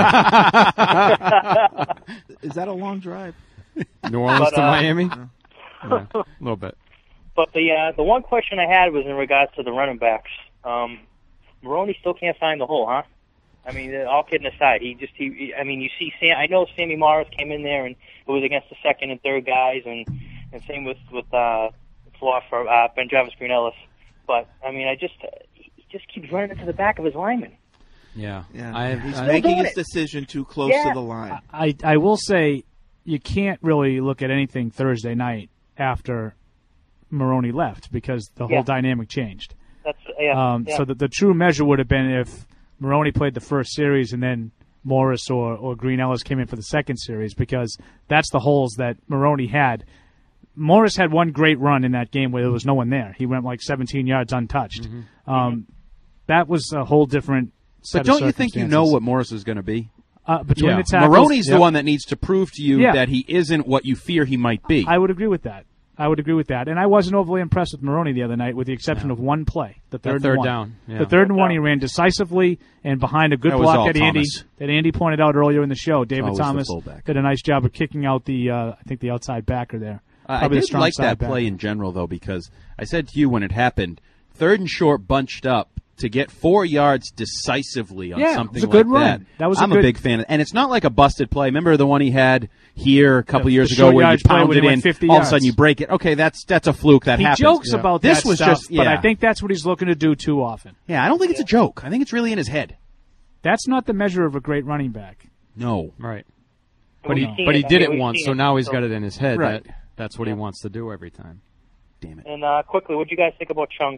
H: Is that a long drive?
M: New Orleans
S: But,
M: to
S: uh,
M: Miami? Yeah, a little bit.
S: But the uh, the one question I had was in regards to the running backs. Um, Maroney still can't find the hole, huh? I mean, all kidding aside, he just he. I mean, you see, Sam. I know Sammy Morris came in there and it was against the second and third guys, and and same with with uh, flaw for uh, Ben Travis Green Ellis. But I mean, I just he just keeps running into the back of his lineman.
M: Yeah,
H: Yeah,
M: I,
H: he's
M: I,
H: making
S: doing
H: his
S: it.
H: decision too close
S: Yeah.
H: to the line.
I: I, I will say you can't really look at anything Thursday night after Maroney left because the whole
S: Yeah.
I: dynamic changed.
S: That's yeah.
I: Um,
S: yeah.
I: So the, the true measure would have been if Maroney played the first series and then Morris or, or Green Ellis came in for the second series, because that's the holes that Maroney had. Morris had one great run in that game where there was no one there. He went like seventeen yards untouched.
M: Mm-hmm.
I: Um, that was a whole different set
J: But don't
I: of
J: you think you know what Morris is going to be?
I: Uh, between
M: Yeah.
I: the tackles,
J: Maroney's
I: yep.
J: the one that needs to prove to you
I: Yeah.
J: that he isn't what you fear he might be.
I: I would agree with that. I would agree with that. And I wasn't overly impressed with Maroney the other night, with the exception
M: No.
I: of one play, the
M: That
I: third,
M: third
I: and one.
M: down, yeah.
I: The third and one, he ran decisively and behind a good
J: That was
I: block
J: all
I: that Andy
J: Thomas.
I: that Andy pointed out earlier in the show. David
J: always the
I: Thomas
J: fullback.
I: did a nice job of kicking out the, uh, I think, the outside backer there.
J: Uh, I
I: Probably the
J: did
I: strong
J: like
I: side
J: that
I: backer.
J: play in general, though, because I said to you when it happened, third and short bunched up to get four yards decisively on
I: Yeah, it
J: something
I: was a good
J: like
I: run.
J: that.
I: That was a
J: I'm
I: good-
J: a big fan. Of, and it's not like a busted play. Remember the one he had here a couple
I: The-
J: years
I: the
J: ago
I: short
J: where you
I: yardage play
J: pound
I: when
J: it
I: he
J: in,
I: went fifty
J: all of a
I: yards.
J: sudden you break it. Okay, that's that's a fluke. That
I: He
J: happens.
I: jokes
J: Yeah.
I: about
J: this
I: that
J: was
I: stuff,
J: just,
I: but
J: yeah.
I: I think that's what he's looking to do too often.
J: Yeah, I don't think it's a joke. I think it's really in his head.
I: That's not the measure of a great running back.
J: No.
M: Right.
S: We've
M: But he
S: seen
M: but he
S: it. I
M: did
S: mean,
M: it
S: we've
M: once,
S: seen
M: so
S: it.
M: now he's
S: So-
M: got it in his head
J: Right.
M: that that's what he wants to do every time.
J: Damn it.
S: And uh, quickly, what do you guys think about Chung?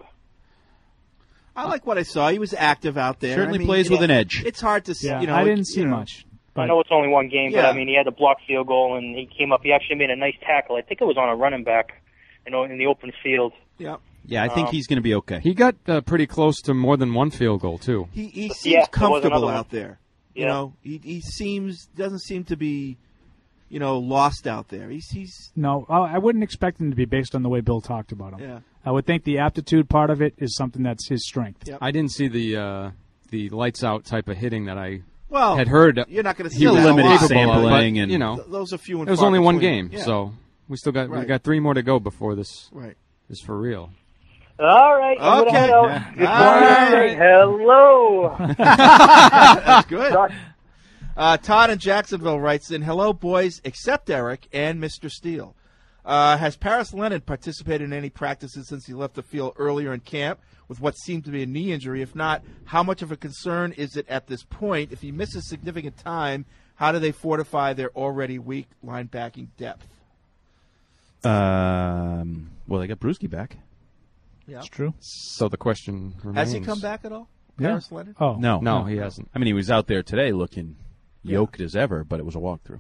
H: I like what I saw. He was active out there.
J: Certainly
H: I mean,
J: plays
H: you
J: with
H: know,
J: an edge.
H: It's hard to see.
I: Yeah,
H: You know,
I: I didn't see
H: you know.
I: much.
S: I
I: But
S: know it's only one game, but
H: Yeah.
S: I mean, he had a block field goal, and he came up. He actually made a nice tackle. I think it was on a running back, you know, in the open field.
H: Yeah.
J: Yeah, I think
S: Um,
J: he's going to be okay.
M: He got uh, pretty close to more than one field goal too.
H: He he seems
S: Yeah, there was
H: comfortable
S: another one.
H: out there. You
S: Yeah.
H: know, he he seems doesn't seem to be, you know, lost out there. He's he's
I: no, I I wouldn't expect him to be based on the way Bill talked about him.
H: yeah.
I: I would think the aptitude part of it is something that's his strength.
H: Yep.
M: I didn't see the uh, the lights out type of hitting that I
H: Well,
M: had heard.
H: you're not going to see
M: he was
H: that a
J: limited
H: lot.
M: capable of,
J: sampling
M: but,
J: and-
M: you know,
H: Th- those are few and
M: it was
H: far
M: only one
H: between.
M: game,
H: Yeah.
M: so we still got we
H: Right.
M: got three more to go before this
H: Right.
M: is for real.
S: All right, I'm
H: Okay.
S: gonna head out. Good
H: All
S: morning.
H: right.
S: Say hello.
H: That's good.
S: Doc-
H: Uh, Todd in Jacksonville writes in, hello, boys, except Eric and Mister Steele. Uh, has Paris Leonard participated in any practices since he left the field earlier in camp with what seemed to be a knee injury? If not, how much of a concern is it at this point? If he misses significant time, how do they fortify their already weak linebacking depth?
J: Um, well, they got Brewski back.
H: Yeah.
I: It's true.
M: So the question remains:
H: Has he come back at all?
I: Yeah.
H: Paris Leonard?
I: Oh,
J: No,
M: No, he hasn't.
J: I mean, he was out there today looking yoked as ever, but it was a walkthrough.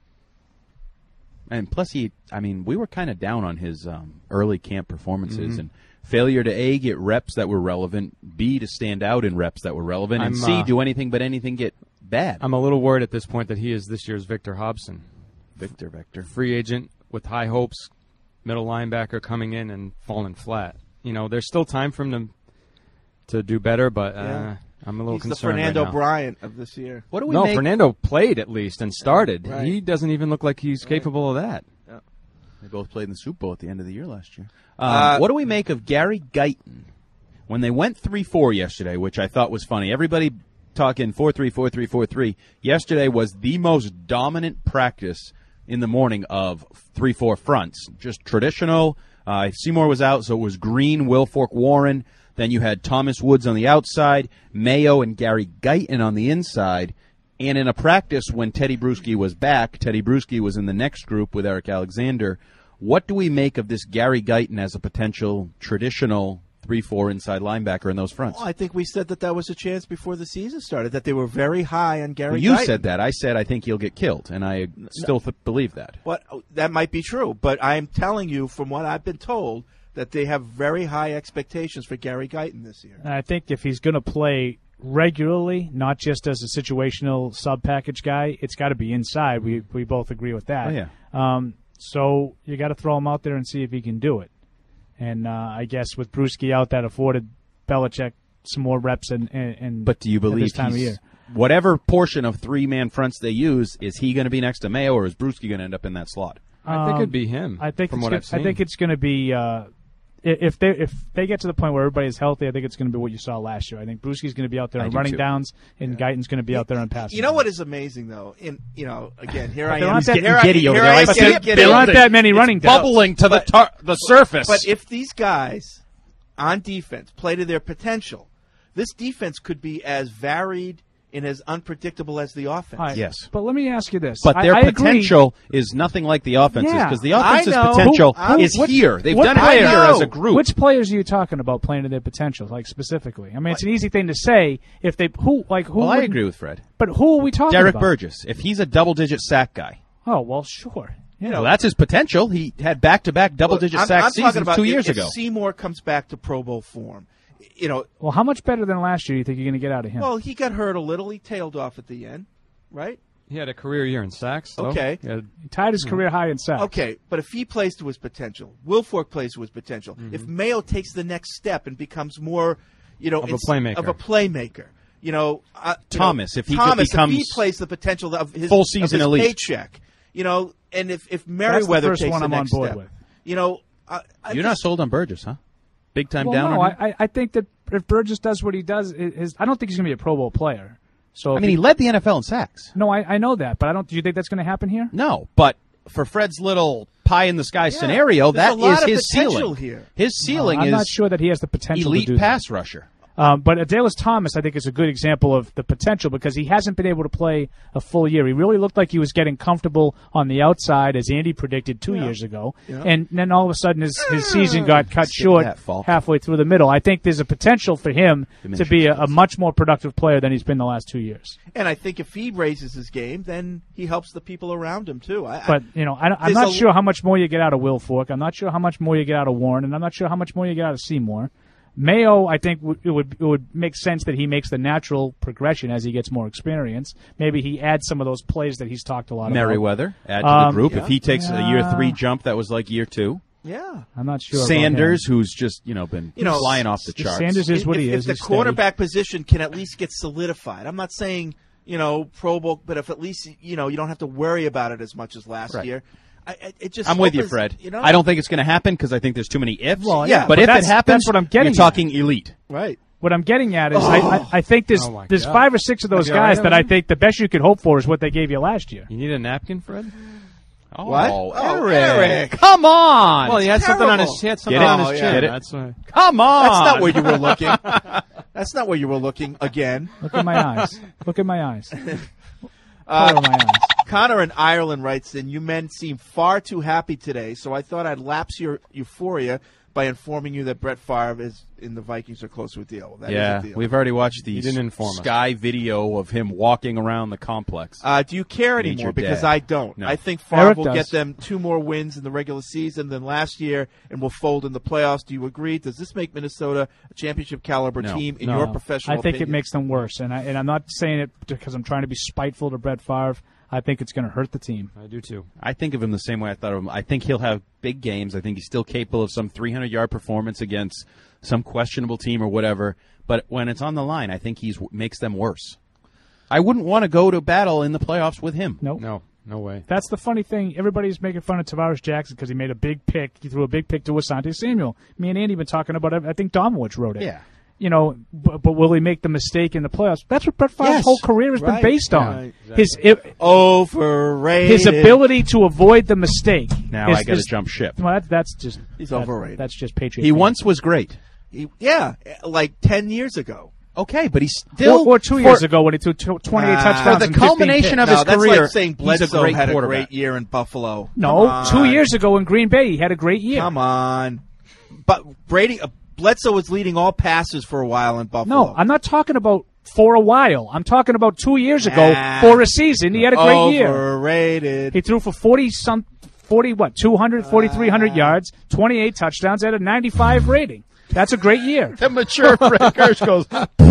J: And plus, he, I mean, we were kind of down on his um, early camp performances
M: Mhm.
J: and failure to A, get reps that were relevant, B, to stand out in reps that were relevant, and
M: I'm,
J: C,
M: uh,
J: do anything but anything get bad.
M: I'm a little worried at this point that he is this year's Victor Hobson,
J: Victor, Victor.
M: free agent with high hopes, middle linebacker coming in and falling flat. You know, there's still time for him to to do better, but uh,
H: Yeah.
M: I'm a little
H: He's the
M: concerned
H: Fernando
M: right now.
H: Bryant of this year.
J: What do we
M: No,
J: make?
M: Fernando played at least and started.
H: Right.
M: He doesn't even look like he's capable of that.
J: They both played in the Super Bowl at the end of the year last year. Um,
H: Uh,
J: what do we make of Gary Guyton? When they went three four yesterday, which I thought was funny, everybody talking four three, four three, four three. Yesterday was the most dominant practice in the morning of three four fronts. Just traditional. Uh, Seymour was out, so it was Green, Wilfork, Warren. Then you had Thomas Woods on the outside, Mayo and Gary Guyton on the inside. And in a practice when Teddy Bruschi was back, Teddy Bruschi was in the next group with Eric Alexander. What do we make of this Gary Guyton as a potential traditional three four inside linebacker in those fronts?
H: Well, I think we said that that was a chance before the season started, that they were very high on Gary
J: Well, you
H: Guyton.
J: said that. I said I think he'll get killed, and I still th- believe that.
H: But that might be true. But I'm telling you, from what I've been told, that they have very high expectations for Gary Guyton this year.
I: And I think if he's going to play regularly, not just as a situational sub-package guy, it's got to be inside. We we both agree with that.
J: Oh, yeah.
I: Um, so you got to throw him out there and see if he can do it. And uh, I guess with Brewski out, that afforded Belichick some more reps. And, and, and
J: But do you
I: at
J: believe
I: this time of
J: he's-
I: year.
J: whatever portion of three-man fronts they use, is he going to be next to Mayo, or is Brewski going to end up in that slot?
M: I think
I: Um,
M: it'd be him.
I: I think
M: from
I: it's
M: what
I: gonna,
M: I've seen.
I: I think it's going to be uh, i- if they if they get to the point where everybody is healthy, I think it's going to be what you saw last year. I think Bruschi's going to be out there
H: I
I: on
H: do
I: running
H: too.
I: downs, and Guyton's going to be out there on passing.
H: You know what is amazing though? In you know, again, here
I: But
H: I
I: there
H: am.
I: aren't that-
H: Here I-
I: giddy over
H: here
I: there.
H: I
I: I
H: am
I: see
H: getting-
I: it
H: getting-
I: there aren't that many
H: It's
I: running downs.
J: bubbling to the
H: But-
J: tar- the surface.
H: But if these guys on defense play to their potential, this defense could be as varied and as unpredictable as the offense.
I: All right,
J: Yes.
I: But let me ask you this.
J: But
I: I-
J: their
I: I agree.
J: potential is nothing like the offense's
I: Yeah.
J: because the
H: I
J: offense's
H: know.
J: potential
I: Who- who-
J: is
I: what-
J: here. They've
I: what
J: done it
I: player-
J: here as a group.
I: Which players are you talking about playing to their potential, like specifically? I mean, it's an easy thing to say if they who like who.
J: well, I
I: wouldn't-
J: agree with Fred.
I: But who are we talking
J: Derek
I: about?
J: Burgess. If he's a double-digit sack guy,
I: Oh well, sure. Yeah.
J: well, that's his potential. He had back-to-back double-digit
H: I'm,
J: sack
H: I'm talking
J: seasons
H: about
J: two
H: if,
J: years
H: if
J: ago.
H: Seymour comes back to Pro Bowl form, you know.
I: Well, how much better than last year do you think you're going to get out of him?
H: Well, he got hurt a little. He tailed off at the end, right?
M: He had a career year in sacks. Though.
H: Okay.
M: He had-
I: He tied his career high in sacks.
H: Okay, but if he plays to his potential, Wilfork plays to his potential.
M: Mm-hmm.
H: If Mayo takes the next step and becomes more, you know,
M: Of a
H: ins-
M: playmaker.
H: of a playmaker, you know, uh, you
J: Thomas,
H: know,
J: if he could
H: Thomas,
J: becomes
H: if he plays the potential of his
J: full
H: of
J: season
H: his
J: elite.
H: paycheck, you know, and if if
I: That's the
H: Merriweather
I: first
H: takes
I: one
H: the
I: I'm on
H: next
I: board
H: step,
I: with.
H: you know, I, I
J: You're not
H: just-
J: sold on Burgess, huh? Big time
I: Well,
J: down
I: no,
J: on him?
I: I, I- I think that if Burgess does what he does, it- his, I don't think he's going to be a Pro Bowl player. So
J: I
I: if
J: mean, he led the N F L in sacks.
I: No, I, I know that, but I don't. Do you think that's going to happen here?
J: No, but for Fred's little pie in the sky
H: Yeah,
J: scenario,
H: there's
J: that
H: a lot
J: is
H: of
J: his
H: potential
J: ceiling.
H: here.
J: His ceiling
I: I'm
J: is
I: not sure that he has the potential
J: elite
I: to do
J: pass
I: that.
J: rusher.
I: Um, but Adalus Thomas, I think, is a good example of the potential because he hasn't been able to play a full year. He really looked like he was getting comfortable on the outside, as Andy predicted two
H: Yeah.
I: years ago.
H: Yeah.
I: And then all of a sudden, his, his season got cut
J: Skip
I: short
J: that, Falk.
I: halfway through the middle. I think there's a potential for him to be a, a much more productive player than he's been the last two years.
H: And I think if he raises his game, then he helps the people around him too. I,
I: But, you know, I, don't- I'm
H: There's
I: not
H: a-
I: sure how much more you get out of Wilfork. I'm not sure how much more you get out of Warren, and I'm not sure how much more you get out of Seymour. Mayo, I think w- it would it would make sense that he makes the natural progression as he gets more experience. Maybe he adds some of those plays that he's talked a lot about.
J: Merriweather, add to
I: Um,
J: the group.
H: yeah.
J: If he takes a year
I: Yeah.
J: three jump, that was like year two.
H: yeah.
I: I'm not sure. about
J: Sanders,
I: him.
J: who's just you know been
H: You know,
J: flying off the charts.
I: Sanders is what
H: if,
I: he
H: if
I: is.
H: the
I: He's steady.
H: quarterback position can at least get solidified. I'm not saying, you know, Pro Bowl, but if at least, you know, you don't have to worry about it as much as last
J: Right.
H: year. I, I- it just
J: I'm with you,
H: opens-
J: Fred.
H: You know?
J: I don't think it's going to happen because I think there's too many ifs.
I: Well,
H: yeah,
J: but,
I: but
J: if
I: that's-
J: it happens,
I: that's what I'm getting
J: you're talking elite.
H: Right.
I: What I'm getting at is I, I, I think there's
M: Oh, my
I: there's
M: God.
I: five or six of those
M: Are you all
I: guys
M: right
I: that
M: over
I: I
M: there?
I: think the best you could hope for is what they gave you last year.
M: You need a napkin, Fred?
J: Oh,
H: What? Oh, Eric.
J: Come on!
M: Well, he had something on his.
H: terrible.
M: He had something
J: Get it?
M: on
H: Oh,
M: his
H: yeah.
M: chin.
J: Get it?
M: That's why.
J: Come on!
H: That's not where you were looking. That's not where you were looking again.
I: Look at my eyes. Look at my eyes.
H: Uh,
I: Color my eyes.
H: Connor in Ireland writes in, you men seem far too happy today, so I thought I'd lapse your euphoria by informing you that Brett Favre is in the Vikings are close to a deal. Well, that is
J: yeah,
H: a deal.
J: we've already watched the
M: He didn't inform us.
J: Sky video of him walking around the complex.
H: Uh, do you care
J: Major
H: anymore? Because
J: dad.
H: I don't.
J: No.
H: I think Favre
I: Eric
H: will
I: does.
H: get them two more wins in the regular season than last year and will fold in the playoffs. Do you agree? Does this make Minnesota a championship caliber
J: No.
H: team in
I: No.
H: your professional
I: I think
H: opinion?
I: it makes them worse, and I and I'm not saying it because I'm trying to be spiteful to Brett Favre. I think it's going to hurt the team.
M: I do too.
J: I think of him the same way I thought of him. I think he'll have big games. I think he's still capable of some three hundred yard performance against some questionable team or whatever. But when it's on the line, I think he's makes them worse. I wouldn't want to go to battle in the playoffs with him.
I: Nope.
M: No, no way.
I: That's the funny thing. Everybody's making fun of Tavares Jackson because he made a big pick. He threw a big pick to Asante Samuel. Me and Andy have been talking about it. I think Domowitch wrote it.
J: Yeah.
I: You know, but, but will he make the mistake in the playoffs? That's what Brett Favre's
H: Yes.
I: whole career has
H: Right.
I: been based on.
H: Right.
I: His it,
H: Overrated.
I: his ability to avoid the mistake.
J: Now
I: is,
J: I got to
I: is-
J: jump ship.
I: Well, that, that's just
H: He's
I: that-
H: overrated.
I: That's just Patriot.
J: He
I: fans.
J: once was great.
H: He- yeah, like ten years ago.
J: Okay, but he's still
I: or, or two
J: for-
I: years ago when he threw tw- twenty-eight
H: Nah.
I: touchdowns.
J: For the
I: and fifteen
J: culmination
I: picks.
J: of his
H: no, that's
J: career,
H: like saying
J: he's a
H: Bledsoe
J: great
H: had a
J: quarterback.
H: great year in Buffalo.
I: No,
H: Come
I: two
H: on.
I: years ago in Green Bay, he had a great year.
H: Come on. But Brady, uh, Bledsoe was leading all passes for a while in Buffalo.
I: No, I'm not talking about for a while. I'm talking about two years ago
H: Nah.
I: for a season. He had a great year.
H: Overrated.
I: He threw for forty some, forty what, two hundred, forty-three hundred yards, twenty-eight touchdowns, at a ninety-five rating. That's a great year.
J: The mature Fred Gersh goes.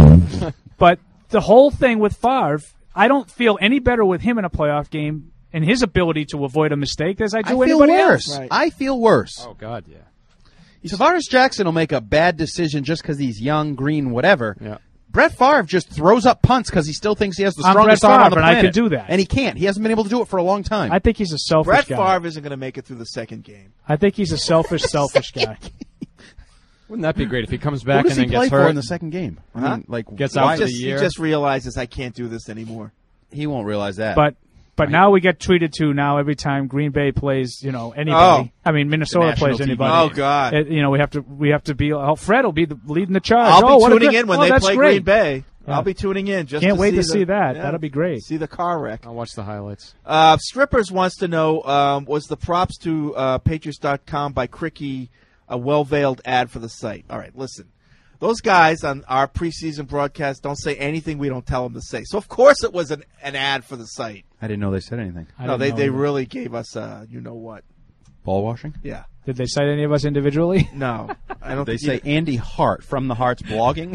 I: But the whole thing with Favre, I don't feel any better with him in a playoff game and his ability to avoid a mistake as I
J: I
I: do
J: feel
I: anybody
J: worse.
I: else.
H: Right.
J: I feel worse.
M: Oh God, yeah.
J: Tavares Jackson will make a bad decision just because he's young, green, whatever.
M: Yeah.
J: Brett Favre just throws up punts because he still thinks he has the
I: I'm
J: strongest
I: Brett
J: arm on
I: Favre,
J: the
I: and I
J: planet.
I: can do that.
J: And he can't. He hasn't been able to do it for a long time.
I: I think he's a selfish
H: Brett
I: guy.
H: Favre isn't going to make it through the second game.
I: I think he's a selfish, selfish guy.
M: Wouldn't that be great if he comes back
J: Who does
M: and
J: he
M: then
J: play
M: gets
J: for
M: hurt
J: in the second game? I
H: Huh?
J: mean, like
M: Gets
J: why-
M: out for the
H: Just, he
M: year.
H: just realizes I can't do this anymore.
J: He won't realize that.
I: But but now we get treated to now every time Green Bay plays, you know, anybody.
H: Oh.
I: I mean, Minnesota
J: national
I: plays
J: T V
I: anybody.
H: Oh, God.
I: It- you know, we have to we have to be. Oh, Fred will be the, leading the charge.
H: I'll
I: oh,
H: be
I: what a
H: tuning
I: good-
H: in when
I: oh,
H: they
I: that's
H: play
I: great.
H: Green Bay.
I: Yeah.
H: I'll be tuning in. Just
I: Can't
H: to
I: wait
H: see
I: to
H: the,
I: see that.
H: yeah,
I: That'll be great.
H: See the car wreck.
M: I'll watch the highlights.
H: Uh, Strippers wants to know, um, was the props to uh, Patriots dot com by Cricky a well-veiled ad for the site? All right, listen. Those guys on our preseason broadcast don't say anything we don't tell them to say. So, of course, it was an, an ad for the site.
J: I didn't know they said anything.
I: I
H: no,
I: didn't
H: they,
I: know
H: they
I: either.
H: really gave us, uh, you know what.
J: Ball washing?
H: Yeah.
I: Did they cite any of us individually?
H: No. I don't
J: They
H: think
J: say
H: you-
J: Andy Hart from the Hearts blogging.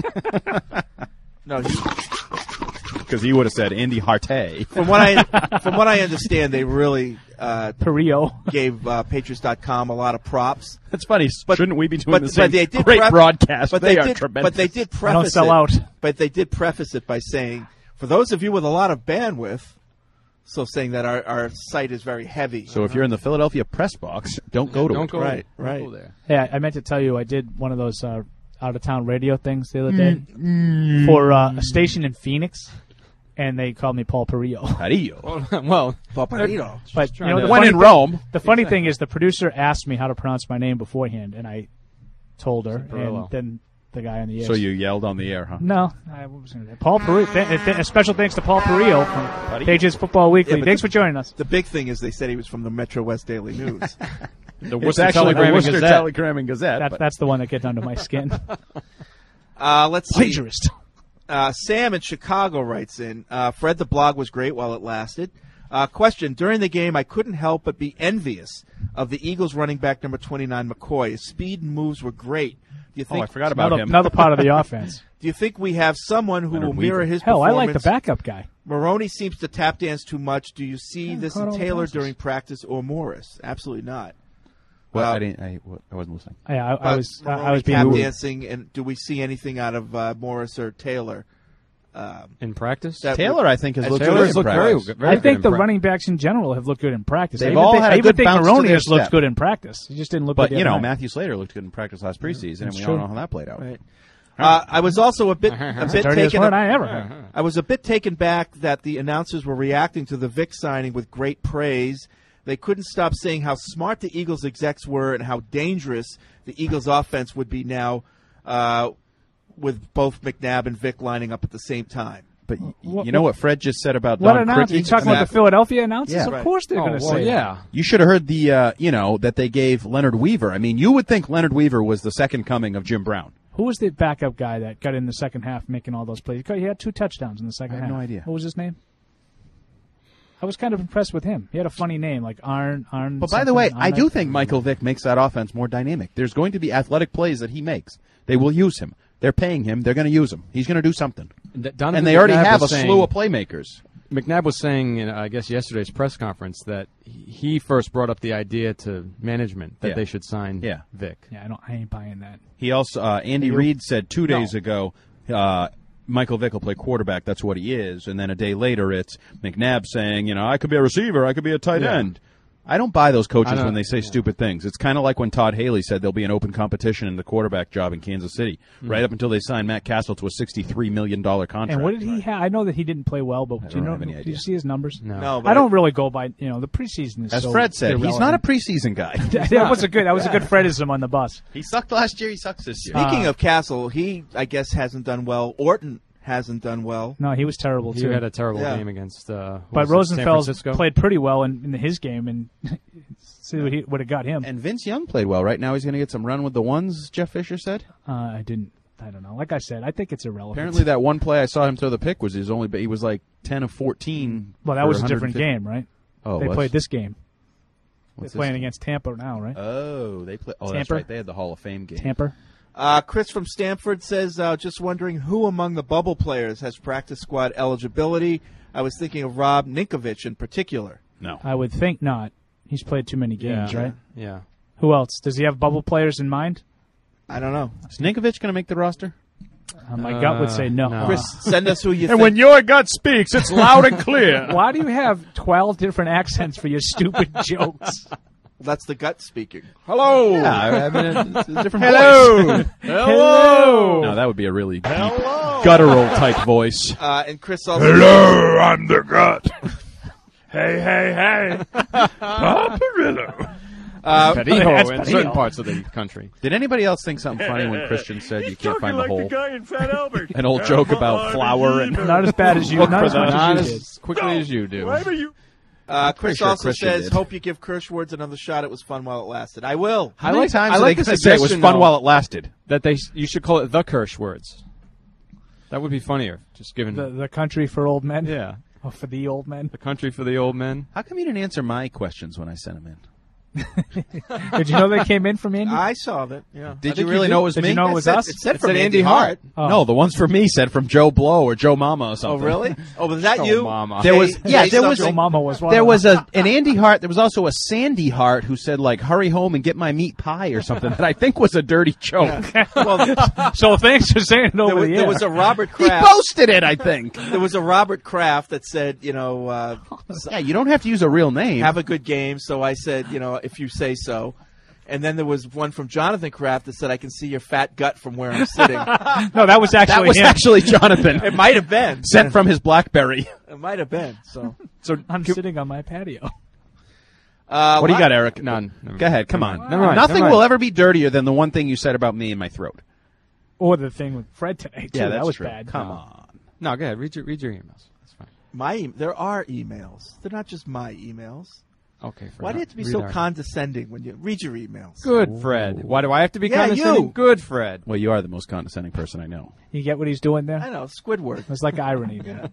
H: No, he,
J: Because he would have said Andy Harte.
H: from what I from what I understand, they really uh,
I: Perillo.
H: gave uh, Patriots dot com a lot of props.
J: That's funny.
H: But-
J: Shouldn't we be doing
H: but,
J: the same
H: but they did
J: great
H: pref-
J: broadcast?
H: But
J: they,
H: they,
J: are
H: did,
J: tremendous.
H: but they did
I: I
H: preface
I: don't sell
H: it.
I: out.
H: But they did preface it by saying, for those of you with a lot of bandwidth, so saying that our, our site is very heavy.
J: So if you're in the Philadelphia press box, don't go to
M: Don't
J: it.
M: go,
H: Right,
M: don't
H: right.
M: go there.
I: Yeah, I meant to tell you, I did one of those uh, out-of-town radio things the other day for uh, a station in Phoenix, and they called me Paul Perillo.
J: Parillo.
M: Well, well
H: Paparito.
I: But you know, the
J: When
I: funny
J: in
I: thing-
J: Rome.
I: The funny thing is, the producer asked me how to pronounce my name beforehand, and I told her,
M: Perillo.
I: and then the guy on the air.
J: So you yelled on the air, huh?
I: No, I wasn't gonna- Paul Perillo. Th- th- a special thanks to Paul Perillo from
J: Parillo.
I: Patriots Football Weekly.
H: Yeah, but
I: Thanks
H: the-
I: for joining us.
H: The big thing is they said he was from the Metro West Daily News.
M: The
J: It's
M: Worcester
J: actually the
M: Telegram and
J: Worcester
M: Gazette.
J: Telegram and Gazette.
I: That,
J: but-
I: that's the one that gets under my skin.
H: uh, let's see.
I: Plagiarist.
H: Uh, Sam in Chicago writes in, uh, Fred, the blog was great while it lasted. Uh, question, during the game, I couldn't help but be envious of the Eagles running back number twenty-nine, McCoy. His speed and moves were great. Do you
J: oh,
H: think,
J: I forgot about
I: Another,
J: him.
I: another part of the offense.
H: Do you think we have someone who
J: Leonard
H: will mirror
J: Weaver.
H: his
I: Hell, I
H: performance?
I: like the backup guy.
H: Maroney seems to tap dance too much. Do you see
I: Yeah,
H: this
I: caught
H: in
I: all the
H: Taylor
I: passes.
H: during practice or Morris? Absolutely not.
J: Well,
H: Uh,
J: I didn't. I, I wasn't listening.
I: Yeah, I, I
H: But
I: was. I,
H: Maroney
I: I was being.
H: tap
I: rude.
H: dancing, and do we see anything out of uh, Morris or Taylor? Um,
M: In practice?
H: that
J: Taylor,
H: would-
J: I think, has
H: as
J: looked
H: Taylor's
J: good in
M: looked very,
J: practice.
M: very
I: I
M: good
I: think
M: in
I: the
M: practice.
I: running backs in general have looked good in practice.
J: They've
I: I even
J: all
I: think,
J: had
I: I
J: a
I: even
J: good
I: think
J: bounce to
I: Maroney
J: their
I: has looked
J: step.
I: good in practice. He just didn't look
J: But,
I: good. the
J: you
I: other
J: know,
I: night.
J: Matthew Slater looked good in practice last preseason, and
I: That's
J: we
I: true.
J: all know how that played out.
H: Right. Uh, I was also a bit a
I: That's
H: bit
I: the dirtiest
H: taken.
I: word I ever heard.
H: I was a bit taken back that the announcers were reacting to the Vic signing with great praise. They couldn't stop saying how smart the Eagles execs were and how dangerous the Eagles offense would be now, uh, with both McNabb and Vic lining up at the same time.
J: But y-
I: What-
J: you know what Fred just said about
I: What
J: Don
I: announcers?
J: Criqui?
I: You talking about the
H: Exactly.
I: Philadelphia announcers?
J: Yeah.
I: Of
H: Right.
I: course they're
M: Oh,
I: going to
M: well,
I: say
M: yeah.
I: that.
J: You should have heard the, uh, you know, that they gave Leonard Weaver. I mean, you would think Leonard Weaver was the second coming of Jim Brown.
I: Who was the backup guy that got in the second half making all those plays? He had two touchdowns in the second
J: I have
I: half.
J: no idea.
I: What was his name? I was kind of impressed with him. He had a funny name, like Arn. Arn.
J: But by the way,
I: something,
J: I do
I: Arnett.
J: think Michael Vick makes that offense more dynamic. There's going to be athletic plays that he makes. They will use him. They're paying him. They're going to use him. He's going to do something.
M: D- Donovan
J: And they already
M: McNabb
J: have a
M: was saying-
J: slew of playmakers.
M: McNabb was saying, in, I guess, yesterday's press conference that he first brought up the idea to management that
J: Yeah.
M: they should sign
J: Yeah.
M: Vic.
I: Yeah, I don't. I ain't buying that.
J: He also, uh, Andy
I: You-
J: Reid said two days
I: No.
J: ago, uh, Michael Vick will play quarterback. That's what he is. And then a day later, it's McNabb saying, you know, I could be a receiver. I could be a tight
M: Yeah.
J: end. I don't buy those
M: I
J: coaches
M: don't-
J: when they say
M: yeah.
J: stupid things. It's kind of like when Todd Haley said there'll be an open competition in the quarterback job in Kansas City,
M: Mm.
J: right up until they signed Matt Castle to a sixty-three million dollars contract.
I: And what did he have? I know that he didn't play well, but do you
J: don't
I: know?
J: have any
I: Did
J: idea.
I: you see his numbers?
M: No.
H: No, but
I: I don't really go by. You know, the preseason is.
J: As
I: so
J: Fred said, he's not a
I: irrelevant.
J: preseason guy.
I: that was a good. That was a good Fredism on the bus.
J: He sucked last year. He sucks this year.
H: Speaking
I: Uh,
H: of Castle, he I guess hasn't done well. Orton hasn't done well.
I: No, he was terrible
M: He
I: too.
M: had a terrible
H: Yeah.
M: game against uh, who
I: but
M: was it, San
I: Rosenfeld
M: Francisco?
I: played pretty well in, in his game, and see what he would have got him.
J: And Vince Young played well. Right now, he's going to get some run with the ones. Jeff Fisher said.
I: Uh, I didn't. I don't know. Like I said, I think it's irrelevant.
J: Apparently, that one play I saw him throw the pick was his only. But he was like ten of fourteen.
I: Well, that
J: for
I: was a different
J: one hundred fifty.
I: game, right?
J: Oh,
I: they
J: was?
I: played this game.
J: What's
I: They're playing
J: this?
I: against Tampa now, right?
J: Oh, they play. Oh, that's
I: Tampa?
J: right. They had the Hall of Fame game.
I: Tampa.
H: Uh, Chris from Stanford says, uh, just wondering who among the bubble players has practice squad eligibility. I was thinking of Rob Ninkovich in particular.
J: No.
I: I would think not. He's played too many games,
M: Yeah.
I: right?
M: Yeah.
I: Who else? Does he have bubble players in mind?
H: I don't know.
J: Is Ninkovich going to make the roster?
I: Uh, my gut would say no.
M: no.
H: Chris, send us who you
J: And
H: think.
J: when your gut speaks, it's loud and clear.
I: Why do you have twelve different accents for your stupid jokes?
H: That's the gut speaking. Hello.
J: Yeah, I mean, it's a different
H: Hello.
J: voice.
H: Hello.
J: No, that would be a really deep, guttural type voice.
H: Uh, and Chris also.
J: Hello, I'm the gut.
C: Hey, hey, hey. Paparillo.
H: Uh,
M: Pedijo in certain parts of the country.
J: Did anybody else think something funny when Christian said you can't find the
C: like
J: hole?
C: the guy in Fat Albert.
J: An old joke about flour and
I: Not as bad as you.
J: Look
I: Not
J: for
I: as much
J: the-
I: as
M: Not
I: you
M: as
I: did.
M: quickly as you do.
C: Why were you?
H: Uh, Chris
J: sure
H: also
J: Christian
H: says,
J: did.
H: "Hope you give Kirschwords another shot. It was fun while it lasted." I will.
J: How many times
M: I
J: are
M: like
J: they
M: the
J: going to say it was
M: suggestion,
J: fun
M: though,
J: while it lasted?
M: That they you should call it the Kirsch words. That would be funnier. Just given
I: The, the country for old men.
M: yeah,
I: Oh, for the old men.
M: the country for the old men.
J: How come you didn't answer my questions when I sent them in?
I: Did you know they came in from Andy?
H: I saw that. Yeah.
J: Did
H: I
J: you
H: think
J: really
H: did.
J: know it was
I: Did
J: me?
I: you know it was
H: said-
I: us?
H: It said
M: It
H: from
M: said
H: Andy
M: Andy
H: Hart.
I: Oh.
J: No, the ones for me said from Joe Blow or Joe Mama or
H: Oh,
J: something.
H: really? Oh, was that
M: Joe
H: you?
M: Mama.
J: There was,
H: Jay-
J: yeah,
H: Jay
J: there was,
H: something?
I: Joe Mama was one
J: there
I: of
J: was
I: them.
J: a an Andy Hart. There was also a Sandy Hart who said like, "Hurry home and get my meat pie" or something that I think was a dirty joke.
H: Well,
I: So thanks for saying it over
H: there was,
I: the
H: there
I: air.
H: was a Robert
J: He
H: Kraft.
J: posted it, I think.
H: There was a Robert Kraft that said, you know, uh,
J: Yeah, you don't have to use a real name.
H: have a good game. So I said, you know, if you say so. And then there was one from Jonathan Kraft that said, "I can see your fat gut from where I'm sitting."
I: no, that was actually
J: that was
I: him.
J: actually Jonathan.
H: It might have been
J: Sent from his BlackBerry.
H: It might have been. So,
J: So
I: I'm sitting on my patio.
H: uh,
J: what do you got, Eric?
M: None. Never
J: Go ahead. Come
M: mind.
J: on.
M: Never mind.
J: Nothing
M: Never
J: will
M: mind.
J: ever be dirtier than the one thing you said about me in my throat.
I: Or the thing with Fred today, too.
J: Yeah,
I: that
J: that's
I: was
J: true.
I: bad.
J: Come
I: No.
J: on.
M: No, go ahead. Read your read your emails. That's fine.
H: My e- there are emails. They're not just my emails.
M: Okay.
H: Why do you have to be
M: read
H: so
M: our-
H: condescending when you read your emails?
M: Good, Fred. Why do I have to be
H: Yeah,
M: condescending?
H: you.
M: Good, Fred.
J: Well, you are the most condescending person I know.
I: You get what he's doing there?
H: I know, Squidward.
I: It's like irony. man.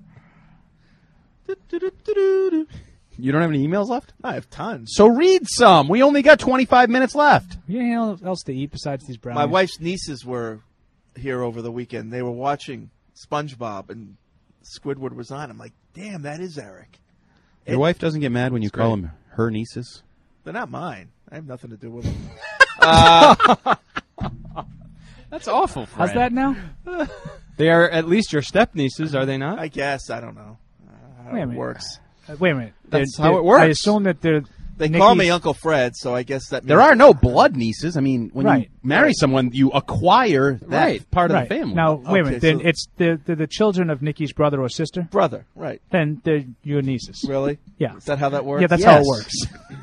J: You don't have any emails left?
H: I have tons.
J: So read some. We only got twenty-five minutes left.
I: You know anything else to eat besides these brownies?
H: My wife's nieces were here over the weekend. They were watching SpongeBob, and Squidward was on. I'm like, damn, that is Eric.
J: Your
H: It-
J: wife doesn't get mad when you call them her nieces?
H: They're not mine. I have nothing to do with them. uh,
M: That's awful, Fred.
I: How's that now?
M: They are at least your step nieces, are they not?
H: I guess. I don't know uh, how
I: Wait a
H: it
I: minute.
H: works.
I: Uh, wait a minute.
M: That's
I: They're-
M: how
I: they're-
M: it works.
I: I assume that they're.
H: They
I: Nikki's-
H: call me Uncle Fred, so I guess that means
J: There are no blood nieces. I mean, when
I: Right.
J: you marry someone, you acquire that
M: Right.
J: part of
I: Right.
J: the family.
I: Now, wait a
H: Okay,
I: minute. Then
H: so-
I: it's the, the the children of Nikki's brother or sister.
H: brother, right?
I: Then they're your nieces.
H: Really?
I: Yeah.
H: Is that how that works?
I: Yeah, that's how
J: Yes.
I: it works.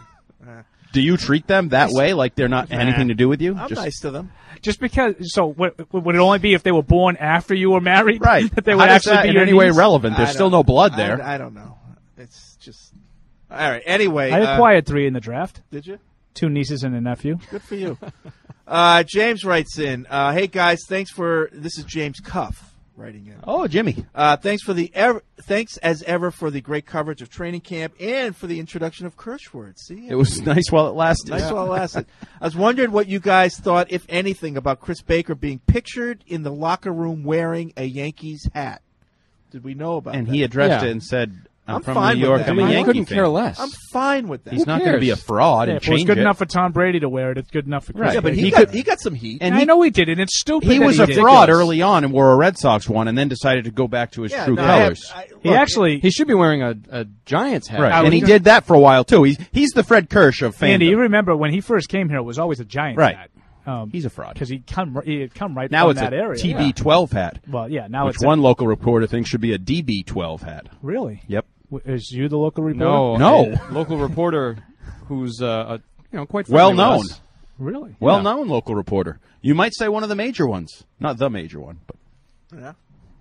J: Do you treat them that way, like they're not anything to do with you?
H: I'm
J: Just-
H: nice to them.
I: Just because. So, what, would it only be if they were born after you were married?
J: Right.
I: that they
J: How
I: would
J: does
I: actually
J: that
I: be
J: in
I: your
J: any way
I: niece?
J: relevant? There's
H: I
J: still
H: don't-
J: no blood
H: I-
J: there.
H: I, don't know. It's just all right. Anyway,
I: I
H: uh,
I: acquired three in the draft.
H: did you?
I: Two nieces and a nephew.
H: Good for you. uh, James writes in, uh, "Hey guys, thanks for this is James Cuff writing in.
J: Oh, Jimmy.
H: Uh, thanks for the ever, thanks as ever for the great coverage of training camp and for the introduction of Kirschwords. See,
J: It was nice while it lasted.
H: nice while it lasted. I was wondering what you guys thought, if anything, about Chris Baker being pictured in the locker room wearing a Yankees hat. Did we know about
J: And
H: that?
J: he addressed
M: Yeah.
J: it and said, I'm,
H: I'm
J: from
H: fine
J: New
H: with
J: York.
H: that.
J: I'm
H: I
J: a
H: mean, I
J: Yankee
M: couldn't
J: fan.
M: care less.
H: I'm fine with that.
J: He's not going to be a fraud
I: Yeah,
J: and
I: if it was
J: change
I: good
J: it.
I: enough for Tom Brady to wear it, it's good enough for Chris
J: Right.
H: Yeah, but
I: Baker.
H: he,
J: He
H: got
J: could-
H: he got some heat.
J: and
I: I
J: he-
I: know he did, and it's stupid.
J: He
I: that
J: was
I: he
J: a
I: did.
J: fraud early on and wore a Red Sox one and then decided to go back to his
H: Yeah,
J: true
H: no, I have-
J: colors.
H: I-
I: He
H: look,
I: actually,
M: He should be wearing a, a Giants hat.
J: Right.
I: I
J: And
I: was
J: he
I: gonna-
J: did that for a while, too. He's he's the Fred Kirsch of fandom.
I: Andy, you remember when he first came here, it was always a Giants
J: Right.
I: hat. Um,
J: He's a fraud.
I: because he come he had come right
J: Now
I: from
J: it's
I: that
J: a
I: area.
J: T B twelve hat,
I: Well, yeah, now
J: which
I: it's
J: one local reporter thinks should be a D B twelve hat.
I: A, really.
J: Yep.
I: W- Is you the local reporter?
M: No,
J: No.
M: a local reporter who's uh, a, you know quite
J: Well
M: friendly with
J: known.
M: us.
I: Really?
J: Well known local reporter. You might say one of the major ones. Not the major one, but
H: Yeah.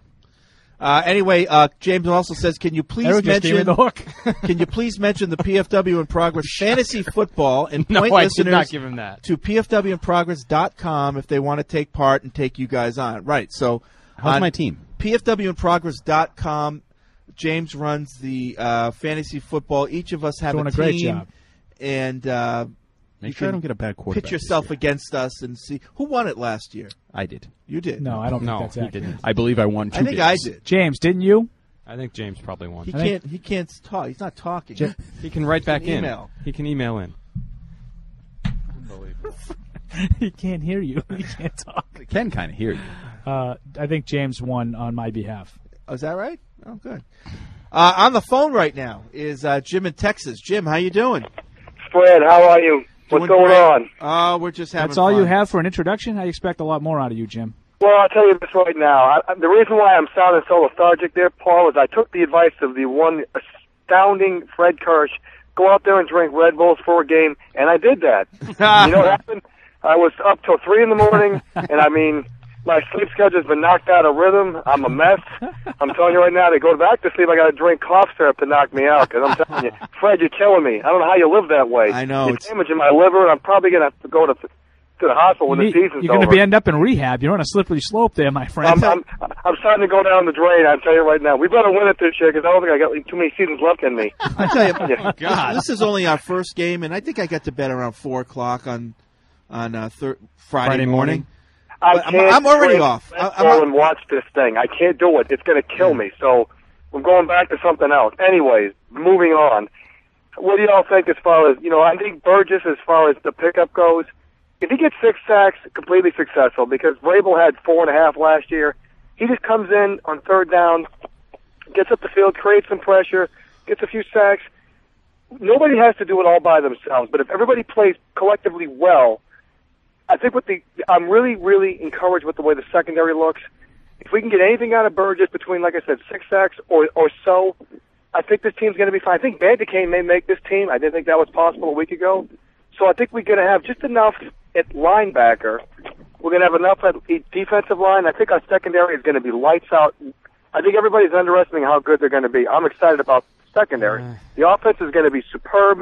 H: Uh, anyway, uh, James also says, "Can you please
I: Eric just gave me
H: mention
I: the hook.
H: Can you please mention the P F W in Progress fantasy football and
M: No,
H: point
M: I did
H: listeners
M: not give him that.
H: to P F W in progress dot com if they want to take part and take you guys on." Right. So,
J: how's
H: on
J: my team?
H: P F W in progress dot com. James runs the uh, fantasy football. Each of us have
I: Doing
H: a
I: a great
H: team,
I: job.
H: and uh,
J: Make
H: you
J: sure I
H: can
J: don't get a bad quarterback.
H: pitch
J: this
H: yourself
J: year.
H: against us and see who won it last year.
J: I did.
H: You did.
I: No, I don't
M: No,
I: think that's
M: he
I: accurate.
M: didn't.
J: I believe I won two
H: I think
J: games.
H: I did.
I: James, didn't you?
M: I think James probably won.
H: He
I: I think-
H: can't. He can't talk. He's not talking.
I: Ja-
M: He can write back
H: can
M: in.
H: email.
M: He can email in.
I: he can't hear you. He can't talk.
J: I can kind of hear you.
I: Uh, I think James won on my behalf.
H: Oh, is that right? Oh, good. Uh, on the phone right now is uh, Jim in Texas. Jim, how you doing?
T: Fred. How are you? What's
H: Doing
T: going
H: great.
T: on?
H: Oh, we're just having
I: That's all
H: fun.
I: you have for an introduction? I expect a lot more out of you, Jim.
T: Well, I'll tell you this right now. I, the reason why I'm sounding so lethargic there, Paul, is I took the advice of the one astounding Fred Kirsch. Go out there and drink Red Bulls for a game, and I did that. You know what happened? I was up till three in the morning, and I mean, my sleep schedule's been knocked out of rhythm. I'm a mess. I'm telling you right now, to go back to sleep, I got to drink cough syrup to knock me out. Because I'm telling you, Fred, you're killing me. I don't know how you live that way.
H: I know.
T: You're
H: It's...
T: damaging my liver, and I'm probably going to have to go to to the hospital when
I: You
T: the
I: need-
T: season's
I: You're going
T: over.
I: to be end up in rehab. You're on a slippery slope there, my friend.
T: I'm, I'm, I'm starting to go down the drain. I'll tell you right now. We better win it this year because I don't think I got too many seasons left in me.
H: I tell you,
T: Yeah.
H: God, this is only our first game, and I think I got to bed around four o'clock on on uh, thir- Friday,
M: Friday morning.
T: I
H: But I'm-
T: can't
H: I'm already
T: drink
H: off.
T: Red
H: I- I'm
T: Bull
H: al-
T: and watch this thing. I can't do it. It's going to kill me. So we're going back to something else. Anyways, moving on. What do y'all think as far as, you know, I think Burgess, as far as the pickup goes, if he gets six sacks, completely successful, because Vrabel had four and a half last year. He just comes in on third down, gets up the field, creates some pressure, gets a few sacks. Nobody has to do it all by themselves, but if everybody plays collectively well, I think with the I'm really, really encouraged with the way the secondary looks. If we can get anything out of Burgess between, like I said, six sacks or or so, I think this team's going to be fine. I think Bandicane may make this team. I didn't think that was possible a week ago. So I think we're going to have just enough at linebacker. We're going to have enough at defensive line. I think our secondary is going to be lights out. I think everybody's underestimating how good they're going to be. I'm excited about secondary. The offense is going to be superb.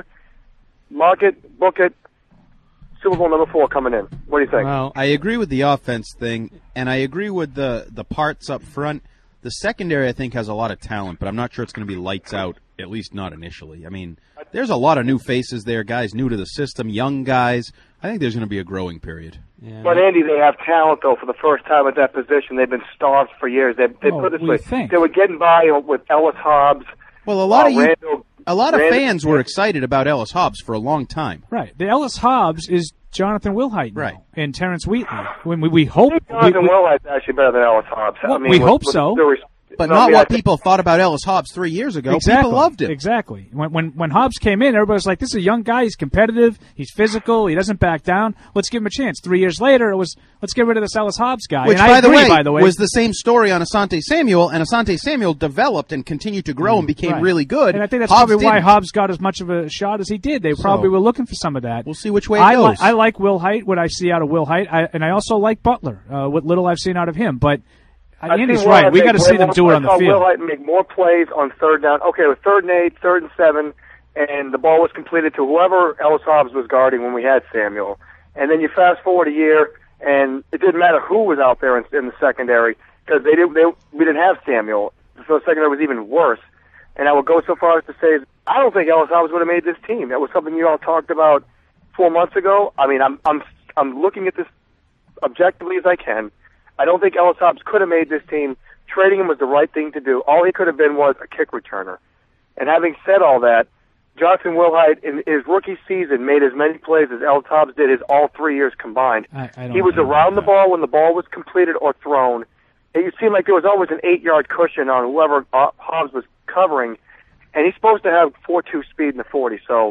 T: Mark it, book it. Super Bowl number four coming in. What do you think?
J: Well, I agree with the offense thing, and I agree with the, the parts up front. The secondary, I think, has a lot of talent, but I'm not sure it's going to be lights out, at least not initially. I mean, there's a lot of new faces there, guys new to the system, young guys. I think there's going to be a growing period.
M: Yeah.
T: But, Andy, they have talent, though, for the first time at that position. They've been starved for years. They, they
I: Oh,
T: put it this
I: we
T: way.
I: think.
T: They were getting by with Ellis Hobbs.
J: Well, a lot
T: uh,
J: of you,
T: Randall,
J: a lot of
T: Randall-
J: fans were excited about Ellis Hobbs for a long time.
I: Right. The Ellis Hobbs is Jonathan Wilhite now,
J: Right.
I: and Terrence Wheatley. When we, we hope
T: Jonathan
I: we, we,
T: Wilhite's actually better than Ellis Hobbs. I
I: Well,
T: mean,
I: we
T: with-
I: hope
T: with
I: so.
T: the res-
J: But
T: no,
J: not
T: I mean, I
J: what
T: think-
J: people thought about Ellis Hobbs three years ago.
I: Exactly.
J: People loved him.
I: Exactly. When when when Hobbs came in, everybody was like, "This is a young guy. He's competitive. He's physical. He doesn't back down. Let's give him a chance." Three years later, it was, "Let's get rid of this Ellis Hobbs guy."
J: Which,
I: and
J: by,
I: I
J: the
I: agree,
J: way,
I: by the way,
J: was the same story on Asante Samuel, and Asante Samuel developed and continued to grow and became
I: Right.
J: really good.
I: And I think that's
J: Hobbs
I: probably why
J: didn't.
I: Hobbs got as much of a shot as he did. They probably
J: So,
I: were looking for some of that.
J: We'll see which way it
I: I, li-
J: goes.
I: I like Will Height, what I see out of Will Height, I, and I also like Butler, uh, what little I've seen out of him. But uh,
T: I've
I: Andy's
T: seen
I: right.
T: Will
I: We
T: Height
I: got to
T: make
I: see
T: way
I: them
T: more-
I: do it on
T: I
I: the
T: saw
I: field.
T: Will Height make more plays on third down. Okay, it was third and eight, third and seven, and the ball was completed to whoever Ellis Hobbs was guarding when we had Samuel. And then you fast forward a year, and it didn't matter who was out there in, in the secondary because they didn't. They, we didn't have Samuel, so the secondary was even worse. And I would go so far as to say, I don't think Ellis Hobbs would have made this team. That was something you all talked about four months ago. I mean, I'm I'm I'm looking at this objectively as I can. I don't think Ellis Hobbs could have made this team. Trading him was the right thing to do. All he could have been was a kick returner. And having said all that, Jonathan Wilhite in his rookie season made as many plays as Ellis Hobbs did his all three years combined.
I: I, I don't
T: He was
I: agree with
T: around the
I: that.
T: ball when the ball was completed or thrown. It seemed like there was always an eight-yard cushion on whoever uh, Hobbs was covering, and he's supposed to have four two speed in the forty. So,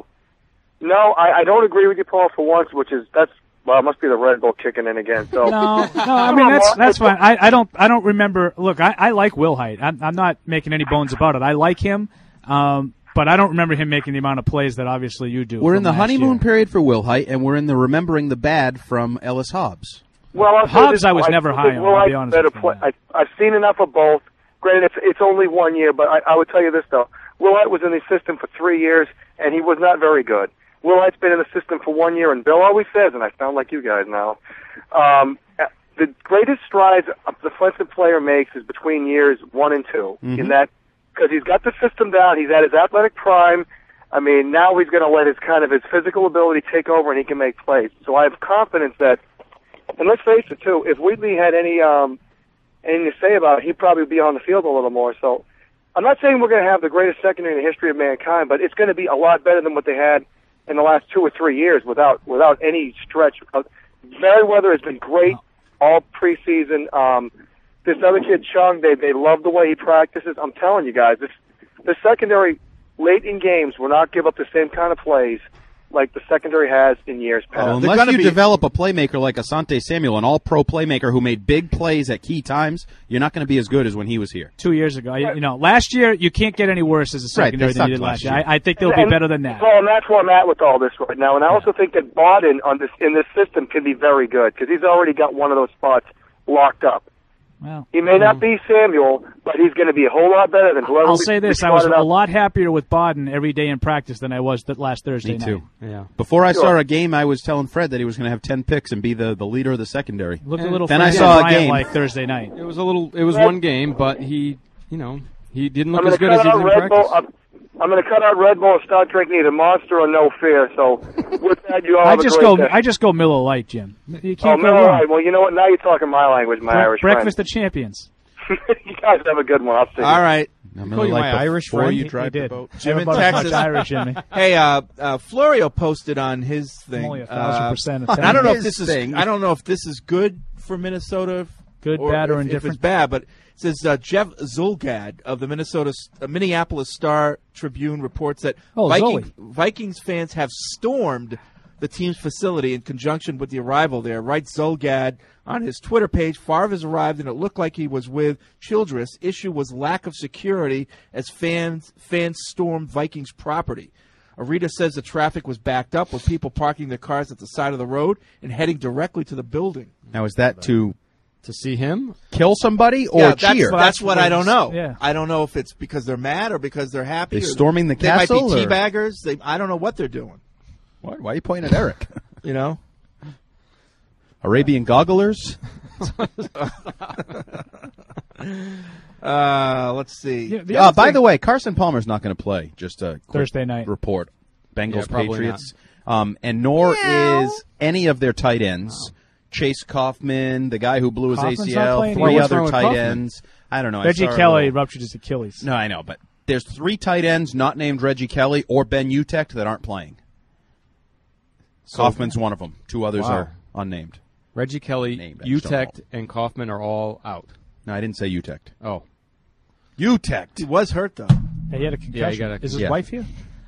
T: no, I, I don't agree with you, Paul, for once, which is that's well, it must be the Red Bull kicking in again. So
I: No, no, I mean that's that's fine. I, I don't I don't remember. Look, I, I like Will Height. I'm, I'm not making any bones about it. I like him, um, but I don't remember him making the amount of plays that obviously you do.
J: We're
I: from
J: in the
I: last
J: honeymoon
I: year.
J: period for Will Height, and we're in the remembering the bad from Ellis Hobbs.
T: Well, I'll say
I: Hobbs
T: this,
I: I was
T: I
I: never
T: think
I: high on,
T: Will
I: I'll be
T: Heights
I: honest
T: better
I: with you.
T: play. I, I've seen enough of both. Granted, it's, it's only one year, but I, I would tell you this, though. Will Height was in the system for three years, and he was not very good. Will Height's been in the system for one year, and Bill always says, and I sound like you guys now, um, the greatest strides a defensive player makes is between years one and two.
J: Mhm.
T: In that, because he's got the system down, he's at his athletic prime. I mean, now he's going to let his kind of his physical ability take over, and he can make plays. So I have confidence that, and let's face it too, if Wheatley had any um, anything to say about it, he'd probably be on the field a little more. So I'm not saying we're going to have the greatest secondary in the history of mankind, but it's going to be a lot better than what they had in the last two or three years without without any stretch. Merriweather has been great all preseason. Um, this other kid, Chung, they they love the way he practices. I'm telling you guys, this the secondary late in games will not give up the same kind of plays like the secondary has in years past.
J: Well, unless you be... develop a playmaker like Asante Samuel, an all-pro playmaker who made big plays at key times, you're not going to be as good as when he was here.
I: Two years ago. You know, last year, you can't get any worse as a secondary
J: right,
I: than you did last year.
J: year.
I: I, I think they'll
T: and,
I: be better than that.
T: Well, and that's where I'm at with all this right now. And I also think that Bodden on this in this system can be very good because he's already got one of those spots locked up.
I: Well,
T: he may not be Samuel, but he's going to be a whole lot better than whoever.
I: I'll say this: I was a lot happier with Bodden every day in practice than I was that last Thursday
J: Me
I: night.
J: too.
I: Yeah.
J: Before I
T: Sure.
J: saw a game, I was telling Fred that he was going to have ten picks and be the, the leader of the secondary.
I: Look a little.
J: Then
I: Fred
J: I saw a
I: Bryant
J: game
I: like Thursday night.
M: It was a little. It was one game, but he, you know, he didn't look
T: I'm
M: as
T: going
M: good
T: to
M: as
T: cut
M: he did
T: out
M: in
T: Red
M: practice.
T: Bull. I'm, I'm going to cut out Red Bull and start drinking either Monster or No Fear. So with that, you all
I: I
T: have
I: just
T: a
I: go.
T: great day.
I: I just go Miller Lite, Jim. You
T: Oh,
I: can't
T: no,
I: go
T: all
I: wrong.
T: right. Well, you know what? Now you're talking my language, my
I: Bre-
T: Irish
I: breakfast of champions.
T: friend. You guys have a good one. I'll see you.
H: All right.
J: I'm
M: Call you my Irish
J: before
M: friend?
J: you
I: He-
J: drive
I: he
J: the
I: did.
J: boat.
H: Jim in
I: Everybody knows
H: Texas.
I: Irish, Jimmy.
H: Hey, uh, uh, Florio posted on his thing.
I: Only a thousand
H: uh,
I: percent of
H: and I don't know if
J: His
H: this is.
J: thing.
H: I don't know if this is good for Minnesota.
I: Good,
H: or
I: bad, or
H: if,
I: indifferent?
H: If it's bad, but it says uh, Jeff Zulgad of the Minnesota uh, Minneapolis Star Tribune reports that
I: Oh,
H: Viking,
I: Zoli.
H: Vikings fans have stormed the team's facility in conjunction with the arrival there. Writes Zulgad on his Twitter page, Favre has arrived and it looked like he was with Childress. Issue was lack of security as fans fans stormed Vikings property. Arita says the traffic was backed up with people parking their cars at the side of the road and heading directly to the building.
J: Now, is that to
M: To see him,
J: kill somebody or
H: yeah, that's,
J: cheer?
H: That's what I don't know.
I: Yeah.
H: I don't know if it's because they're mad or because they're happy.
J: They
H: or
J: storming the
H: they
J: castle,
H: might be
J: or-
H: teabaggers. They, I don't know what they're doing.
J: What? Why are you pointing at Eric?
H: You know?
J: Arabian gogglers?
H: uh, let's see.
I: Yeah, the
J: Uh,
I: other
J: by
I: thing-
J: the way, Carson Palmer's not going to play. Just a quick
I: Thursday night.
J: report. Bengals
M: Yeah, probably
J: Patriots. Um, and nor is any of their tight ends. Chase Kaufman, the guy who blew his
I: Kaufman's
J: A C
I: not
J: L,
I: playing
J: three
M: Why, what's
J: other
M: wrong with
J: tight
M: Kaufman?
J: ends. I don't know. I
I: Reggie
J: saw a
I: Kelly
J: little-
I: ruptured his Achilles.
J: No, I know, but there's three tight ends not named Reggie Kelly or Ben Utecht that aren't playing. Kaufman's one of them. Two others
M: Wow.
J: are unnamed.
M: Reggie Kelly,
J: Named, I just don't
M: Utecht, and Kaufman are all out.
J: No, I didn't say Utecht.
M: Oh,
J: Utecht.
H: He was hurt, though.
I: Hey, he had a concussion.
M: Yeah, he got a-
I: Is his
J: yeah.
I: wife here?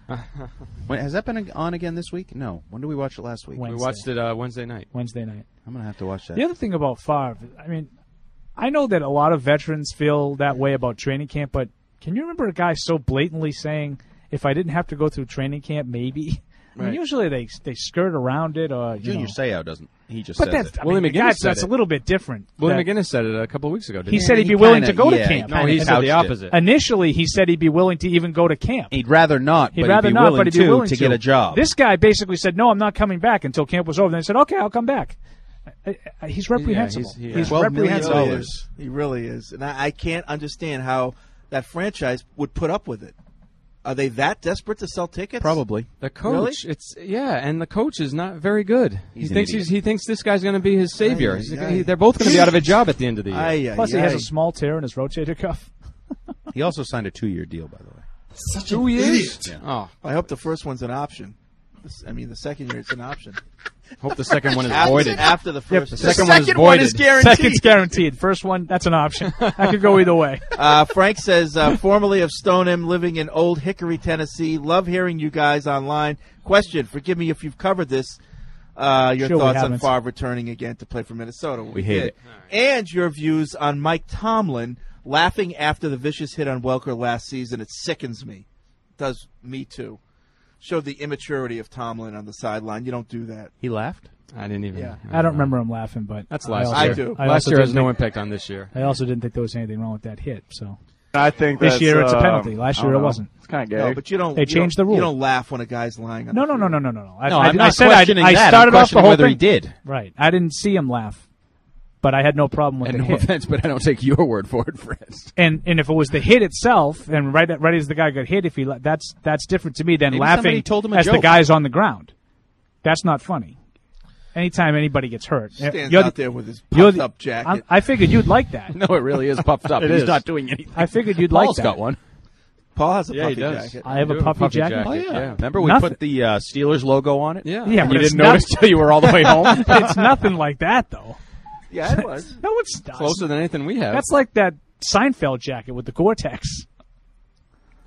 J: Wait, has that been on again this week? No. When did we watch it last week?
I: Wednesday.
M: we watched it uh, Wednesday night.
I: Wednesday night.
J: I'm going to have to watch that.
I: The other thing about Favre, I mean, I know that a lot of veterans feel that way about training camp, but can you remember a guy so blatantly saying, if I didn't have to go through training camp, maybe? I mean,
M: Right.
I: usually they they skirt around it. Or, you
J: Junior
I: know.
J: Seau doesn't. He just
I: But
J: says
I: that's,
J: it.
I: I
M: Willie
I: mean,
M: McGinnis
I: that's,
M: said
I: that's
M: it.
I: a little bit different.
M: Willie
I: That-
M: McGinnis said it a couple of weeks ago. Didn't
I: He
M: he?
I: said he'd
J: he
I: be willing
J: kinda-
I: to go
J: yeah,
I: to
J: he
I: camp.
M: No, he
J: kinda
M: said the
J: couched it.
M: opposite.
I: Initially, he said he'd be willing to even go to camp.
J: He'd rather not,
I: He'd
J: but
I: rather
J: he'd be
I: not,
J: willing
I: but he'd
J: to
I: be willing
J: to get a job.
I: This guy basically said, "No, I'm not coming back until camp was over." Then he said, "Okay, I'll come back." I- I- He's reprehensible.
M: he's-
I: he's
M: yeah.
H: He really
I: reprehensible.
H: is. He really is. And I, I can't understand how that franchise would put up with it. Are they that desperate to sell tickets?
J: Probably.
M: The coach, it's yeah, and the coach is not very good.
J: He's
M: he
J: an
M: thinks
J: idiot.
M: he's, he thinks this guy's going to be his savior.
H: Aye,
M: He's
H: aye,
M: gonna-
H: aye.
M: he- they're both going to be out of a job at the end of the year.
H: Aye, aye,
I: Plus, he has
H: aye.
I: a small tear in his rotator cuff.
J: He also signed a two-year deal, by the way.
F: Such
M: Two
F: an
M: years?
F: idiot.
M: Oh,
H: I hope the first one's an option. This- I mean, the second year it's an option.
M: hope the second one is
H: After,
M: voided.
H: after the
I: Yep,
H: first.
I: the
M: second one is
H: second one
M: voided.
H: is guaranteed.
I: Second's guaranteed. First one, that's an option. That could go either way.
H: Uh, Frank says, uh, formerly of Stoneham, living in Old Hickory, Tennessee. Love hearing you guys online. Question, forgive me if you've covered this. Uh, your
I: Sure we
H: thoughts on
I: haven't.
H: Favre returning again to play for Minnesota.
J: We hate
H: did.
J: it.
H: And your views on Mike Tomlin laughing after the vicious hit on Welker last season. It sickens me. It does me too. Showed the immaturity of Tomlin on the sideline. You don't do that.
J: He laughed?
M: I didn't even.
H: Yeah.
I: I don't remember him laughing, but
M: That's
I: I
M: last
I: also-
M: year.
H: I do.
I: I
M: last
I: also
M: year has
I: didn't
M: no
I: think-
M: impact on this year.
I: I also didn't think there was anything wrong with that hit. So
C: I think
I: this
C: that's,
I: year it's a
C: uh,
I: penalty. Last
C: I
I: year
C: don't
I: it
C: know.
I: wasn't.
C: It's kind of gay.
H: No, but you don't.
I: They
H: you
I: changed
H: don't-
I: the rule.
H: You don't laugh when a guy's lying on
I: No,
H: the
I: no, no,
H: field.
I: no, no, no, no. I,
J: No,
I: I,
J: I'm
I: I
J: not
I: said I,
J: questioning
I: I
J: that.
I: started
J: I'm
I: off the
J: questioning
I: whole
J: whether
I: thing.
J: he did.
I: Right. I didn't see him laugh, but I had no problem with
J: And
I: the
J: no
I: hit.
J: offense, but I don't take your word for it, Fred.
I: And and if it was the hit itself, and right right as the guy got hit, if he la- that's that's different to me than
J: Maybe somebody
I: laughing
J: told him a
I: as the
J: joke.
I: guy's on the ground. That's not funny. Anytime anybody gets hurt,
H: Stands
I: you're
H: out
I: the-
H: there with his
I: you're
H: puffed
I: the-
H: up jacket.
I: I'm- I figured you'd like that.
J: No, it really is puffed up.
I: It
J: He's
I: is.
J: not doing anything.
I: I figured you'd
J: Paul's
I: like that.
J: got one.
H: Paul has a
M: Yeah, he
H: puffy
M: does.
H: jacket.
I: I have
M: You
I: a
M: do have
I: puffy, jacket.
J: Oh, yeah.
M: Yeah.
J: Remember we
I: Nothing.
J: put the uh, Steelers logo on it?
M: Yeah.
I: Yeah,
J: And
I: but
J: you
I: it's
J: didn't notice
I: not-
J: till you were all the way home?
I: It's nothing like that, though.
H: Yeah, it was.
I: No, it's not.
M: Closer than anything we have.
I: That's like that Seinfeld jacket with the Gore-Tex.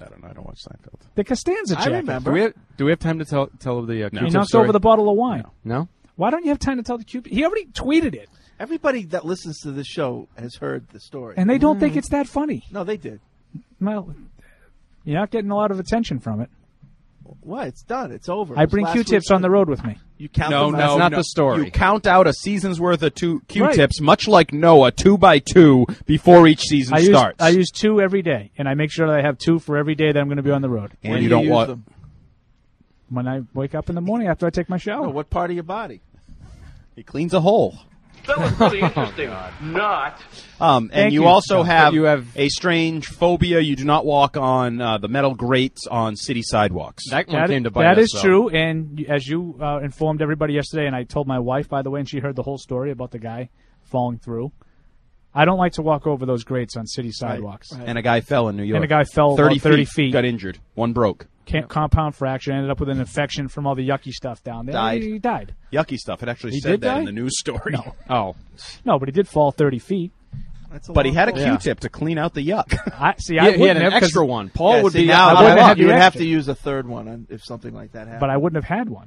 J: I don't know. I don't watch Seinfeld.
I: The Costanza
H: I
I: jacket.
H: remember.
M: Do we have, do we have time to tell tell the uh,
I: He
M: Q-tip
I: knocked
M: story?
I: over the bottle of wine.
M: No?
I: Why don't you have time to tell the Q? He already tweeted it,
H: Everybody that listens to the show has heard the story.
I: and they don't think it's that funny.
H: No, they did.
I: Well, you're not getting a lot of attention from it.
H: What? It's done. It's over.
I: I
H: It was
I: bring
H: last
I: Q-tips
H: week's-
I: on the road with me.
H: You count
J: No,
H: them
J: no,
H: as-
M: not
J: no.
M: the story.
J: You count out a season's worth of two Q-tips, much like Noah, two by two before each season
I: I use,
J: starts.
I: I use two every day, and I make sure that I have two for every day that I'm going to be on the road.
J: and
H: When
J: you
H: do
J: don't
H: use
J: want.
H: them?
I: When I wake up in the morning after I take my shower.
H: No, what part of your body?
J: He cleans a hole.
C: That was really interesting. Not.
J: Um, and
I: Thank
J: you
I: you,
J: also
I: John.
J: have,
M: You have-
J: a strange phobia. You do not walk on uh, the metal grates on city sidewalks.
M: That one
I: That,
M: came to bite
I: that
M: us,
I: is
M: though.
I: true, and y- as you uh, informed everybody yesterday, and I told my wife, by the way, and she heard the whole story about the guy falling through. I don't like to walk over those grates on city sidewalks.
J: And a guy fell in New York.
I: And a guy fell
J: thirty,
I: about thirty feet.
J: Got injured. One broke.
I: Can't, compound fracture, ended up with an infection from all the yucky stuff down there.
J: Died.
I: He died.
J: Yucky stuff. It actually
I: He
J: said
I: did
J: that
I: die?
J: in the news story.
I: No.
M: Oh.
I: No, but he did fall thirty feet.
H: That's a
J: But he
H: long
J: had a
H: fall.
J: Q-tip to clean out the yuck.
I: I see.
M: He,
I: I
M: he had
I: wouldn't
M: an
I: have 'cause-
M: extra one. Paul
H: Yeah,
M: would
H: see,
M: be
H: now,
M: out
I: I
H: now
I: wouldn't have
H: you would
I: the
H: have
I: extra.
H: to use a third one on, if something like that happened.
I: but I wouldn't have had one.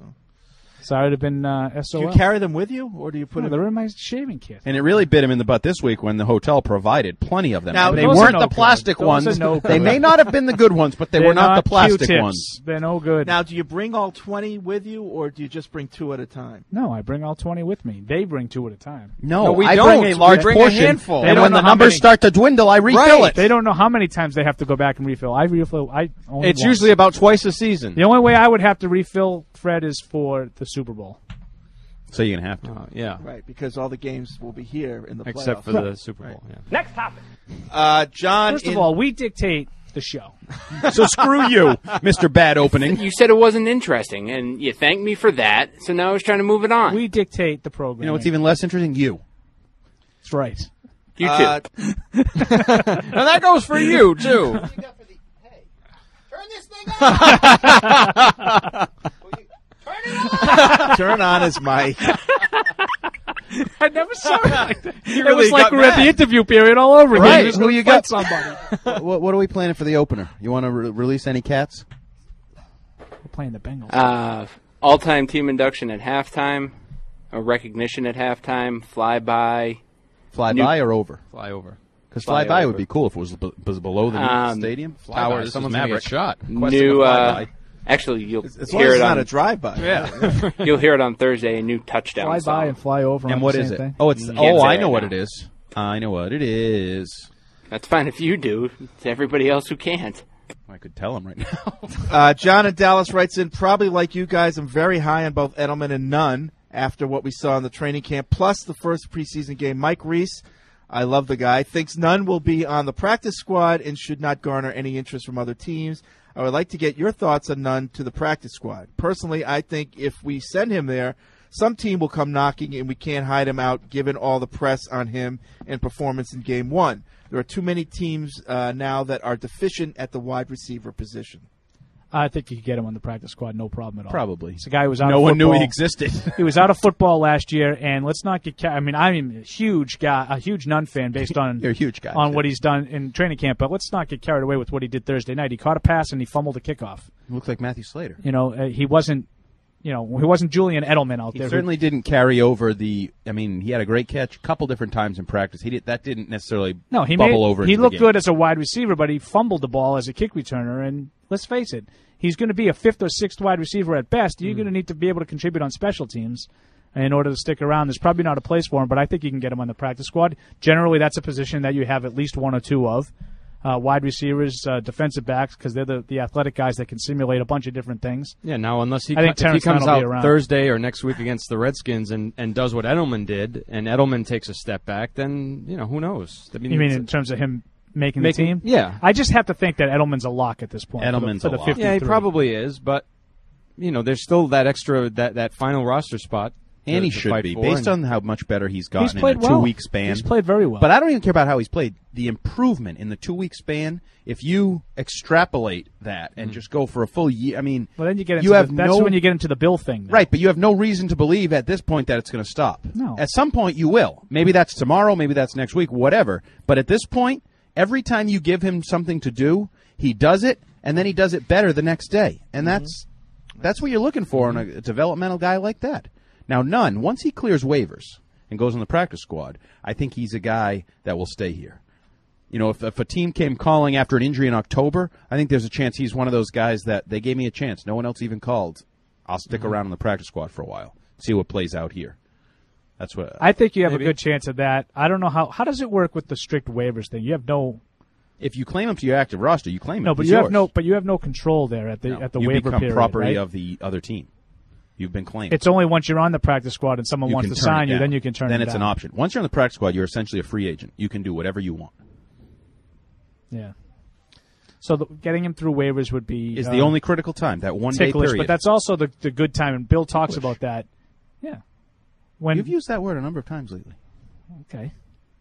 I: So I would have been uh, S O
H: do
I: L.
H: you carry them with you, or do you put
I: No,
H: them?
I: they're in my shaving kit.
J: And it really bit him in the butt this week when the hotel provided plenty of them.
H: Now,
J: And they
I: those
J: weren't
I: are
J: the
I: no good.
J: plastic
I: Those
J: ones.
I: are no
J: They
I: good.
J: may not have been the good ones, but they
I: They're
J: were not, the plastic
I: Q-tips.
J: ones.
I: They're no good.
H: Now, do you bring all twenty with you, or do you just bring two at a time?
I: No, I bring all twenty with me. They bring two at a time.
J: No,
M: No, we
J: I
M: don't.
J: bring a large
M: We bring a
J: portion,
M: handful.
I: They
J: and
I: don't
J: when
I: know
J: the
I: how
J: numbers
I: many-
J: start to dwindle, I refill it.
I: They don't know how many times they have to go back and refill. I refill. I only
M: It's
I: once.
M: usually about twice a season.
I: The only way I would have to refill, Fred, is for the Super Bowl.
J: So you're going to have to.
M: Uh, yeah.
H: Right, because all the games will be here in the
M: Except
H: playoffs.
M: for the Super Bowl. Yeah.
C: Next topic.
H: Uh, John,
I: First
H: in-
I: of all, we dictate the show.
J: So screw you, Mister Bad Opening.
L: You said it wasn't interesting, and you thanked me for that, so now I was trying to move it on.
I: We dictate the program.
J: You know what's even less interesting? You.
I: That's right.
L: You too.
H: uh,
M: And that goes for you, too.
H: turn on his mic.
I: I never saw it like that. It
J: really
I: was like
J: got
I: we're at the
J: mad.
I: interview period all over again.
J: Right.
I: He was
J: Who
I: gonna
J: you
I: fight
J: got?
I: somebody.
J: what, what are we planning for the opener? You want to re- release any cats?
I: We're playing the Bengals.
L: Uh, all-time team induction at halftime, a recognition at halftime, flyby.
J: Fly
L: New-
J: by or over?
M: Fly over.
J: Because
L: Fly
J: fly by
L: over.
J: would be cool if it was, b- was below the
L: Um,
J: stadium.
M: Fly by.
J: Tower, this
M: Someone's
J: is
M: gonna
J: Maverick.
M: get shot.
J: Question
L: New,
J: of
L: uh,
J: flyby.
L: actually, you'll
H: As long
L: hear
H: as
L: it
H: it's
L: on
H: not a drive-by.
J: Yeah.
L: You'll hear it on Thursday. A new touchdown
I: Fly
L: song.
I: by and fly over.
J: And
I: on
J: what
I: the
J: is
I: same
J: it?
I: Thing.
J: Oh, it's
L: You
J: oh,
L: can't say
J: I
L: it
J: know what
L: now.
J: it is. I know what it is.
L: That's fine if you do. It's everybody else who can't.
J: I could tell him right now.
H: Uh, John in Dallas writes in, probably like you guys, I'm very high on both Edelman and Nunn after what we saw in the training camp, plus the first preseason game. Mike Reese, I love the guy, thinks Nunn will be on the practice squad and should not garner any interest from other teams. I would like to get your thoughts on Nunn to the practice squad. Personally, I think if we send him there, some team will come knocking and we can't hide him out given all the press on him and performance in game one. There are too many teams uh, now that are deficient at the wide receiver position.
I: I think you could get him on the practice squad, no problem at all.
J: Probably.
I: It's a guy who was out
J: No
I: of
J: one knew
I: football.
J: he existed.
I: He was out of football last year, and let's not get. Ca- I mean, I'm a huge guy, a huge Nunn fan based on
J: You're a huge guy,
I: on
J: too.
I: what he's done in training camp. But let's not get carried away with what he did Thursday night. He caught a pass and he fumbled a kickoff.
J: He looked like Matthew Slater.
I: You know, uh, he wasn't. You know, he wasn't Julian Edelman out
J: He
I: there.
J: certainly didn't carry over the. I mean, he had a great catch a couple different times in practice. He did that didn't necessarily
I: No, he
J: bubble
I: made,
J: over.
I: He
J: into
I: looked
J: the game.
I: good as a wide receiver, but he fumbled the ball as a kick returner. And let's face it, he's going to be a fifth or sixth wide receiver at best. You're
J: Mm.
I: going to need to be able to contribute on special teams in order to stick around. There's probably not a place for him, but I think you can get him on the practice squad. Generally, that's a position that you have at least one or two of. Uh, wide receivers, uh, defensive backs, because they're the, the athletic guys that can simulate a bunch of different things.
M: Yeah, now unless he,
I: I think
M: co- if he
I: Terrence Nunn
M: comes
I: will be
M: out
I: around.
M: Thursday or next week against the Redskins and, and does what Edelman did, and Edelman takes a step back, then, you know, who knows? I
I: You mean
M: it's-
I: in terms of him making,
M: Making-
I: the team?
M: yeah.
I: I just have to think that Edelman's a lock at this point. for the-
J: Edelman's
I: for
J: a
I: the
J: lock.
I: fifty-three.
M: Yeah, he probably is, but, you know, there's still that extra, that, that final roster spot.
J: And
M: to-
J: he
M: to
J: should
M: fight
J: be,
M: for,
J: based
M: and-
J: on how much better he's gotten
I: He's played
J: in a
I: well.
J: two-week span.
I: He's played very well.
J: But I don't even care about how he's played. The improvement in the two-week span, if you extrapolate that and just go for a full year, I mean,
I: Well, then you get into
J: you have
I: the, that's
J: no,
I: when you get into the Bill thing. then.
J: right, but you have no reason to believe at this point that it's going to stop.
I: No.
J: At some point you will. Maybe that's tomorrow, maybe that's next week, whatever. But at this point, every time you give him something to do, he does it, and then he does it better the next day. And
H: Mm-hmm.
J: that's that's what you're looking for in a, a developmental guy like that. Now, Nunn, once he clears waivers and goes on the practice squad, I think he's a guy that will stay here. You know, if, if a team came calling after an injury in October, I think there's a chance he's one of those guys that they gave me a chance. No one else even called. I'll stick
I: Mm-hmm.
J: around on the practice squad for a while, see what plays out here. That's what
I: I think you have
J: maybe.
I: a good chance of that. I don't know how. How does it work with the strict waivers thing? You have no.
J: If you claim him to your active roster, you claim him.
I: No, but
J: He's
I: you
J: yours.
I: have no. But you have no control there at the
J: No,
I: at the
J: you
I: waiver
J: become
I: period.
J: property
I: right?
J: of the other team. You've been claimed.
I: It's only once you're on the practice squad and someone
J: You
I: wants
J: can
I: to
J: turn
I: sign
J: it
I: you,
J: down.
I: then you can turn
J: Then
I: it
J: it's
I: down.
J: an option. Once you're on the practice squad, you're essentially a free agent. You can do whatever you want.
I: Yeah. So the, getting him through waivers would be
J: Is
I: uh,
J: the only critical time, that one day
I: ticklish,
J: period.
I: but that's also the the good time. And Bill talks
J: Ticklish.
I: about that. Yeah. When
J: You've used that word a number of times lately.
I: okay.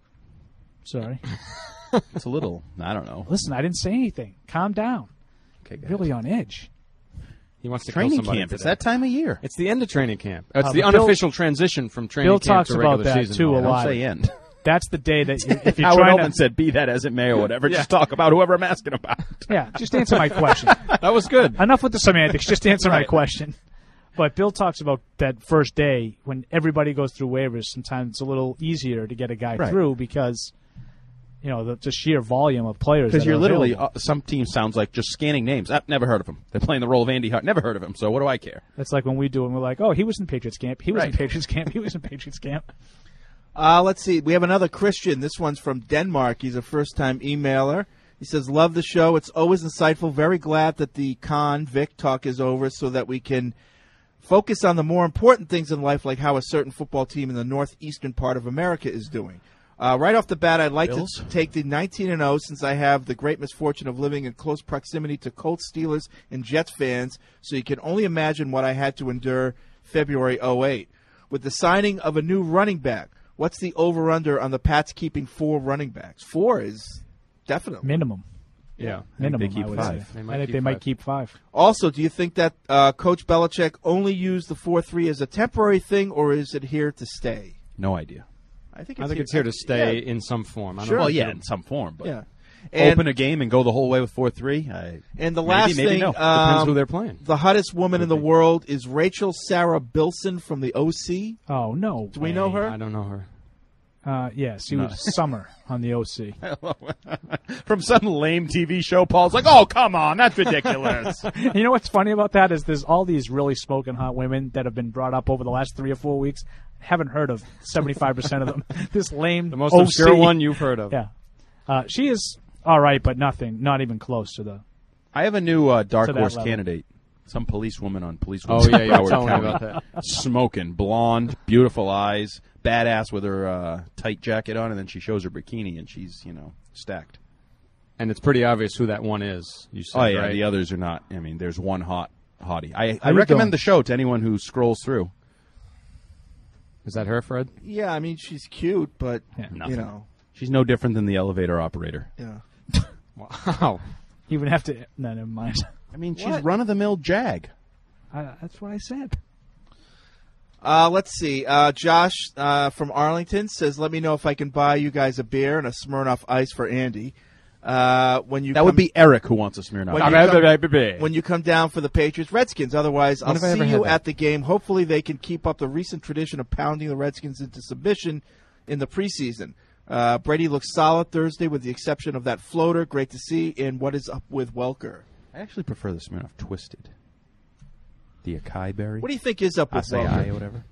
I: Sorry.
J: It's a little, I don't know.
I: Listen, I didn't say anything. Calm down.
J: Okay, guys.
I: Really on edge.
M: He wants to
J: Training
M: kill somebody
J: camp. It's
M: today.
J: that time of year.
M: It's the end of training camp. It's
I: Uh,
M: the
I: but Bill-
M: unofficial transition from training
I: Bill
M: camp
I: talks
M: to
I: about
M: regular
I: that
M: season.
I: too a
J: Don't
I: lot.
J: say end.
I: That's the day that you, if you're
J: Howard
I: trying
J: Oldman
I: to,
J: said, be that as it may or whatever.
I: Yeah.
J: Just talk about whoever I'm asking about.
I: yeah, just answer my question.
M: That was good.
I: Enough with the semantics. Just answer my
J: Right.
I: question. But Bill talks about that first day when everybody goes through waivers. Sometimes it's a little easier to get a guy
J: Right.
I: through because, you know, the, the sheer volume of players.
J: Because
I: that
J: you're
I: are
J: literally,
I: available.
J: uh, some team sounds like just scanning names. I've never heard of him. They're playing the role of Andy Hart. Never heard of him, so what do I care?
I: That's like when we do, and we're like, oh, he was in Patriots camp. He was in
J: Right.
I: Patriots camp. He was in Patriots camp.
H: Uh, let's see. We have another Christian. This one's from Denmark. He's a first-time emailer. He says, love the show. It's always insightful. Very glad that the Con Vic talk is over so that we can focus on the more important things in life, like how a certain football team in the northeastern part of America is doing. Uh, right off the bat, I'd like
J: Bills?
H: to take the nineteen and oh since I have the great misfortune of living in close proximity to Colts, Steelers, and Jets fans, so you can only imagine what I had to endure February oh eight. With the signing of a new running back, what's the over-under on the Pats keeping four running backs? Four is definitely.
I: Minimum.
M: Yeah.
J: I think
I: Minimum,
J: they keep
I: I would
J: five.
I: say.
M: They
I: I
M: might
I: think
M: keep
I: they might
M: five.
I: keep five.
H: Also, do you think that uh, Coach Belichick only used the four three as a temporary thing, or is it here to stay?
J: No idea.
H: I think
M: I
H: it's,
M: think
H: here,
M: it's here to stay
H: Yeah.
M: in some form. I don't
H: Sure.
M: know.
J: Well, yeah, in some form. But
H: Yeah. And,
J: open a game and go the whole way with four three? I,
H: and the
J: maybe,
H: last
J: maybe
H: thing,
J: no.
H: um,
M: Depends who they're playing.
H: the hottest woman in the world is Rachel Sarah Bilson from the O C.
I: Oh, no.
H: Do we know her?
M: I don't know her.
I: Uh, yes, he
J: No.
I: was Summer on the O C.
J: From some lame T V show, Paul's like, oh, come on, that's ridiculous.
I: You know what's funny about that is there's all these really smoking hot women that have been brought up over the last three or four weeks. Haven't heard of seventy-five percent of them. This lame
M: The most
I: O C.
M: obscure one you've heard of.
I: Yeah. Uh, she is all right, but nothing, not even close to the.
J: I have a new uh, dark
I: To that
J: horse
I: level.
J: candidate. Some policewoman on Police
M: Oh,
J: Woman
M: yeah, you were
J: Broward
M: telling me
J: County.
M: about that.
J: Smoking, blonde, beautiful eyes, badass with her uh, tight jacket on, and then she shows her bikini, and she's, you know, stacked.
M: And it's pretty obvious who that one is. You said,
J: Oh, yeah,
M: right?
J: the others are not. I mean, there's one hot hottie. I,
I: How
J: I
I: you
J: recommend
I: doing?
J: the show to anyone who scrolls through.
M: Is that her, Fred?
H: Yeah, I mean, she's cute, but,
J: Nothing.
H: you know.
J: She's no different than the elevator operator.
H: Yeah.
M: Wow.
I: You would have to. No, never mind.
J: I mean, she's
H: What?
J: run-of-the-mill Jag.
I: I, that's what I said.
H: Uh, let's see. Uh, Josh uh, from Arlington says, let me know if I can buy you guys a beer and a Smirnoff Ice for Andy. Uh, when you
J: That
H: come,
J: would be Eric who wants a Smirnoff.
H: when you, come, when you come down for the Patriots Redskins. Otherwise,
M: When
H: I'll
M: have I
H: see
M: ever had
H: you
M: that?
H: at the game. Hopefully, they can keep up the recent tradition of pounding the Redskins into submission in the preseason. Uh, Brady looks solid Thursday, with the exception of that floater. Great to see. And what is up with Welker?
J: I actually prefer the Smirnoff Twisted. The acai berry.
H: What do you think is up with
J: Acai
H: Welker?
J: or whatever.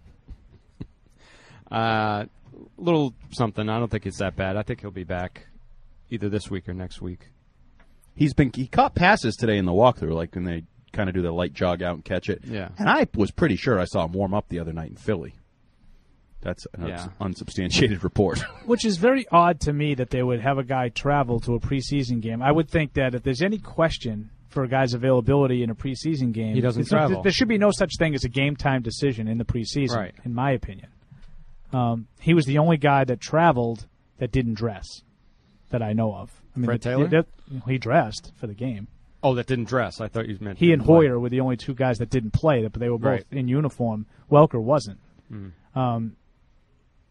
M: Uh, little something. I don't think it's that bad. I think he'll be back either this week or next week.
J: He's been he caught passes today in the walkthrough, like when they kind of do the light jog out and catch it.
M: Yeah.
J: And I was pretty sure I saw him warm up the other night in Philly. That's an
M: Yeah.
J: uns- unsubstantiated report.
I: Which is very odd to me that they would have a guy travel to a preseason game. I would think that if there's any question for a guy's availability in a preseason game,
M: He doesn't
I: it's not-
M: travel.
I: There should be no such thing as a game time decision in the preseason,
M: Right.
I: in my opinion. Um, he was the only guy that traveled that didn't dress that I know of. I mean,
M: Fred
I: the-
M: Taylor?
I: the- he dressed for the game.
M: Oh, that didn't dress. I thought you meant
I: He and
M: didn't play.
I: Hoyer were the only two guys that didn't play, but they were both
M: Right.
I: in uniform. Welker wasn't.
M: Mm.
I: Um,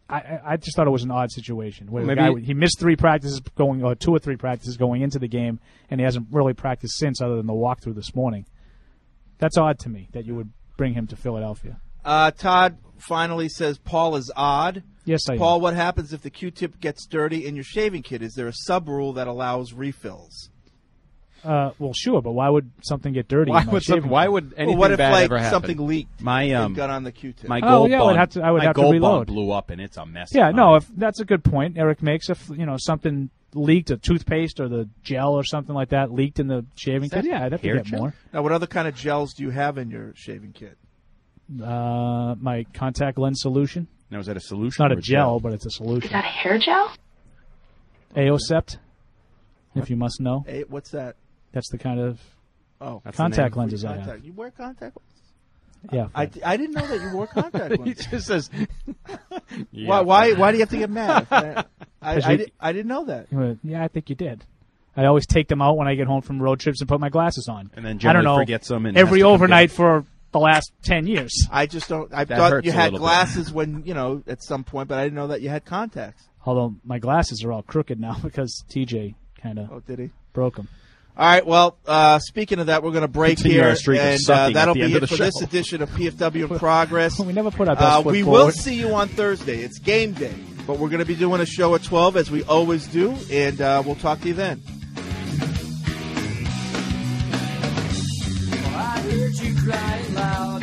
I: I, I just thought it was an odd situation. Where the
M: Maybe-
I: guy, he missed three practices going, or two or three practices going into the game, and he hasn't really practiced since, other than the walkthrough this morning. That's odd to me that you would bring him to Philadelphia.
H: Uh, Todd finally says Paul is odd.
I: Yes, I am.
H: Paul, what happens if the Q-tip gets dirty in your shaving kit? Is there a sub rule that allows refills?
I: Uh, well, sure, but why would something get dirty?
M: Why
I: in my
M: would some-
I: shaving
M: why
I: kit?
M: would anything
H: Well, what if
M: bad
H: like
M: ever happen?
H: something leaked?
J: My um,
H: and got on the Q-tip.
J: my
I: Oh,
J: gold
I: yeah, I would
J: bond,
I: have to- I would
J: my
I: have to
J: gold
I: reload.
J: bond blew up, and it's a mess.
I: Yeah,
J: of
I: no,
J: mine.
I: if that's a good point Eric makes. If you know something leaked, a toothpaste or the gel or something like that leaked in the shaving
H: Is that
I: kit, yeah, I'd have to
H: hair
I: get
H: gel?
I: more.
H: Now, what other kind of gels do you have in your shaving kit?
I: Uh, my contact lens solution.
J: Now, is that a solution?
I: It's not
J: or
I: a
J: a
I: gel,
J: gel?
I: but it's a solution.
E: Is that a hair gel?
I: Aosept, if you must know.
H: Hey, what's that?
I: That's the kind of
H: Oh,
J: That's the
I: contact
J: name.
I: lenses I have.
H: Contact. You wear contact lenses?
I: Yeah,
H: I, I didn't know that you wore contact
M: He
H: lenses.
M: just says, Yeah.
H: Why, why? Why do you have to get mad? I, I,
I: Because
H: I,
I: you-
H: di- I didn't know that.
I: Uh, Yeah, I think you did. I always take them out when I get home from road trips and put my glasses on.
J: And then
I: I don't
J: generally
I: know,
J: forgets them and
I: every
J: has to come
I: overnight
J: get
I: for the last ten years.
H: I just don't. I
J: That
H: thought
J: hurts
H: you
J: a
H: had
J: little bit.
H: glasses when you know at some point, but I didn't know that you had contacts.
I: Although my glasses are all crooked now because T J kind of
H: Oh, did he?
I: broke them.
H: All right. Well, uh, speaking of that, we're going to break
J: Continue
H: here,
J: our streak of
H: and uh,
J: sucking at
H: that'll
J: the
H: be
J: end
H: it
J: of the
H: for this
J: show.
H: edition of P F W in Progress.
I: We never put our best
H: Uh,
I: foot
H: we
I: forward.
H: will see you on Thursday. It's game day, but we're going to be doing a show at twelve as we always do, and uh, we'll talk to you then.
C: I heard you crying loud.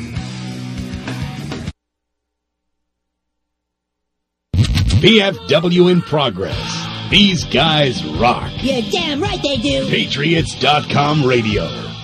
P: P F W in progress. These guys rock.
U: You're damn right they do.
P: Patriots dot com radio.